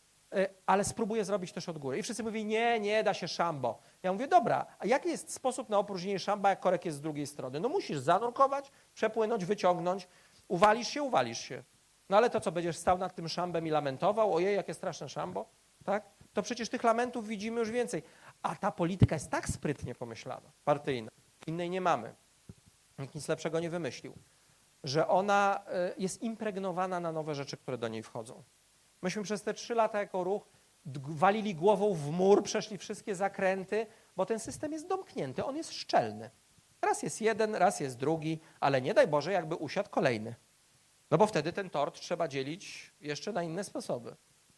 Ale spróbuję zrobić też od góry. I wszyscy mówią, nie, nie da się szambo. Ja mówię, dobra, a jaki jest sposób na opróżnienie szamba, jak korek jest z drugiej strony? No musisz zanurkować, przepłynąć, wyciągnąć. Uwalisz się, uwalisz się. No ale to co, będziesz stał nad tym szambem i lamentował? Ojej, jakie straszne szambo, tak? To przecież tych lamentów widzimy już więcej. A ta polityka jest tak sprytnie pomyślana, partyjna, innej nie mamy, nikt nic lepszego nie wymyślił, że ona jest impregnowana na nowe rzeczy, które do niej wchodzą. Myśmy przez te trzy lata jako ruch walili głową w mur, przeszli wszystkie zakręty, bo ten system jest domknięty, on jest szczelny. Raz jest jeden, raz jest drugi, ale nie daj Boże, jakby usiadł kolejny. No bo wtedy ten tort trzeba dzielić jeszcze na inne sposoby.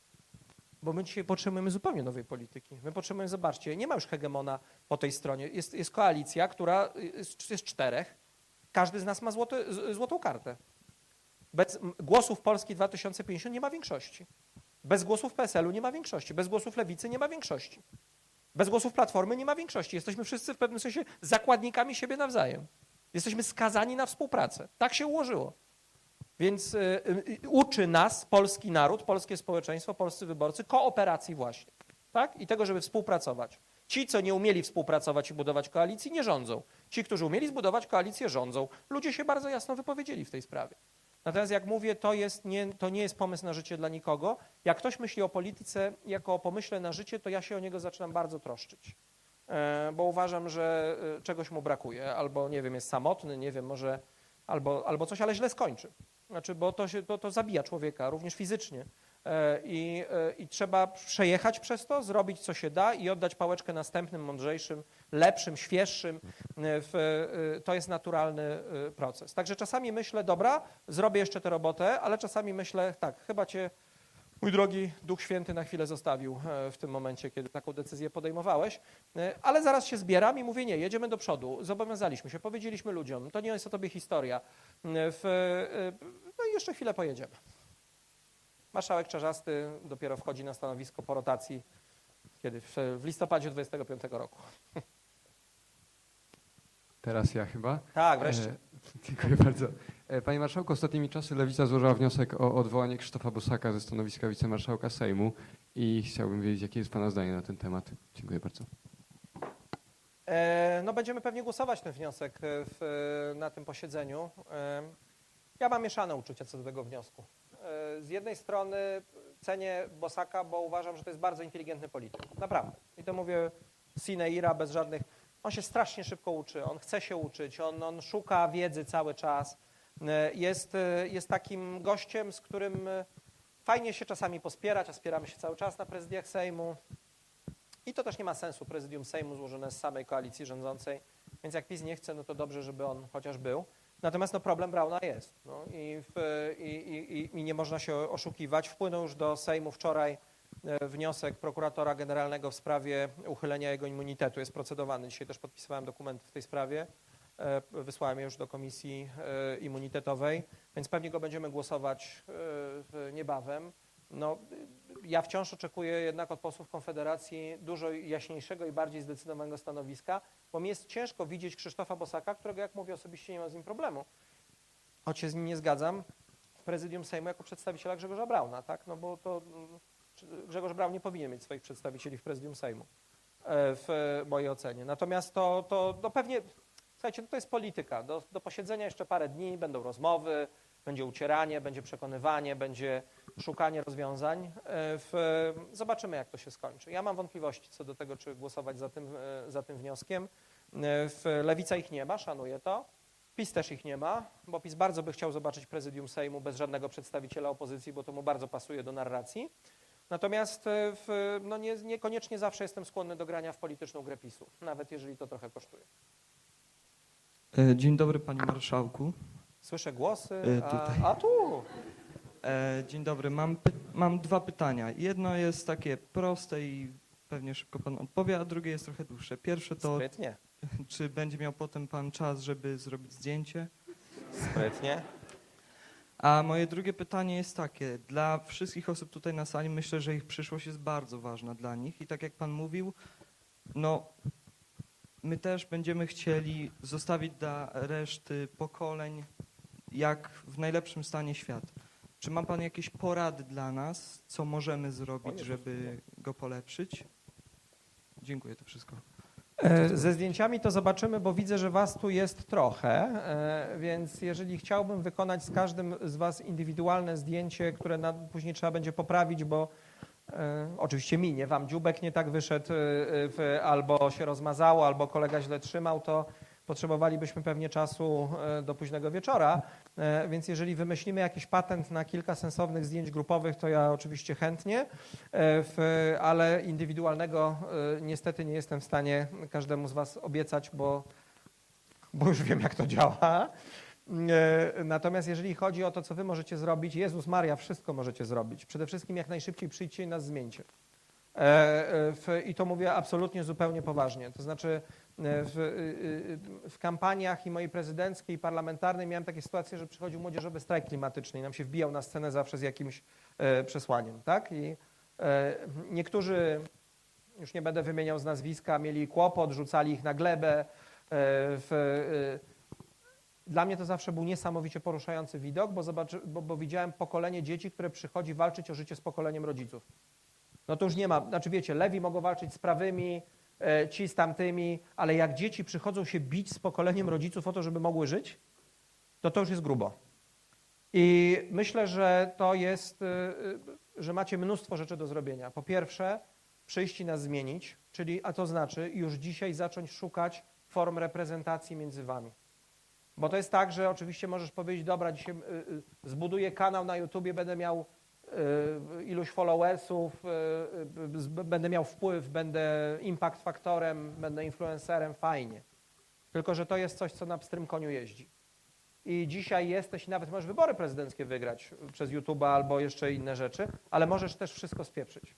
Bo my dzisiaj potrzebujemy zupełnie nowej polityki. My potrzebujemy, zobaczcie, nie ma już hegemona po tej stronie. Jest, jest koalicja, która jest, jest czterech. Każdy z nas ma złoty, złotą kartę. Bez głosów Polski dwa tysiące pięćdziesiąt nie ma większości. Bez głosów P S L u nie ma większości. Bez głosów Lewicy nie ma większości. Bez głosów Platformy nie ma większości. Jesteśmy wszyscy w pewnym sensie zakładnikami siebie nawzajem. Jesteśmy skazani na współpracę. Tak się ułożyło. Więc y, y, uczy nas polski naród, polskie społeczeństwo, polscy wyborcy kooperacji właśnie, tak? I tego, żeby współpracować. Ci, co nie umieli współpracować i budować koalicji, nie rządzą. Ci, którzy umieli zbudować koalicję, rządzą. Ludzie się bardzo jasno wypowiedzieli w tej sprawie. Natomiast jak mówię, to, jest nie, to nie jest pomysł na życie dla nikogo. Jak ktoś myśli o polityce jako o pomyśle na życie, to ja się o niego zaczynam bardzo troszczyć. Bo uważam, że czegoś mu brakuje. Albo, nie wiem, jest samotny, nie wiem, może albo, albo coś, ale źle skończy. Znaczy, bo to, się, to, to zabija człowieka, również fizycznie. I, I trzeba przejechać przez to, zrobić co się da i oddać pałeczkę następnym, mądrzejszym, lepszym, świeższym. W, to jest naturalny proces. Także czasami myślę, dobra, zrobię jeszcze tę robotę, ale czasami myślę, tak, chyba cię, mój drogi Duch Święty, na chwilę zostawił w tym momencie, kiedy taką decyzję podejmowałeś, ale zaraz się zbieram i mówię, nie, jedziemy do przodu, zobowiązaliśmy się, powiedzieliśmy ludziom, to nie jest o tobie historia. W, no i jeszcze chwilę pojedziemy. Marszałek Czarzasty dopiero wchodzi na stanowisko po rotacji, kiedy w, w listopadzie dwudziestego piątego roku. Teraz ja chyba. Tak, wreszcie. E, dziękuję bardzo. E, Panie Marszałku, ostatnimi czasy Lewica złożyła wniosek o odwołanie Krzysztofa Bosaka ze stanowiska wicemarszałka Sejmu i chciałbym wiedzieć, jakie jest Pana zdanie na ten temat. Dziękuję bardzo. E, no będziemy pewnie głosować ten wniosek w, na tym posiedzeniu. E, ja mam mieszane uczucia co do tego wniosku. Z jednej strony cenię Bosaka, bo uważam, że to jest bardzo inteligentny polityk. Naprawdę. I to mówię sine ira, bez żadnych... On się strasznie szybko uczy, on chce się uczyć, on, on szuka wiedzy cały czas. Jest, jest takim gościem, z którym fajnie się czasami pospierać, a spieramy się cały czas na prezydiach Sejmu. I to też nie ma sensu, prezydium Sejmu złożone z samej koalicji rządzącej. Więc jak PiS nie chce, no to dobrze, żeby on chociaż był. Natomiast no, problem Brauna jest no, i, w, i, i, i nie można się oszukiwać. Wpłynął już do Sejmu wczoraj wniosek prokuratora generalnego w sprawie uchylenia jego immunitetu. Jest procedowany. Dzisiaj też podpisywałem dokumenty w tej sprawie. Wysłałem je już do komisji immunitetowej, więc pewnie go będziemy głosować niebawem. No, ja wciąż oczekuję jednak od posłów Konfederacji dużo jaśniejszego i bardziej zdecydowanego stanowiska, bo mi jest ciężko widzieć Krzysztofa Bosaka, którego, jak mówię, osobiście nie mam z nim problemu, choć się z nim nie zgadzam, w prezydium Sejmu jako przedstawiciela Grzegorza Brauna, tak? No bo to Grzegorz Braun nie powinien mieć swoich przedstawicieli w prezydium Sejmu, w mojej ocenie. Natomiast to, to, to pewnie, słuchajcie, no to jest polityka. Do, do posiedzenia jeszcze parę dni, będą rozmowy, będzie ucieranie, będzie przekonywanie, będzie szukanie rozwiązań. W, zobaczymy, jak to się skończy. Ja mam wątpliwości co do tego, czy głosować za tym, za tym wnioskiem. W Lewica ich nie ma, szanuję to. PiS też ich nie ma, bo PiS bardzo by chciał zobaczyć prezydium Sejmu bez żadnego przedstawiciela opozycji, bo to mu bardzo pasuje do narracji. Natomiast w, no nie, niekoniecznie zawsze jestem skłonny do grania w polityczną grę PiSu, nawet jeżeli to trochę kosztuje. Dzień dobry, panie marszałku. Słyszę głosy, a, a tu... Dzień dobry, mam, mam dwa pytania. Jedno jest takie proste i pewnie szybko pan odpowie, a drugie jest trochę dłuższe. Pierwsze to, Sprytnie. Czy będzie miał potem pan czas, żeby zrobić zdjęcie? Sprytnie. A moje drugie pytanie jest takie. Dla wszystkich osób tutaj na sali myślę, że ich przyszłość jest bardzo ważna dla nich i tak jak pan mówił, no my też będziemy chcieli zostawić dla reszty pokoleń jak w najlepszym stanie świat. Czy ma pan jakieś porady dla nas, co możemy zrobić, żeby go polepszyć? Dziękuję, to wszystko. Ze zdjęciami to zobaczymy, bo widzę, że was tu jest trochę, więc jeżeli chciałbym wykonać z każdym z was indywidualne zdjęcie, które na, później trzeba będzie poprawić, bo e, oczywiście mi, nie wam dziubek nie tak wyszedł, w, albo się rozmazało, albo kolega źle trzymał, to potrzebowalibyśmy pewnie czasu do późnego wieczora, więc jeżeli wymyślimy jakiś patent na kilka sensownych zdjęć grupowych, to ja oczywiście chętnie, ale indywidualnego niestety nie jestem w stanie każdemu z was obiecać, bo, bo już wiem, jak to działa. Natomiast jeżeli chodzi o to, co wy możecie zrobić, Jezus Maria, wszystko możecie zrobić. Przede wszystkim jak najszybciej przyjdźcie i nas zmieńcie. I to mówię absolutnie zupełnie poważnie. To znaczy w, w kampaniach i mojej prezydenckiej i parlamentarnej miałem takie sytuacje, że przychodził młodzieżowy strajk klimatyczny i nam się wbijał na scenę zawsze z jakimś przesłaniem. Tak? I niektórzy, już nie będę wymieniał z nazwiska, mieli kłopot, rzucali ich na glebę. W, Dla mnie to zawsze był niesamowicie poruszający widok, bo, zobaczy, bo, bo widziałem pokolenie dzieci, które przychodzi walczyć o życie z pokoleniem rodziców. No to już nie ma, znaczy wiecie, lewi mogą walczyć z prawymi, ci z tamtymi, ale jak dzieci przychodzą się bić z pokoleniem rodziców o to, żeby mogły żyć, to to już jest grubo. I myślę, że to jest, że macie mnóstwo rzeczy do zrobienia. Po pierwsze, przyjść i nas zmienić, czyli, a to znaczy już dzisiaj zacząć szukać form reprezentacji między wami. Bo to jest tak, że oczywiście możesz powiedzieć, dobra, dzisiaj zbuduję kanał na YouTubie, będę miał iluś followersów, będę miał wpływ, będę impact faktorem, będę influencerem, fajnie. Tylko że to jest coś, co na pstrym koniu jeździ. I dzisiaj jesteś, nawet możesz wybory prezydenckie wygrać przez YouTube'a albo jeszcze inne rzeczy, ale możesz też wszystko spieprzyć.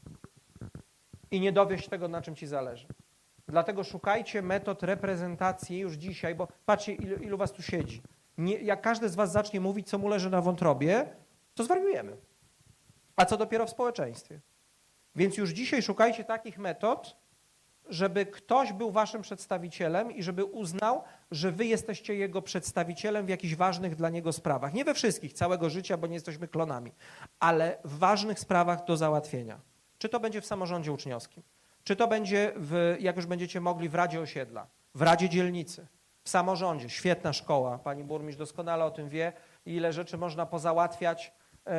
I nie dowieść tego, na czym ci zależy. Dlatego szukajcie metod reprezentacji już dzisiaj, bo patrzcie, ilu, ilu was tu siedzi. Nie, jak każdy z was zacznie mówić, co mu leży na wątrobie, to zwariujemy. A co dopiero w społeczeństwie. Więc już dzisiaj szukajcie takich metod, żeby ktoś był waszym przedstawicielem i żeby uznał, że wy jesteście jego przedstawicielem w jakichś ważnych dla niego sprawach. Nie we wszystkich, całego życia, bo nie jesteśmy klonami, ale w ważnych sprawach do załatwienia. Czy to będzie w samorządzie uczniowskim, czy to będzie, w, jak już będziecie mogli, w Radzie Osiedla, w Radzie Dzielnicy, w samorządzie. Świetna szkoła, pani burmistrz doskonale o tym wie, ile rzeczy można pozałatwiać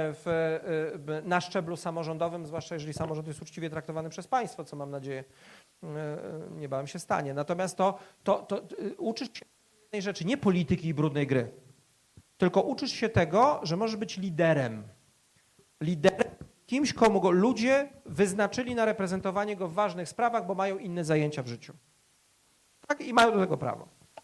w, na szczeblu samorządowym, zwłaszcza jeżeli samorząd jest uczciwie traktowany przez państwo, co mam nadzieję niebawem się stanie. Natomiast to, to, to uczysz się jednej rzeczy, nie polityki i brudnej gry, tylko uczysz się tego, że możesz być liderem. Liderem, kimś, komu go ludzie wyznaczyli na reprezentowanie go w ważnych sprawach, bo mają inne zajęcia w życiu. Tak, i mają do tego prawo.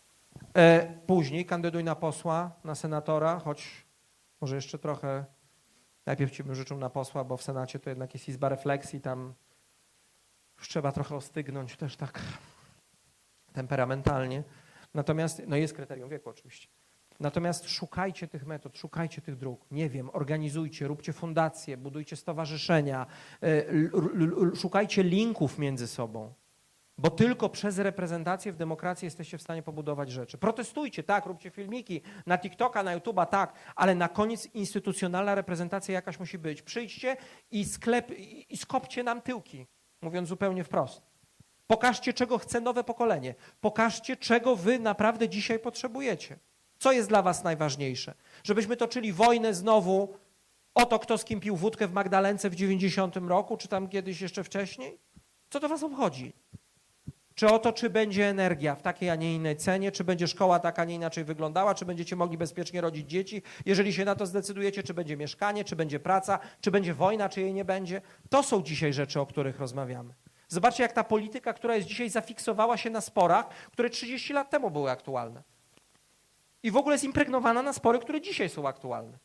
Później kandyduj na posła, na senatora, choć może jeszcze trochę, najpierw ci bym życzył na posła, bo w Senacie to jednak jest izba refleksji, tam już trzeba trochę ostygnąć też tak temperamentalnie. Natomiast, no jest kryterium wieku oczywiście. Natomiast szukajcie tych metod, szukajcie tych dróg. Nie wiem, organizujcie, róbcie fundacje, budujcie stowarzyszenia, szukajcie linków między sobą. Bo tylko przez reprezentację w demokracji jesteście w stanie pobudować rzeczy. Protestujcie, tak, róbcie filmiki na TikToka, na YouTube'a, tak, ale na koniec instytucjonalna reprezentacja jakaś musi być. Przyjdźcie i, sklep, i skopcie nam tyłki, mówiąc zupełnie wprost. Pokażcie, czego chce nowe pokolenie. Pokażcie, czego wy naprawdę dzisiaj potrzebujecie. Co jest dla was najważniejsze? Żebyśmy toczyli wojnę znowu o to, kto z kim pił wódkę w Magdalence w dziewięćdziesiątym roku, czy tam kiedyś jeszcze wcześniej? Co to was obchodzi? Czy o to, czy będzie energia w takiej, a nie innej cenie, czy będzie szkoła taka, a nie inaczej wyglądała, czy będziecie mogli bezpiecznie rodzić dzieci, jeżeli się na to zdecydujecie, czy będzie mieszkanie, czy będzie praca, czy będzie wojna, czy jej nie będzie. To są dzisiaj rzeczy, o których rozmawiamy. Zobaczcie, jak ta polityka, która jest dzisiaj, zafiksowała się na sporach, które trzydzieści lat temu były aktualne. I w ogóle jest impregnowana na spory, które dzisiaj są aktualne.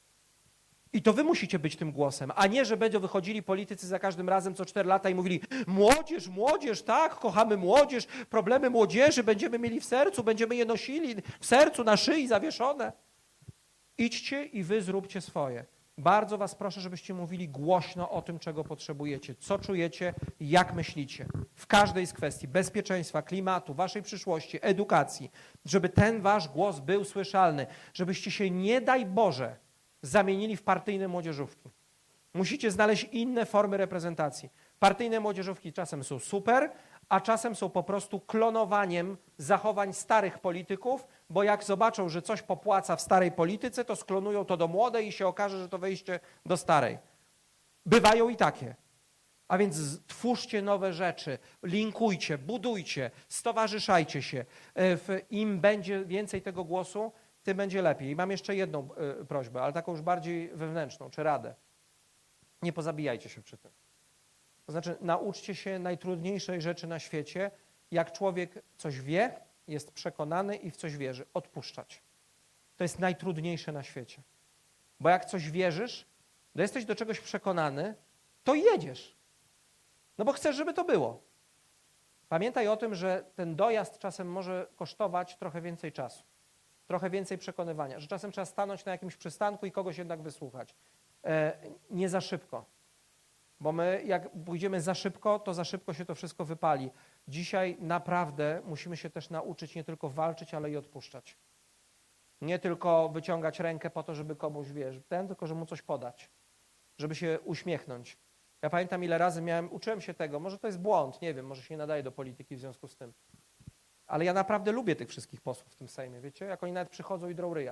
I to wy musicie być tym głosem, a nie, że będą wychodzili politycy za każdym razem co cztery lata i mówili: młodzież, młodzież, tak, kochamy młodzież, problemy młodzieży będziemy mieli w sercu, będziemy je nosili w sercu, na szyi zawieszone. Idźcie i wy zróbcie swoje. Bardzo was proszę, żebyście mówili głośno o tym, czego potrzebujecie, co czujecie, jak myślicie. W każdej z kwestii bezpieczeństwa, klimatu, waszej przyszłości, edukacji, żeby ten wasz głos był słyszalny, żebyście się, nie daj Boże, zamienili w partyjne młodzieżówki. Musicie znaleźć inne formy reprezentacji. Partyjne młodzieżówki czasem są super, a czasem są po prostu klonowaniem zachowań starych polityków, bo jak zobaczą, że coś popłaca w starej polityce, to sklonują to do młodej i się okaże, że to wejście do starej. Bywają i takie. A więc twórzcie nowe rzeczy, linkujcie, budujcie, stowarzyszajcie się. Im będzie więcej tego głosu, tym będzie lepiej. I mam jeszcze jedną y, prośbę, ale taką już bardziej wewnętrzną, czy radę. Nie pozabijajcie się przy tym. To znaczy, nauczcie się najtrudniejszej rzeczy na świecie, jak człowiek coś wie, jest przekonany i w coś wierzy, odpuszczać. To jest najtrudniejsze na świecie. Bo jak coś wierzysz, to jesteś do czegoś przekonany, to jedziesz. No bo chcesz, żeby to było. Pamiętaj o tym, że ten dojazd czasem może kosztować trochę więcej czasu. Trochę więcej przekonywania, że czasem trzeba stanąć na jakimś przystanku i kogoś jednak wysłuchać. E, nie za szybko, bo my jak pójdziemy za szybko, to za szybko się to wszystko wypali. Dzisiaj naprawdę musimy się też nauczyć nie tylko walczyć, ale i odpuszczać. Nie tylko wyciągać rękę po to, żeby komuś, wiesz, ten, tylko żeby mu coś podać, żeby się uśmiechnąć. Ja pamiętam, ile razy miałem, uczyłem się tego, może to jest błąd, nie wiem, może się nie nadaje do polityki w związku z tym. Ale ja naprawdę lubię tych wszystkich posłów w tym Sejmie, wiecie? Jak oni nawet przychodzą i drą ryja.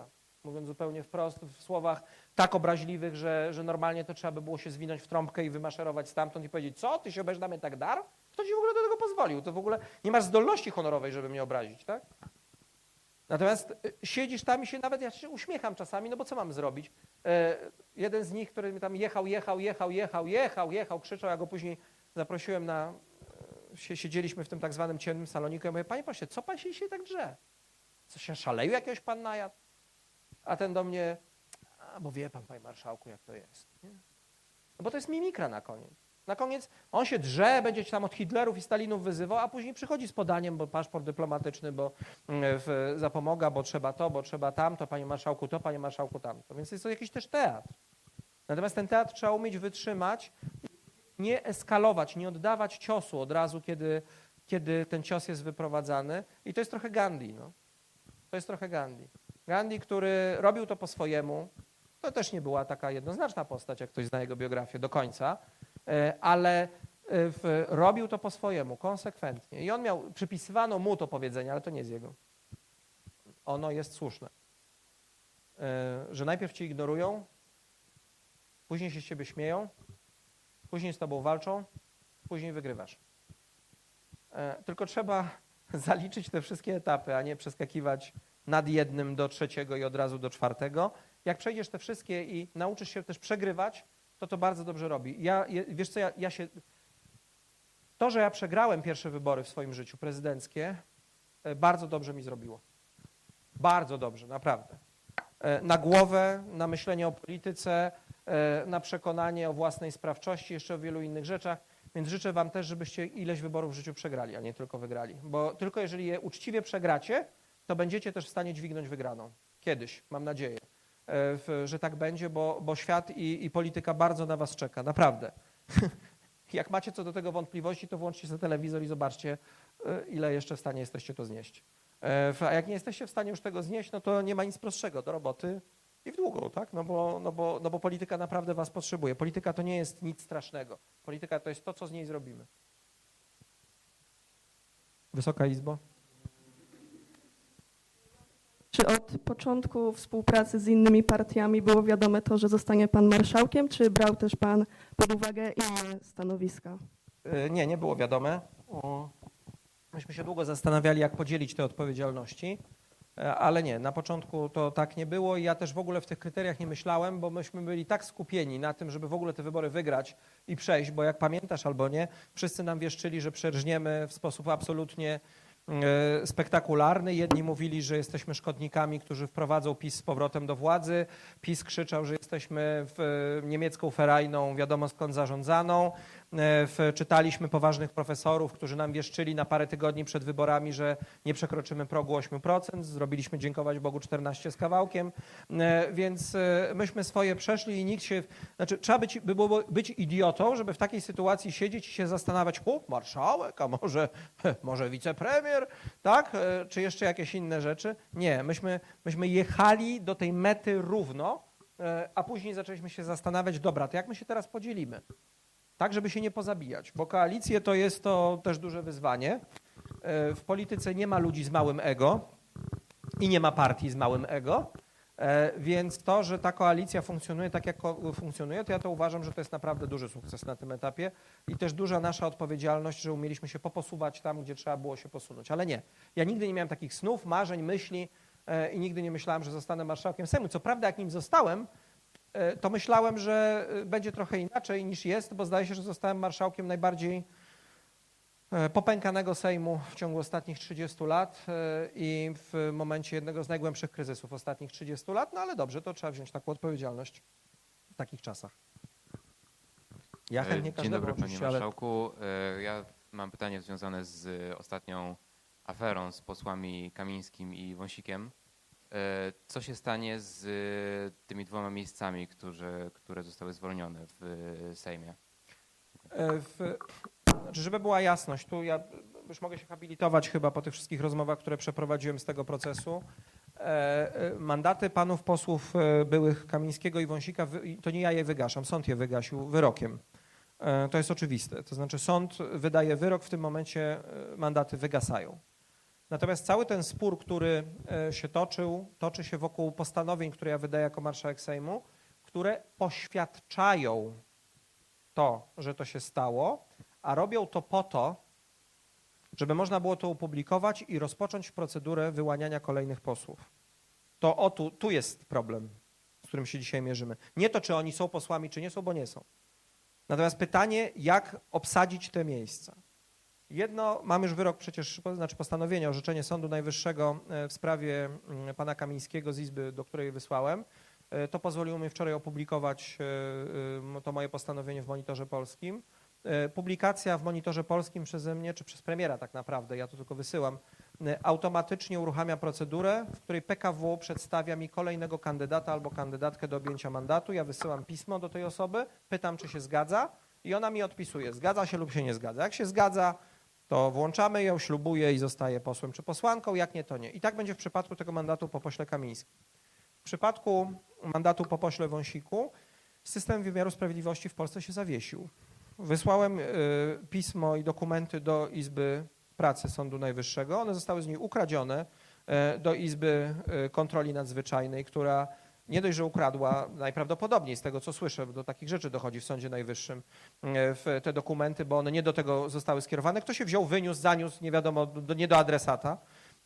mówiąc zupełnie wprost, w słowach tak obraźliwych, że, że normalnie to trzeba by było się zwinąć w trąbkę i wymaszerować stamtąd i powiedzieć, co, ty się będziesz na mnie tak dar? Kto ci w ogóle do tego pozwolił? To w ogóle nie masz zdolności honorowej, żeby mnie obrazić, tak? Natomiast y, siedzisz tam i się nawet, ja się uśmiecham czasami, no bo co mam zrobić? E, jeden z nich, który mi tam jechał, jechał, jechał, jechał, jechał, jechał, krzyczał, ja go później zaprosiłem na, e, się, siedzieliśmy w tym tak zwanym ciemnym saloniku, ja mówię, panie proszę, co pan się dzisiaj tak drze? Co się szaleju jakiegoś pan najadł? A ten do mnie, a bo wie pan, panie marszałku, jak to jest. Nie? No bo to jest mimikra na koniec. Na koniec on się drze, będzie tam od Hitlerów i Stalinów wyzywał, a później przychodzi z podaniem, bo paszport dyplomatyczny, bo w, zapomoga, bo trzeba to, bo trzeba tamto, panie marszałku to, panie marszałku tamto. Więc jest to jakiś też teatr. Natomiast ten teatr trzeba umieć wytrzymać, nie eskalować, nie oddawać ciosu od razu, kiedy, kiedy ten cios jest wyprowadzany. I to jest trochę Gandhi. No. To jest trochę Gandhi. Gandhi, który robił to po swojemu, to też nie była taka jednoznaczna postać, jak ktoś zna jego biografię do końca, ale w, robił to po swojemu, konsekwentnie. I on miał, przypisywano mu to powiedzenie, ale to nie jest jego. Ono jest słuszne. Że najpierw cię ignorują, później się z ciebie śmieją, później z tobą walczą, później wygrywasz. Tylko trzeba zaliczyć te wszystkie etapy, a nie przeskakiwać nad jednym do trzeciego i od razu do czwartego. Jak przejdziesz te wszystkie i nauczysz się też przegrywać, to to bardzo dobrze robi. Ja, wiesz co, ja, ja się... To, że ja przegrałem pierwsze wybory w swoim życiu prezydenckie, bardzo dobrze mi zrobiło. Bardzo dobrze, naprawdę. Na głowę, na myślenie o polityce, na przekonanie o własnej sprawczości, jeszcze o wielu innych rzeczach. Więc życzę wam też, żebyście ileś wyborów w życiu przegrali, a nie tylko wygrali. Bo tylko jeżeli je uczciwie przegracie, to będziecie też w stanie dźwignąć wygraną. Kiedyś, mam nadzieję, że tak będzie, bo, bo świat i, i polityka bardzo na was czeka, naprawdę. Jak macie co do tego wątpliwości, to włączcie sobie telewizor i zobaczcie, ile jeszcze w stanie jesteście to znieść. A jak nie jesteście w stanie już tego znieść, no to nie ma nic prostszego do roboty i w długą, tak? No bo, no bo, no bo polityka naprawdę was potrzebuje. Polityka to nie jest nic strasznego. Polityka to jest to, co z niej zrobimy. Wysoka Izbo. Czy od początku współpracy z innymi partiami było wiadome to, że zostanie pan marszałkiem, czy brał też pan pod uwagę inne stanowiska? Nie, nie było wiadome. Myśmy się długo zastanawiali, jak podzielić te odpowiedzialności, ale nie, na początku to tak nie było i ja też w ogóle w tych kryteriach nie myślałem, bo myśmy byli tak skupieni na tym, żeby w ogóle te wybory wygrać i przejść, bo jak pamiętasz albo nie, wszyscy nam wieszczyli, że przerżniemy w sposób absolutnie spektakularny. Jedni mówili, że jesteśmy szkodnikami, którzy wprowadzą PiS z powrotem do władzy. PiS krzyczał, że jesteśmy w niemiecką ferajną, wiadomo skąd zarządzaną. Czytaliśmy poważnych profesorów, którzy nam wieszczyli na parę tygodni przed wyborami, że nie przekroczymy progu osiem procent. Zrobiliśmy, dziękować Bogu, czternaście z kawałkiem. Więc myśmy swoje przeszli i nikt się... Znaczy, trzeba być, by było być idiotą, żeby w takiej sytuacji siedzieć i się zastanawiać, o, marszałek, a może, może wicepremier, tak? Czy jeszcze jakieś inne rzeczy. Nie, myśmy, myśmy jechali do tej mety równo, a później zaczęliśmy się zastanawiać, dobra, to jak my się teraz podzielimy? Tak, żeby się nie pozabijać, bo koalicje to jest to też duże wyzwanie. W polityce nie ma ludzi z małym ego i nie ma partii z małym ego, więc to, że ta koalicja funkcjonuje tak, jak funkcjonuje, to ja to uważam, że to jest naprawdę duży sukces na tym etapie i też duża nasza odpowiedzialność, że umieliśmy się poposuwać tam, gdzie trzeba było się posunąć. Ale nie, ja nigdy nie miałem takich snów, marzeń, myśli i nigdy nie myślałem, że zostanę marszałkiem Sejmu. Co prawda, jak nim zostałem, to myślałem, że będzie trochę inaczej niż jest, bo zdaje się, że zostałem marszałkiem najbardziej popękanego Sejmu w ciągu ostatnich trzydziestu lat i w momencie jednego z najgłębszych kryzysów ostatnich trzydziestu lat, no ale dobrze, to trzeba wziąć taką odpowiedzialność w takich czasach. Ja chętnie Dzień każdego dobry, panie ale... marszałku. Ja mam pytanie związane z ostatnią aferą z posłami Kamińskim i Wąsikiem. Co się stanie z tymi dwoma miejscami, którzy, które zostały zwolnione w Sejmie? W, znaczy, żeby była jasność, tu ja już mogę się habilitować chyba po tych wszystkich rozmowach, które przeprowadziłem z tego procesu. Mandaty panów posłów byłych Kamińskiego i Wąsika, to nie ja je wygaszam, sąd je wygasił wyrokiem. To jest oczywiste. To znaczy sąd wydaje wyrok, w tym momencie mandaty wygasają. Natomiast cały ten spór, który się toczył, toczy się wokół postanowień, które ja wydaję jako marszałek Sejmu, które poświadczają to, że to się stało, a robią to po to, żeby można było to opublikować i rozpocząć procedurę wyłaniania kolejnych posłów. To o tu, tu jest problem, z którym się dzisiaj mierzymy. Nie to, czy oni są posłami, czy nie są, bo nie są. Natomiast pytanie, jak obsadzić te miejsca. Jedno, mamy już wyrok przecież, znaczy postanowienie, orzeczenie Sądu Najwyższego w sprawie pana Kamińskiego z Izby, do której wysłałem. To pozwoliło mi wczoraj opublikować to moje postanowienie w Monitorze Polskim. Publikacja w Monitorze Polskim przeze mnie, czy przez premiera tak naprawdę, ja to tylko wysyłam, automatycznie uruchamia procedurę, w której P K W przedstawia mi kolejnego kandydata albo kandydatkę do objęcia mandatu. Ja wysyłam pismo do tej osoby, pytam, czy się zgadza i ona mi odpisuje, zgadza się lub się nie zgadza. Jak się zgadza, to włączamy ją, ślubuje i zostaje posłem czy posłanką, jak nie, to nie. I tak będzie w przypadku tego mandatu po pośle Kamińskim. W przypadku mandatu po pośle Wąsiku system wymiaru sprawiedliwości w Polsce się zawiesił. Wysłałem pismo i dokumenty do Izby Pracy Sądu Najwyższego. One zostały z niej ukradzione do Izby Kontroli Nadzwyczajnej, która nie dość, że ukradła, najprawdopodobniej z tego, co słyszę, bo do takich rzeczy dochodzi w Sądzie Najwyższym, w te dokumenty, bo one nie do tego zostały skierowane. Kto się wziął, wyniósł, zaniósł, nie wiadomo, do, nie do adresata.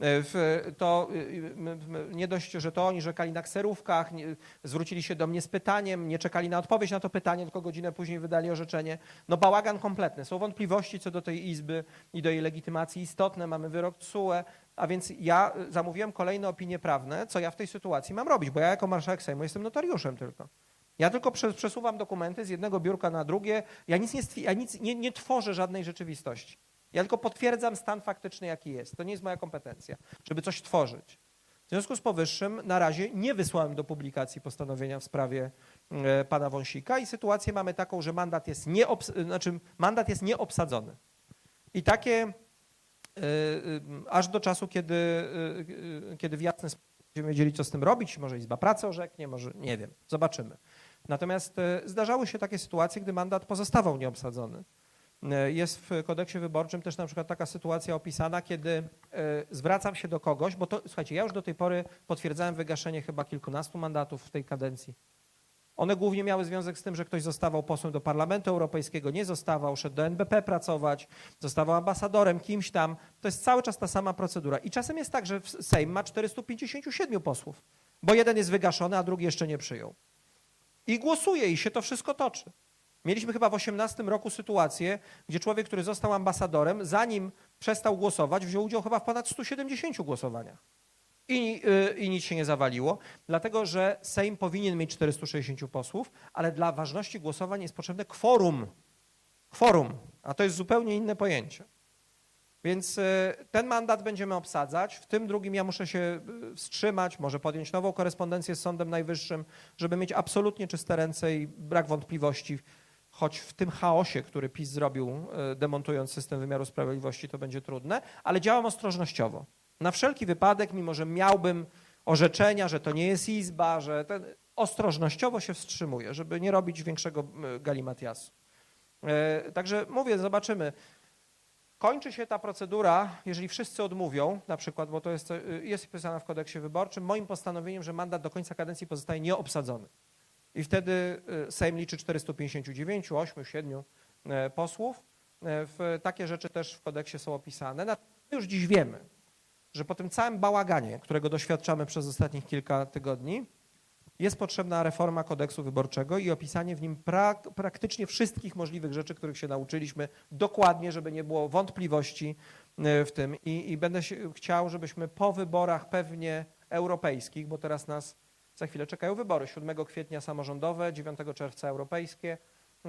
To nie dość, że to oni rzekali na kserówkach, nie, zwrócili się do mnie z pytaniem, nie czekali na odpowiedź na to pytanie, tylko godzinę później wydali orzeczenie. No bałagan kompletny. Są wątpliwości co do tej Izby i do jej legitymacji istotne. Mamy wyrok T S U E, a więc ja zamówiłem kolejne opinie prawne, co ja w tej sytuacji mam robić, bo ja jako marszałek Sejmu jestem notariuszem tylko. Ja tylko przesuwam dokumenty z jednego biurka na drugie. Ja nic nie, ja nic nie, nie tworzę żadnej rzeczywistości. Ja tylko potwierdzam stan faktyczny, jaki jest. To nie jest moja kompetencja, żeby coś tworzyć. W związku z powyższym na razie nie wysłałem do publikacji postanowienia w sprawie e, pana Wąsika i sytuację mamy taką, że mandat jest, nieobs- znaczy mandat jest nieobsadzony. I takie e, e, aż do czasu, kiedy, e, kiedy w jasny sposób będziemy wiedzieli, co z tym robić, może Izba Pracy orzeknie, może nie wiem, zobaczymy. Natomiast e, zdarzały się takie sytuacje, gdy mandat pozostawał nieobsadzony. Jest w kodeksie wyborczym też na przykład taka sytuacja opisana, kiedy zwracam się do kogoś, bo to, słuchajcie, ja już do tej pory potwierdzałem wygaszenie chyba kilkunastu mandatów w tej kadencji. One głównie miały związek z tym, że ktoś zostawał posłem do Parlamentu Europejskiego, nie zostawał, szedł do N B P pracować, zostawał ambasadorem, kimś tam. To jest cały czas ta sama procedura. I czasem jest tak, że Sejm ma czterystu pięćdziesięciu siedmiu posłów, bo jeden jest wygaszony, a drugi jeszcze nie przyjął. I głosuje i się to wszystko toczy. Mieliśmy chyba w osiemnastym roku sytuację, gdzie człowiek, który został ambasadorem, zanim przestał głosować, wziął udział chyba w ponad stu siedemdziesięciu głosowaniach. I, yy, I nic się nie zawaliło, dlatego że Sejm powinien mieć czterystu sześćdziesięciu posłów, ale dla ważności głosowań jest potrzebne kworum. Kworum, a to jest zupełnie inne pojęcie. Więc yy, ten mandat będziemy obsadzać. W tym drugim ja muszę się wstrzymać, może podjąć nową korespondencję z Sądem Najwyższym, żeby mieć absolutnie czyste ręce i brak wątpliwości. Choć w tym chaosie, który PiS zrobił, demontując system wymiaru sprawiedliwości, to będzie trudne, ale działam ostrożnościowo. Na wszelki wypadek, mimo że miałbym orzeczenia, że to nie jest Izba, że ten, ostrożnościowo się wstrzymuję, żeby nie robić większego galimatiasu. Także mówię, zobaczymy. Kończy się ta procedura, jeżeli wszyscy odmówią, na przykład, bo to jest, jest wpisane w kodeksie wyborczym, moim postanowieniem, że mandat do końca kadencji pozostaje nieobsadzony. I wtedy Sejm liczy czterystu pięćdziesięciu dziewięciu, ośmiu, siedmiu posłów. W, takie rzeczy też w kodeksie są opisane. My już dziś wiemy, że po tym całym bałaganie, którego doświadczamy przez ostatnich kilka tygodni, jest potrzebna reforma kodeksu wyborczego i opisanie w nim prak praktycznie wszystkich możliwych rzeczy, których się nauczyliśmy dokładnie, żeby nie było wątpliwości w tym. I, i będę się, chciał, żebyśmy po wyborach pewnie europejskich, bo teraz nas za chwilę czekają wybory, siódmego kwietnia samorządowe, dziewiątego czerwca europejskie,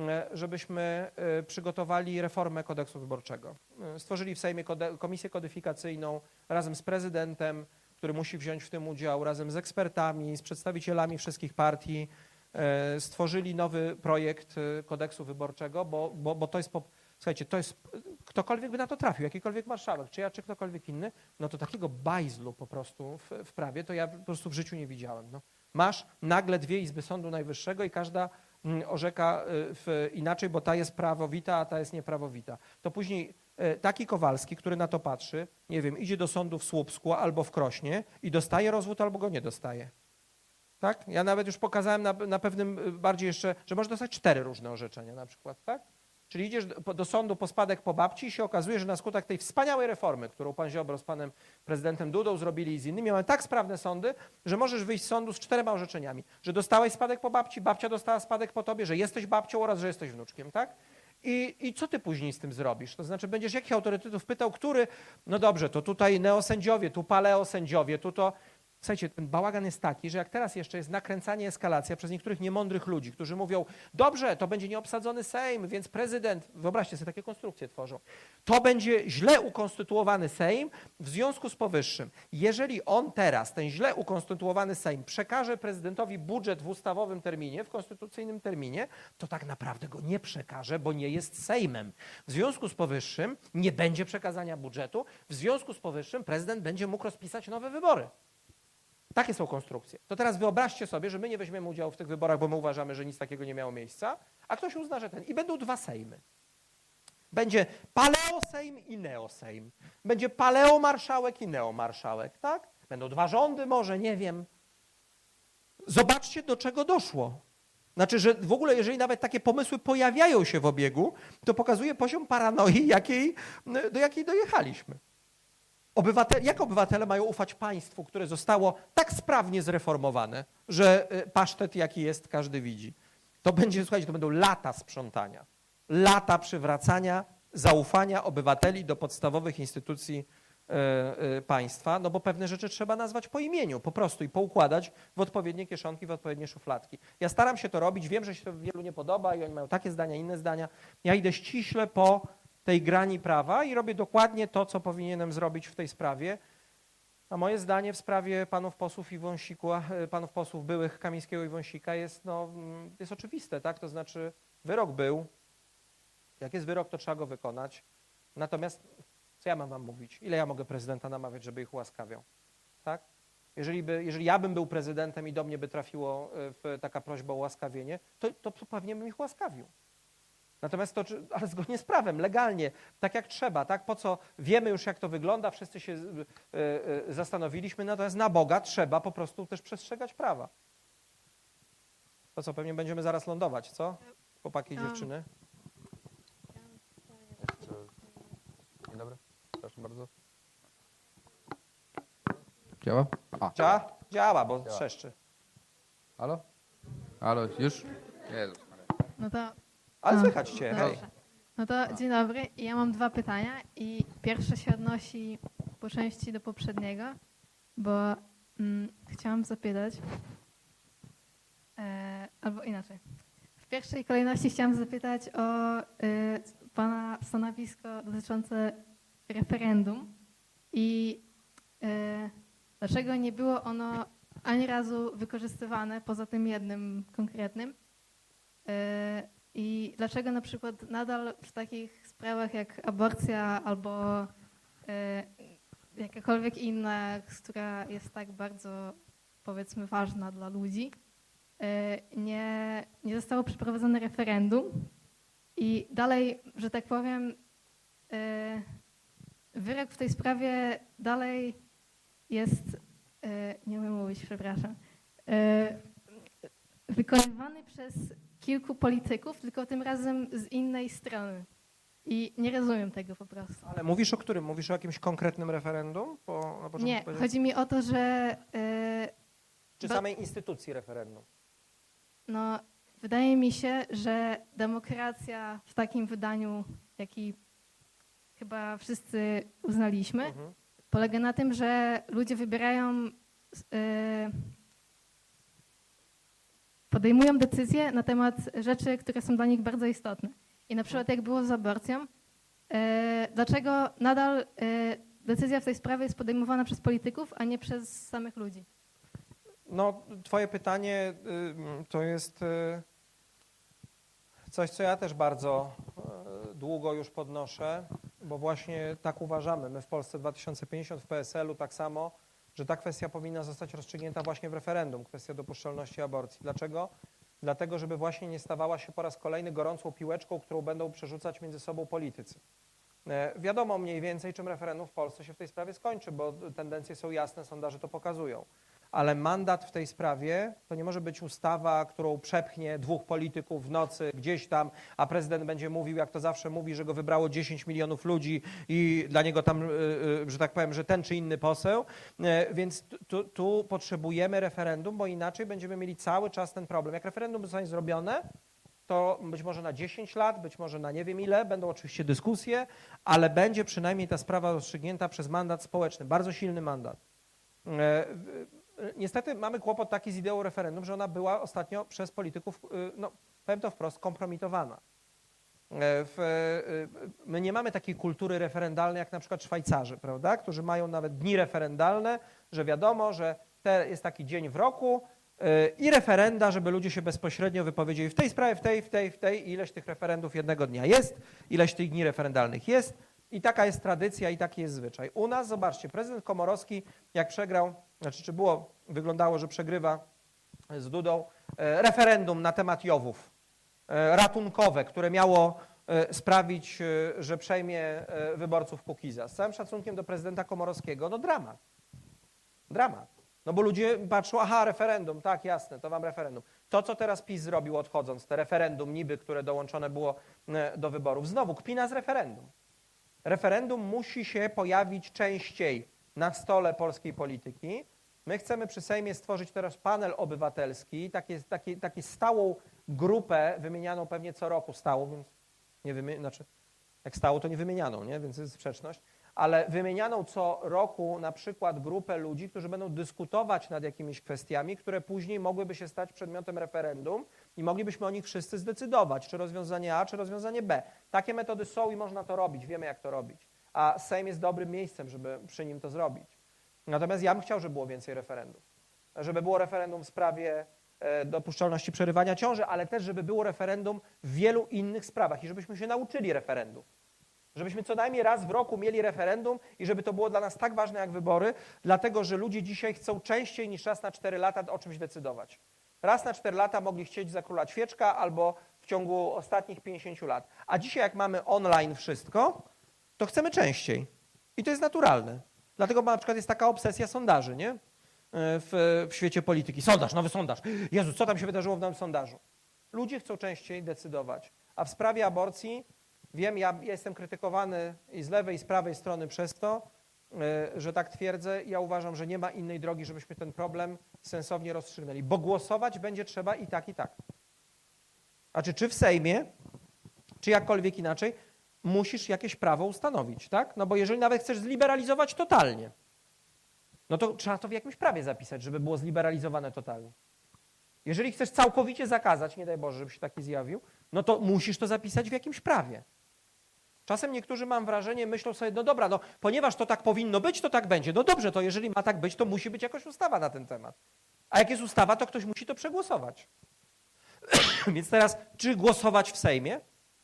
żebyśmy przygotowali reformę kodeksu wyborczego. Stworzyli w Sejmie komisję kodyfikacyjną razem z prezydentem, który musi wziąć w tym udział, razem z ekspertami, z przedstawicielami wszystkich partii. Stworzyli nowy projekt kodeksu wyborczego, bo, bo, bo to jest, po, słuchajcie, to jest, ktokolwiek by na to trafił, jakikolwiek marszałek, czy ja, czy ktokolwiek inny, no to takiego bajzlu po prostu w, w prawie, to ja po prostu w życiu nie widziałem. No. Masz nagle dwie izby Sądu Najwyższego i każda orzeka w inaczej, bo ta jest prawowita, a ta jest nieprawowita. To później taki Kowalski, który na to patrzy, nie wiem, idzie do sądu w Słupsku albo w Krośnie i dostaje rozwód albo go nie dostaje. Tak? Ja nawet już pokazałem na, na pewnym bardziej jeszcze, że może dostać cztery różne orzeczenia na przykład, tak? Czyli idziesz do, do sądu po spadek po babci i się okazuje, że na skutek tej wspaniałej reformy, którą pan Ziobro z panem prezydentem Dudą zrobili i z innymi, mamy tak sprawne sądy, że możesz wyjść z sądu z czterema orzeczeniami. Że dostałeś spadek po babci, babcia dostała spadek po tobie, że jesteś babcią oraz że jesteś wnuczkiem, tak? I, I co ty później z tym zrobisz? To znaczy będziesz jakich autorytetów pytał, który, no dobrze, to tutaj neosędziowie, tu paleosędziowie, tu to... Słuchajcie, ten bałagan jest taki, że jak teraz jeszcze jest nakręcanie, eskalacja przez niektórych niemądrych ludzi, którzy mówią, dobrze, to będzie nieobsadzony Sejm, więc prezydent, wyobraźcie sobie, takie konstrukcje tworzą, to będzie źle ukonstytuowany Sejm, w związku z powyższym, jeżeli on teraz, ten źle ukonstytuowany Sejm, przekaże prezydentowi budżet w ustawowym terminie, w konstytucyjnym terminie, to tak naprawdę go nie przekaże, bo nie jest Sejmem. W związku z powyższym nie będzie przekazania budżetu, w związku z powyższym prezydent będzie mógł rozpisać nowe wybory. Takie są konstrukcje. To teraz wyobraźcie sobie, że my nie weźmiemy udziału w tych wyborach, bo my uważamy, że nic takiego nie miało miejsca, a ktoś uzna, że ten. I będą dwa sejmy. Będzie paleosejm i neosejm. Będzie paleomarszałek i neomarszałek, tak? Będą dwa rządy może, nie wiem. Zobaczcie, do czego doszło. Znaczy, że w ogóle, jeżeli nawet takie pomysły pojawiają się w obiegu, to pokazuje poziom paranoi, jakiej, do jakiej dojechaliśmy. Obywatel, jak obywatele mają ufać państwu, które zostało tak sprawnie zreformowane, że pasztet jaki jest, każdy widzi. To będzie, słuchajcie, to będą lata sprzątania, lata przywracania zaufania obywateli do podstawowych instytucji y, y, państwa, no bo pewne rzeczy trzeba nazwać po imieniu, po prostu i poukładać w odpowiednie kieszonki, w odpowiednie szufladki. Ja staram się to robić, wiem, że się to wielu nie podoba i oni mają takie zdania, inne zdania. Ja idę ściśle po tej grani prawa i robię dokładnie to, co powinienem zrobić w tej sprawie. A moje zdanie w sprawie panów posłów i Wąsiku, panów posłów byłych Kamińskiego i Wąsika jest, no, jest oczywiste, tak? To znaczy wyrok był, jak jest wyrok, to trzeba go wykonać. Natomiast co ja mam wam mówić? Ile ja mogę prezydenta namawiać, żeby ich ułaskawiał? Tak? Jeżeli, by, jeżeli ja bym był prezydentem i do mnie by trafiło w taka prośba o ułaskawienie, to, to pewnie bym ich ułaskawił. Natomiast to, ale zgodnie z prawem, legalnie, tak jak trzeba, tak? Po co wiemy już, jak to wygląda, wszyscy się y, y, zastanowiliśmy, natomiast na Boga trzeba po prostu też przestrzegać prawa. To co, pewnie będziemy zaraz lądować, co? Chłopaki i dziewczyny. Dzień dobry, proszę bardzo. Działa? A. Działa? Działa, bo Działa. trzeszczy. Halo? Halo, już? Jezus. No to... Ale A, słychać cię, no hej. dobrze. No to dzień dobry. Ja mam dwa pytania i pierwsze się odnosi po części do poprzedniego, bo mm, chciałam zapytać, e, albo inaczej. W pierwszej kolejności chciałam zapytać o e, pana stanowisko dotyczące referendum i e, dlaczego nie było ono ani razu wykorzystywane, poza tym jednym konkretnym. E, I dlaczego na przykład nadal w takich sprawach jak aborcja albo y, jakakolwiek inna, która jest tak bardzo, powiedzmy, ważna dla ludzi, y, nie, nie zostało przeprowadzone referendum i dalej, że tak powiem, y, wyrok w tej sprawie dalej jest, y, nie umiem mówić, przepraszam, y, wykonywany przez kilku polityków, tylko tym razem z innej strony. I nie rozumiem tego po prostu. Ale mówisz o którym? Mówisz o jakimś konkretnym referendum? Po, na początku Nie, powiedziałeś- chodzi mi o to, że... Yy, Czy ba- samej instytucji referendum? No, wydaje mi się, że demokracja w takim wydaniu, jaki chyba wszyscy uznaliśmy, Mhm. polega na tym, że ludzie wybierają, yy, podejmują decyzje na temat rzeczy, które są dla nich bardzo istotne. I na przykład jak było z aborcją, yy, dlaczego nadal yy, decyzja w tej sprawie jest podejmowana przez polityków, a nie przez samych ludzi? No, twoje pytanie y, to jest y, coś, co ja też bardzo y, długo już podnoszę, bo właśnie tak uważamy. My w Polsce dwa tysiące pięćdziesiąt, w P S L u tak samo, że ta kwestia powinna zostać rozstrzygnięta właśnie w referendum, kwestia dopuszczalności aborcji. Dlaczego? Dlatego, żeby właśnie nie stawała się po raz kolejny gorącą piłeczką, którą będą przerzucać między sobą politycy. Wiadomo mniej więcej, czym referendum w Polsce się w tej sprawie skończy, bo tendencje są jasne, sondaże to pokazują. Ale mandat w tej sprawie to nie może być ustawa, którą przepchnie dwóch polityków w nocy gdzieś tam, a prezydent będzie mówił, jak to zawsze mówi, że go wybrało dziesięć milionów ludzi i dla niego tam, że tak powiem, że ten czy inny poseł. Więc tu, tu potrzebujemy referendum, bo inaczej będziemy mieli cały czas ten problem. Jak referendum zostanie zrobione, to być może na dziesięć lat, być może na nie wiem ile, będą oczywiście dyskusje, ale będzie przynajmniej ta sprawa rozstrzygnięta przez mandat społeczny, bardzo silny mandat. Niestety mamy kłopot taki z ideą referendum, że ona była ostatnio przez polityków, no powiem to wprost, kompromitowana. W, my nie mamy takiej kultury referendalnej jak na przykład Szwajcarzy, prawda, którzy mają nawet dni referendalne, że wiadomo, że te jest taki dzień w roku i referenda, żeby ludzie się bezpośrednio wypowiedzieli w tej sprawie, w tej, w tej, w tej, ileś tych referendów jednego dnia jest, ileś tych dni referendalnych jest i taka jest tradycja i taki jest zwyczaj. U nas, zobaczcie, prezydent Komorowski, jak przegrał, znaczy czy było, wyglądało, że przegrywa z Dudą, referendum na temat Jowów, ratunkowe, które miało sprawić, że przejmie wyborców Kukiza. Z całym szacunkiem do prezydenta Komorowskiego, no dramat. Dramat. No bo ludzie patrzą, aha, referendum, tak, jasne, to wam referendum. To, co teraz PiS zrobił odchodząc, te referendum niby, które dołączone było do wyborów, znowu kpina z referendum. Referendum musi się pojawić częściej na stole polskiej polityki. My chcemy przy Sejmie stworzyć teraz panel obywatelski, takie, takie, takie stałą grupę, wymienianą pewnie co roku stałą, więc nie wymi- znaczy, jak stałą, to nie wymienianą, nie? Więc jest sprzeczność, ale wymienianą co roku na przykład grupę ludzi, którzy będą dyskutować nad jakimiś kwestiami, które później mogłyby się stać przedmiotem referendum i moglibyśmy o nich wszyscy zdecydować, czy rozwiązanie A, czy rozwiązanie B. Takie metody są i można to robić, wiemy jak to robić, a Sejm jest dobrym miejscem, żeby przy nim to zrobić. Natomiast ja bym chciał, żeby było więcej referendum. Żeby było referendum w sprawie dopuszczalności przerywania ciąży, ale też, żeby było referendum w wielu innych sprawach i żebyśmy się nauczyli referendum. Żebyśmy co najmniej raz w roku mieli referendum i żeby to było dla nas tak ważne jak wybory, dlatego że ludzie dzisiaj chcą częściej niż raz na cztery lata o czymś decydować. Raz na cztery lata mogli chcieć za króla ćwieczka albo w ciągu ostatnich pięćdziesięciu lat. A dzisiaj jak mamy online wszystko, to chcemy częściej. I to jest naturalne. Dlatego na przykład jest taka obsesja sondaży, nie? W, w świecie polityki. Sondaż, nowy sondaż. Jezu, co tam się wydarzyło w nowym sondażu? Ludzie chcą częściej decydować. A w sprawie aborcji, wiem, ja, ja jestem krytykowany i z lewej, i z prawej strony przez to, że tak twierdzę. Ja uważam, że nie ma innej drogi, żebyśmy ten problem sensownie rozstrzygnęli. Bo głosować będzie trzeba i tak, i tak. Znaczy, czy w Sejmie, czy jakkolwiek inaczej, musisz jakieś prawo ustanowić, tak? No bo jeżeli nawet chcesz zliberalizować totalnie, no to trzeba to w jakimś prawie zapisać, żeby było zliberalizowane totalnie. Jeżeli chcesz całkowicie zakazać, nie daj Boże, żeby się taki zjawił, no to musisz to zapisać w jakimś prawie. Czasem niektórzy, mam wrażenie, myślą sobie, no dobra, no ponieważ to tak powinno być, to tak będzie. No dobrze, to jeżeli ma tak być, to musi być jakaś ustawa na ten temat. A jak jest ustawa, to ktoś musi to przegłosować. Więc teraz, czy głosować w Sejmie,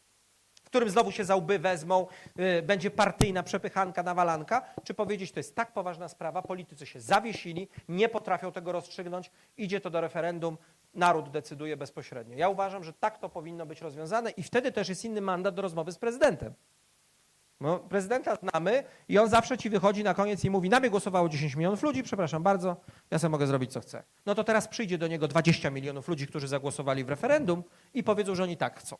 w którym znowu się za łby wezmą, yy, będzie partyjna przepychanka, nawalanka, czy powiedzieć, to jest tak poważna sprawa, politycy się zawiesili, nie potrafią tego rozstrzygnąć, idzie to do referendum, naród decyduje bezpośrednio. Ja uważam, że tak to powinno być rozwiązane i wtedy też jest inny mandat do rozmowy z prezydentem. No, prezydenta znamy i on zawsze ci wychodzi na koniec i mówi, na mnie głosowało dziesięć milionów ludzi, przepraszam bardzo, ja sobie mogę zrobić co chcę. No to teraz przyjdzie do niego dwadzieścia milionów ludzi, którzy zagłosowali w referendum i powiedzą, że oni tak chcą.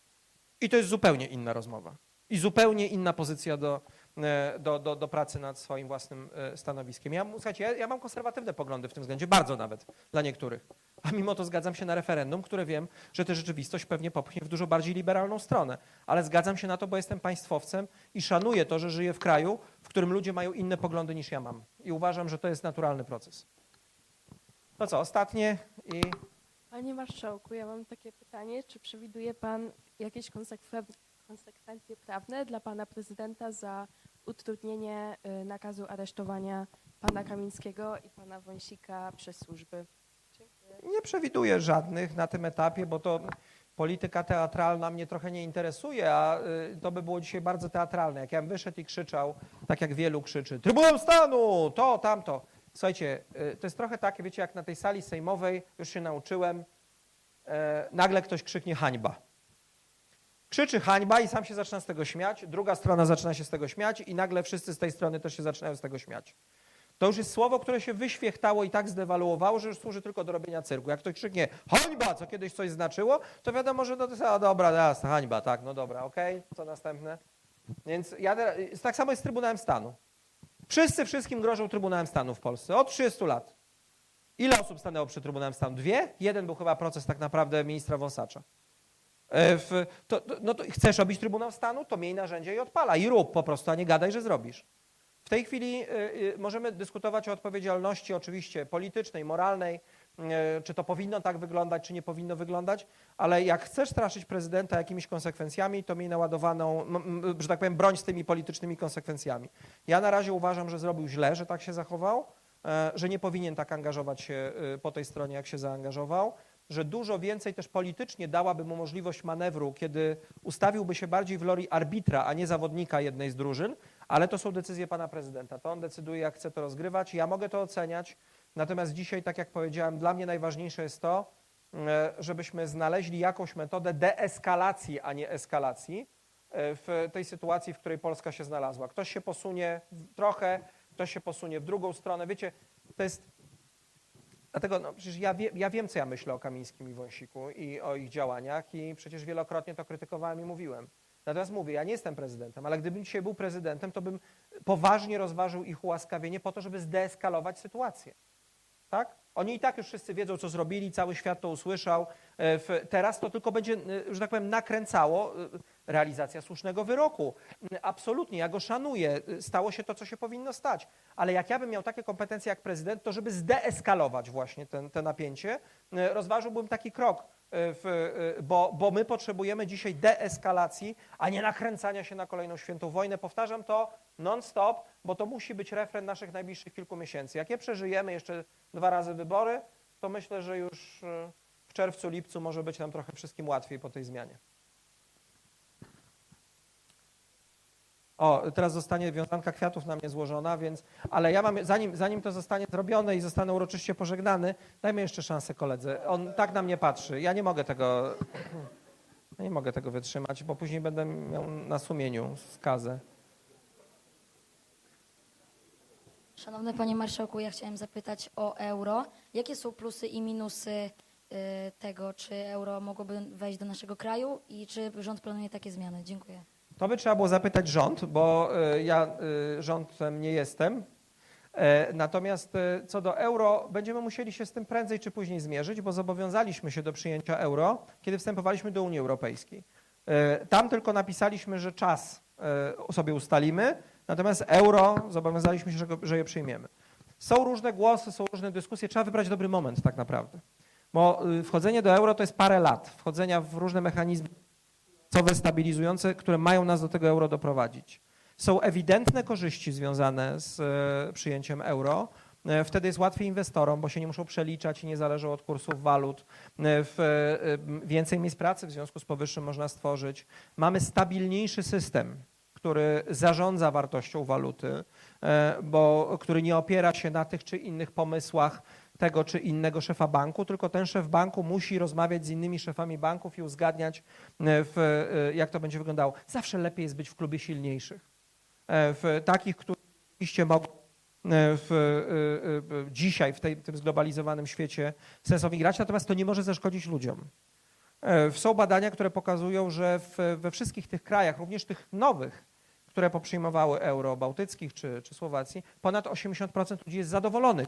I to jest zupełnie inna rozmowa i zupełnie inna pozycja do, do, do, do pracy nad swoim własnym stanowiskiem. Ja, słuchajcie, ja, ja mam konserwatywne poglądy w tym względzie, bardzo nawet dla niektórych, a mimo to zgadzam się na referendum, które wiem, że tę rzeczywistość pewnie popchnie w dużo bardziej liberalną stronę, ale zgadzam się na to, bo jestem państwowcem i szanuję to, że żyję w kraju, w którym ludzie mają inne poglądy niż ja mam i uważam, że to jest naturalny proces. No co, ostatnie i... Panie Marszałku, ja mam takie pytanie, czy przewiduje Pan jakieś konsekwen- konsekwencje prawne dla Pana Prezydenta za utrudnienie y, nakazu aresztowania Pana Kamińskiego i Pana Wąsika przez służby? Dziękuję. Nie przewiduję żadnych na tym etapie, bo to polityka teatralna mnie trochę nie interesuje, a y, to by było dzisiaj bardzo teatralne. Jak ja bym wyszedł i krzyczał, tak jak wielu krzyczy, Trybunał Stanu, to, tamto. Słuchajcie, y, to jest trochę takie, wiecie, jak na tej sali sejmowej, już się nauczyłem, y, nagle ktoś krzyknie hańba. Krzyczy hańba i sam się zaczyna z tego śmiać, druga strona zaczyna się z tego śmiać i nagle wszyscy z tej strony też się zaczynają z tego śmiać. To już jest słowo, które się wyświechtało i tak zdewaluowało, że już służy tylko do robienia cyrku. Jak ktoś krzyknie hańba, co kiedyś coś znaczyło, to wiadomo, że no to jest, a dobra, teraz hańba, tak, no dobra, okej, okay, co następne? Więc ja teraz, tak samo jest z Trybunałem Stanu. Wszyscy wszystkim grożą Trybunałem Stanu w Polsce od trzydziestu lat. Ile osób stanęło przed Trybunałem Stanu? Dwie? Jeden był chyba proces tak naprawdę ministra Wąsacza. W, to, no to chcesz robić Trybunał Stanu, to miej narzędzie i odpala. I rób po prostu, a nie gadaj, że zrobisz. W tej chwili y, y, możemy dyskutować o odpowiedzialności oczywiście politycznej, moralnej, y, czy to powinno tak wyglądać, czy nie powinno wyglądać, ale jak chcesz straszyć prezydenta jakimiś konsekwencjami, to miej naładowaną, m, m, że tak powiem, broń z tymi politycznymi konsekwencjami. Ja na razie uważam, że zrobił źle, że tak się zachował, y, że nie powinien tak angażować się y, po tej stronie, jak się zaangażował, że dużo więcej też politycznie dałaby mu możliwość manewru, kiedy ustawiłby się bardziej w roli arbitra, a nie zawodnika jednej z drużyn, ale to są decyzje pana prezydenta. To on decyduje, jak chce to rozgrywać. Ja mogę to oceniać, natomiast dzisiaj, tak jak powiedziałem, dla mnie najważniejsze jest to, żebyśmy znaleźli jakąś metodę deeskalacji, a nie eskalacji w tej sytuacji, w której Polska się znalazła. Ktoś się posunie trochę, ktoś się posunie w drugą stronę. Wiecie, to jest... Dlatego no, przecież ja, wie, ja wiem, co ja myślę o Kamińskim i Wąsiku i o ich działaniach i przecież wielokrotnie to krytykowałem i mówiłem. Natomiast mówię, ja nie jestem prezydentem, ale gdybym dzisiaj był prezydentem, to bym poważnie rozważył ich ułaskawienie po to, żeby zdeeskalować sytuację. Tak? Oni i tak już wszyscy wiedzą, co zrobili, cały świat to usłyszał. Teraz to tylko będzie, że tak powiem, nakręcało realizacja słusznego wyroku. Absolutnie, ja go szanuję. Stało się to, co się powinno stać. Ale jak ja bym miał takie kompetencje jak prezydent, to żeby zdeeskalować właśnie ten, te napięcie, rozważyłbym taki krok, w, bo, bo my potrzebujemy dzisiaj deeskalacji, a nie nakręcania się na kolejną świętą wojnę. Powtarzam to non-stop, bo to musi być refren naszych najbliższych kilku miesięcy. Jak je przeżyjemy, jeszcze dwa razy wybory, to myślę, że już w czerwcu, lipcu może być nam trochę wszystkim łatwiej po tej zmianie. O, teraz zostanie wiązanka kwiatów na mnie złożona, więc, ale ja mam, zanim, zanim to zostanie zrobione i zostanę uroczyście pożegnany, dajmy jeszcze szansę koledze. On tak na mnie patrzy. Ja nie mogę tego, ja nie mogę tego wytrzymać, bo później będę miał na sumieniu skazę. Szanowny Panie Marszałku, ja chciałem zapytać o euro. Jakie są plusy i minusy y, tego, czy euro mogłoby wejść do naszego kraju i czy rząd planuje takie zmiany? Dziękuję. To by trzeba było zapytać rząd, bo y, ja y, rządem nie jestem. E, natomiast y, co do euro, będziemy musieli się z tym prędzej czy później zmierzyć, bo zobowiązaliśmy się do przyjęcia euro, kiedy wstępowaliśmy do Unii Europejskiej. Y, tam tylko napisaliśmy, że czas y, sobie ustalimy, natomiast euro zobowiązaliśmy się, że, go, że je przyjmiemy. Są różne głosy, są różne dyskusje, trzeba wybrać dobry moment tak naprawdę. Bo y, wchodzenie do euro to jest parę lat, wchodzenia w różne mechanizmy stabilizujące, które mają nas do tego euro doprowadzić. Są ewidentne korzyści związane z e, przyjęciem euro. E, wtedy jest łatwiej inwestorom, bo się nie muszą przeliczać i nie zależą od kursów walut. E, w, e, więcej miejsc pracy w związku z powyższym można stworzyć. Mamy stabilniejszy system, który zarządza wartością waluty, e, bo, który nie opiera się na tych czy innych pomysłach tego czy innego szefa banku, tylko ten szef banku musi rozmawiać z innymi szefami banków i uzgadniać, w, jak to będzie wyglądało. Zawsze lepiej jest być w klubie silniejszych. W takich, którzy oczywiście mogą w, w, dzisiaj w, tej, w tym zglobalizowanym świecie sensownie grać, natomiast to nie może zaszkodzić ludziom. Są badania, które pokazują, że w, we wszystkich tych krajach, również tych nowych, które poprzyjmowały euro, bałtyckich czy, czy Słowacji, ponad osiemdziesiąt procent ludzi jest zadowolonych.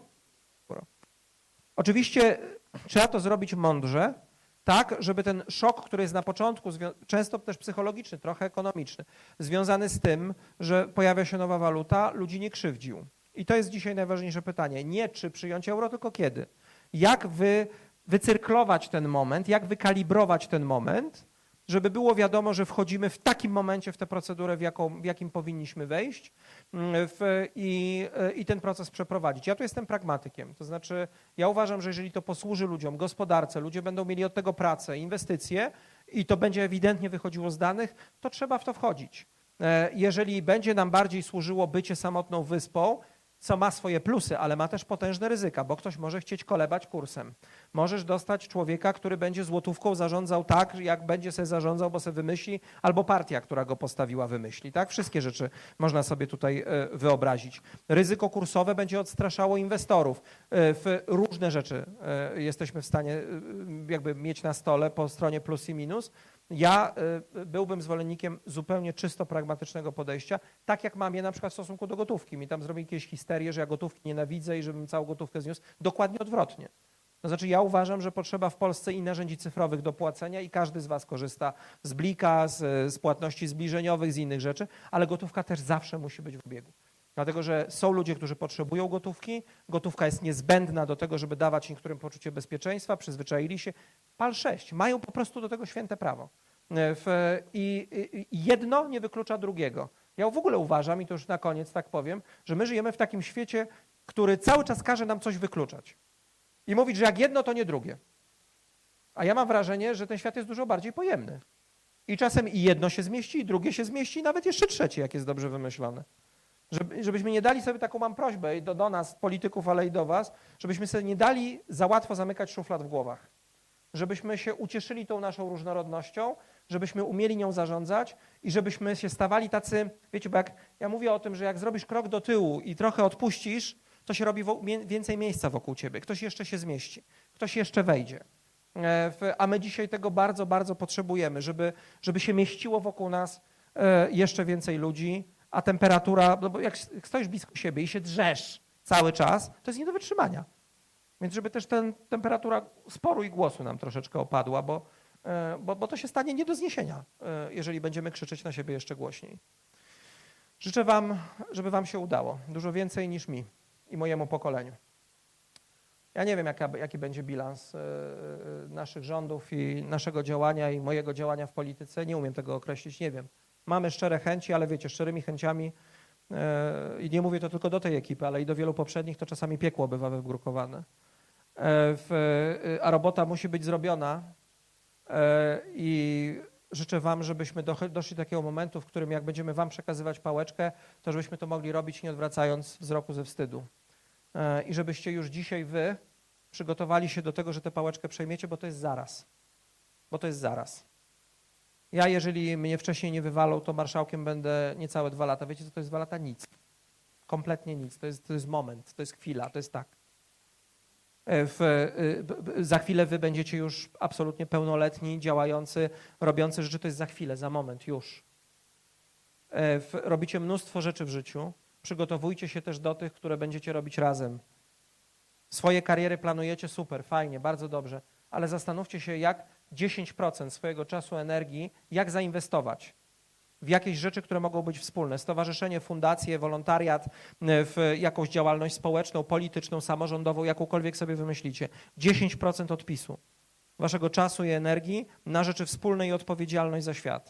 Oczywiście trzeba to zrobić mądrze, tak, żeby ten szok, który jest na początku, często też psychologiczny, trochę ekonomiczny, związany z tym, że pojawia się nowa waluta, ludzi nie krzywdził. I to jest dzisiaj najważniejsze pytanie. Nie czy przyjąć euro, tylko kiedy. Jak wy, wycyrklować ten moment, jak wykalibrować ten moment, żeby było wiadomo, że wchodzimy w takim momencie w tę procedurę, w, jaką, w jakim powinniśmy wejść w, i, i ten proces przeprowadzić. Ja tu jestem pragmatykiem, to znaczy ja uważam, że jeżeli to posłuży ludziom, gospodarce, ludzie będą mieli od tego pracę, inwestycje i to będzie ewidentnie wychodziło z danych, to trzeba w to wchodzić. Jeżeli będzie nam bardziej służyło bycie samotną wyspą, co ma swoje plusy, ale ma też potężne ryzyka, bo ktoś może chcieć kolebać kursem. Możesz dostać człowieka, który będzie złotówką zarządzał tak, jak będzie sobie zarządzał, bo sobie wymyśli, albo partia, która go postawiła, wymyśli. Tak? Wszystkie rzeczy można sobie tutaj wyobrazić. Ryzyko kursowe będzie odstraszało inwestorów. W różne rzeczy jesteśmy w stanie jakby mieć na stole po stronie plus i minus. Ja byłbym zwolennikiem zupełnie czysto pragmatycznego podejścia, tak jak mam je na przykład w stosunku do gotówki. Mi tam zrobili jakieś histerię, że ja gotówki nienawidzę i żebym całą gotówkę zniósł. Dokładnie odwrotnie. To znaczy ja uważam, że potrzeba w Polsce i narzędzi cyfrowych do płacenia i każdy z was korzysta z Blika, z, z płatności zbliżeniowych, z innych rzeczy, ale gotówka też zawsze musi być w obiegu. Dlatego, że są ludzie, którzy potrzebują gotówki, gotówka jest niezbędna do tego, żeby dawać niektórym poczucie bezpieczeństwa, przyzwyczaili się. Pal sześć, mają po prostu do tego święte prawo. W, i, I jedno nie wyklucza drugiego. Ja w ogóle uważam, i to już na koniec tak powiem, że my żyjemy w takim świecie, który cały czas każe nam coś wykluczać. I mówić, że jak jedno, to nie drugie. A ja mam wrażenie, że ten świat jest dużo bardziej pojemny. I czasem i jedno się zmieści, i drugie się zmieści, i nawet jeszcze trzecie, jak jest dobrze wymyślone. Żeby, żebyśmy nie dali sobie, taką mam prośbę do, do nas, polityków, ale i do was, żebyśmy sobie nie dali za łatwo zamykać szuflad w głowach. Żebyśmy się ucieszyli tą naszą różnorodnością, żebyśmy umieli nią zarządzać i żebyśmy się stawali tacy, wiecie, bo jak ja mówię o tym, że jak zrobisz krok do tyłu i trochę odpuścisz, to się robi więcej miejsca wokół ciebie. Ktoś jeszcze się zmieści, ktoś jeszcze wejdzie. A my dzisiaj tego bardzo, bardzo potrzebujemy, żeby, żeby się mieściło wokół nas jeszcze więcej ludzi, a temperatura, no bo jak stoisz blisko siebie i się drzesz cały czas, to jest nie do wytrzymania. Więc żeby też ten, temperatura sporu i głosu nam troszeczkę opadła, bo, bo, bo to się stanie nie do zniesienia, jeżeli będziemy krzyczeć na siebie jeszcze głośniej. Życzę wam, żeby wam się udało. Dużo więcej niż mi i mojemu pokoleniu. Ja nie wiem, jaka, jaki będzie bilans naszych rządów i naszego działania i mojego działania w polityce. Nie umiem tego określić, nie wiem. Mamy szczere chęci, ale wiecie, szczerymi chęciami i nie mówię to tylko do tej ekipy, ale i do wielu poprzednich, to czasami piekło bywa wybrukowane. A robota musi być zrobiona i życzę wam, żebyśmy doszli do takiego momentu, w którym jak będziemy wam przekazywać pałeczkę, to żebyśmy to mogli robić nie odwracając wzroku ze wstydu. I żebyście już dzisiaj wy przygotowali się do tego, że tę pałeczkę przejmiecie, bo to jest zaraz. Bo to jest zaraz. Ja, jeżeli mnie wcześniej nie wywalą, to marszałkiem będę niecałe dwa lata. Wiecie, co to jest dwa lata? Nic. Kompletnie nic. To jest, to jest moment, to jest chwila, to jest tak. W, za chwilę wy będziecie już absolutnie pełnoletni, działający, robiący rzeczy. To jest za chwilę, za moment, już. W, robicie mnóstwo rzeczy w życiu. Przygotowujcie się też do tych, które będziecie robić razem. Swoje kariery planujecie, super, fajnie, bardzo dobrze, ale zastanówcie się, jak dziesięć procent swojego czasu, energii, jak zainwestować w jakieś rzeczy, które mogą być wspólne. Stowarzyszenie, fundacje, wolontariat, w jakąś działalność społeczną, polityczną, samorządową, jakąkolwiek sobie wymyślicie. dziesięć procent odpisu waszego czasu i energii na rzeczy wspólne i odpowiedzialność za świat.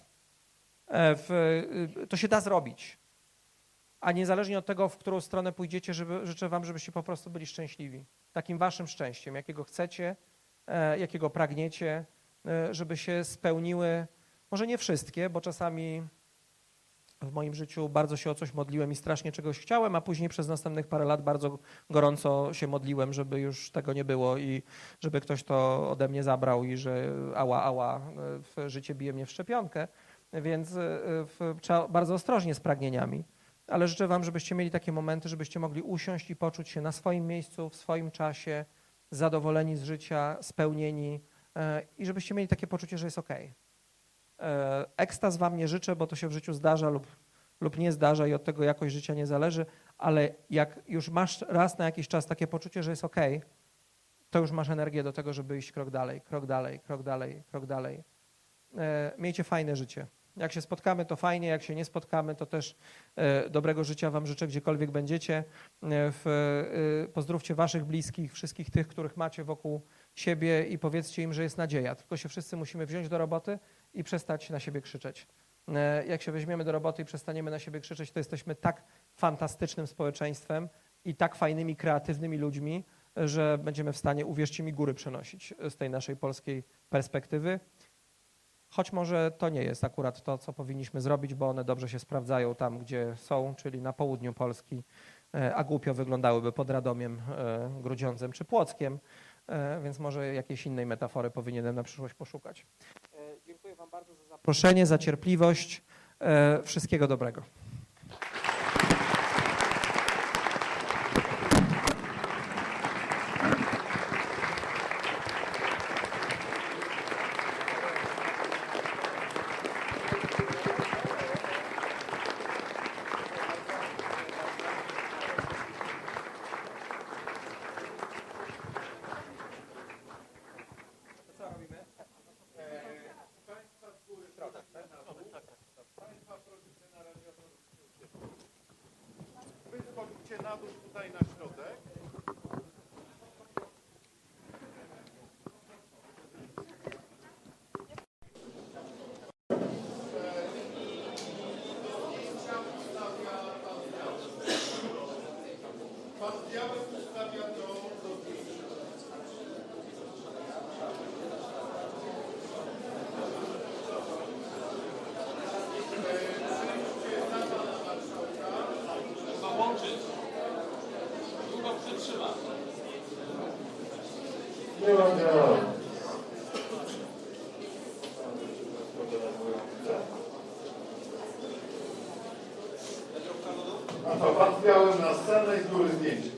To się da zrobić. A niezależnie od tego, w którą stronę pójdziecie, żeby, życzę wam, żebyście po prostu byli szczęśliwi. Takim waszym szczęściem, jakiego chcecie, jakiego pragniecie, żeby się spełniły, może nie wszystkie, bo czasami w moim życiu bardzo się o coś modliłem i strasznie czegoś chciałem, a później przez następnych parę lat bardzo gorąco się modliłem, żeby już tego nie było i żeby ktoś to ode mnie zabrał i że ała, ała, życie bije mnie w szczepionkę, więc w, trzeba bardzo ostrożnie z pragnieniami. Ale życzę wam, żebyście mieli takie momenty, żebyście mogli usiąść i poczuć się na swoim miejscu, w swoim czasie, zadowoleni z życia, spełnieni i żebyście mieli takie poczucie, że jest okej. Ekstaz wam nie życzę, bo to się w życiu zdarza lub, lub nie zdarza i od tego jakość życia nie zależy, ale jak już masz raz na jakiś czas takie poczucie, że jest okej, to już masz energię do tego, żeby iść krok dalej, krok dalej, krok dalej, krok dalej. Miejcie fajne życie. Jak się spotkamy, to fajnie, jak się nie spotkamy, to też e, dobrego życia wam życzę, gdziekolwiek będziecie. E, w, e, pozdrówcie waszych bliskich, wszystkich tych, których macie wokół siebie i powiedzcie im, że jest nadzieja. Tylko się wszyscy musimy wziąć do roboty i przestać na siebie krzyczeć. E, jak się weźmiemy do roboty i przestaniemy na siebie krzyczeć, to jesteśmy tak fantastycznym społeczeństwem i tak fajnymi, kreatywnymi ludźmi, że będziemy w stanie, uwierzcie mi, góry przenosić z tej naszej polskiej perspektywy. Choć może to nie jest akurat to, co powinniśmy zrobić, bo one dobrze się sprawdzają tam, gdzie są, czyli na południu Polski, a głupio wyglądałyby pod Radomiem, Grudziądzem czy Płockiem, więc może jakiejś innej metafory powinienem na przyszłość poszukać. Dziękuję wam bardzo za zaproszenie, za cierpliwość. Wszystkiego dobrego. Wy schodzicie na dół tutaj na środek. Pan Białek ustawia do, do zdjęcia. Trzeba łączyć. Długo przytrzyma. Nie ma działania. A to pan z Białym na scenę i z góry zdjęcie.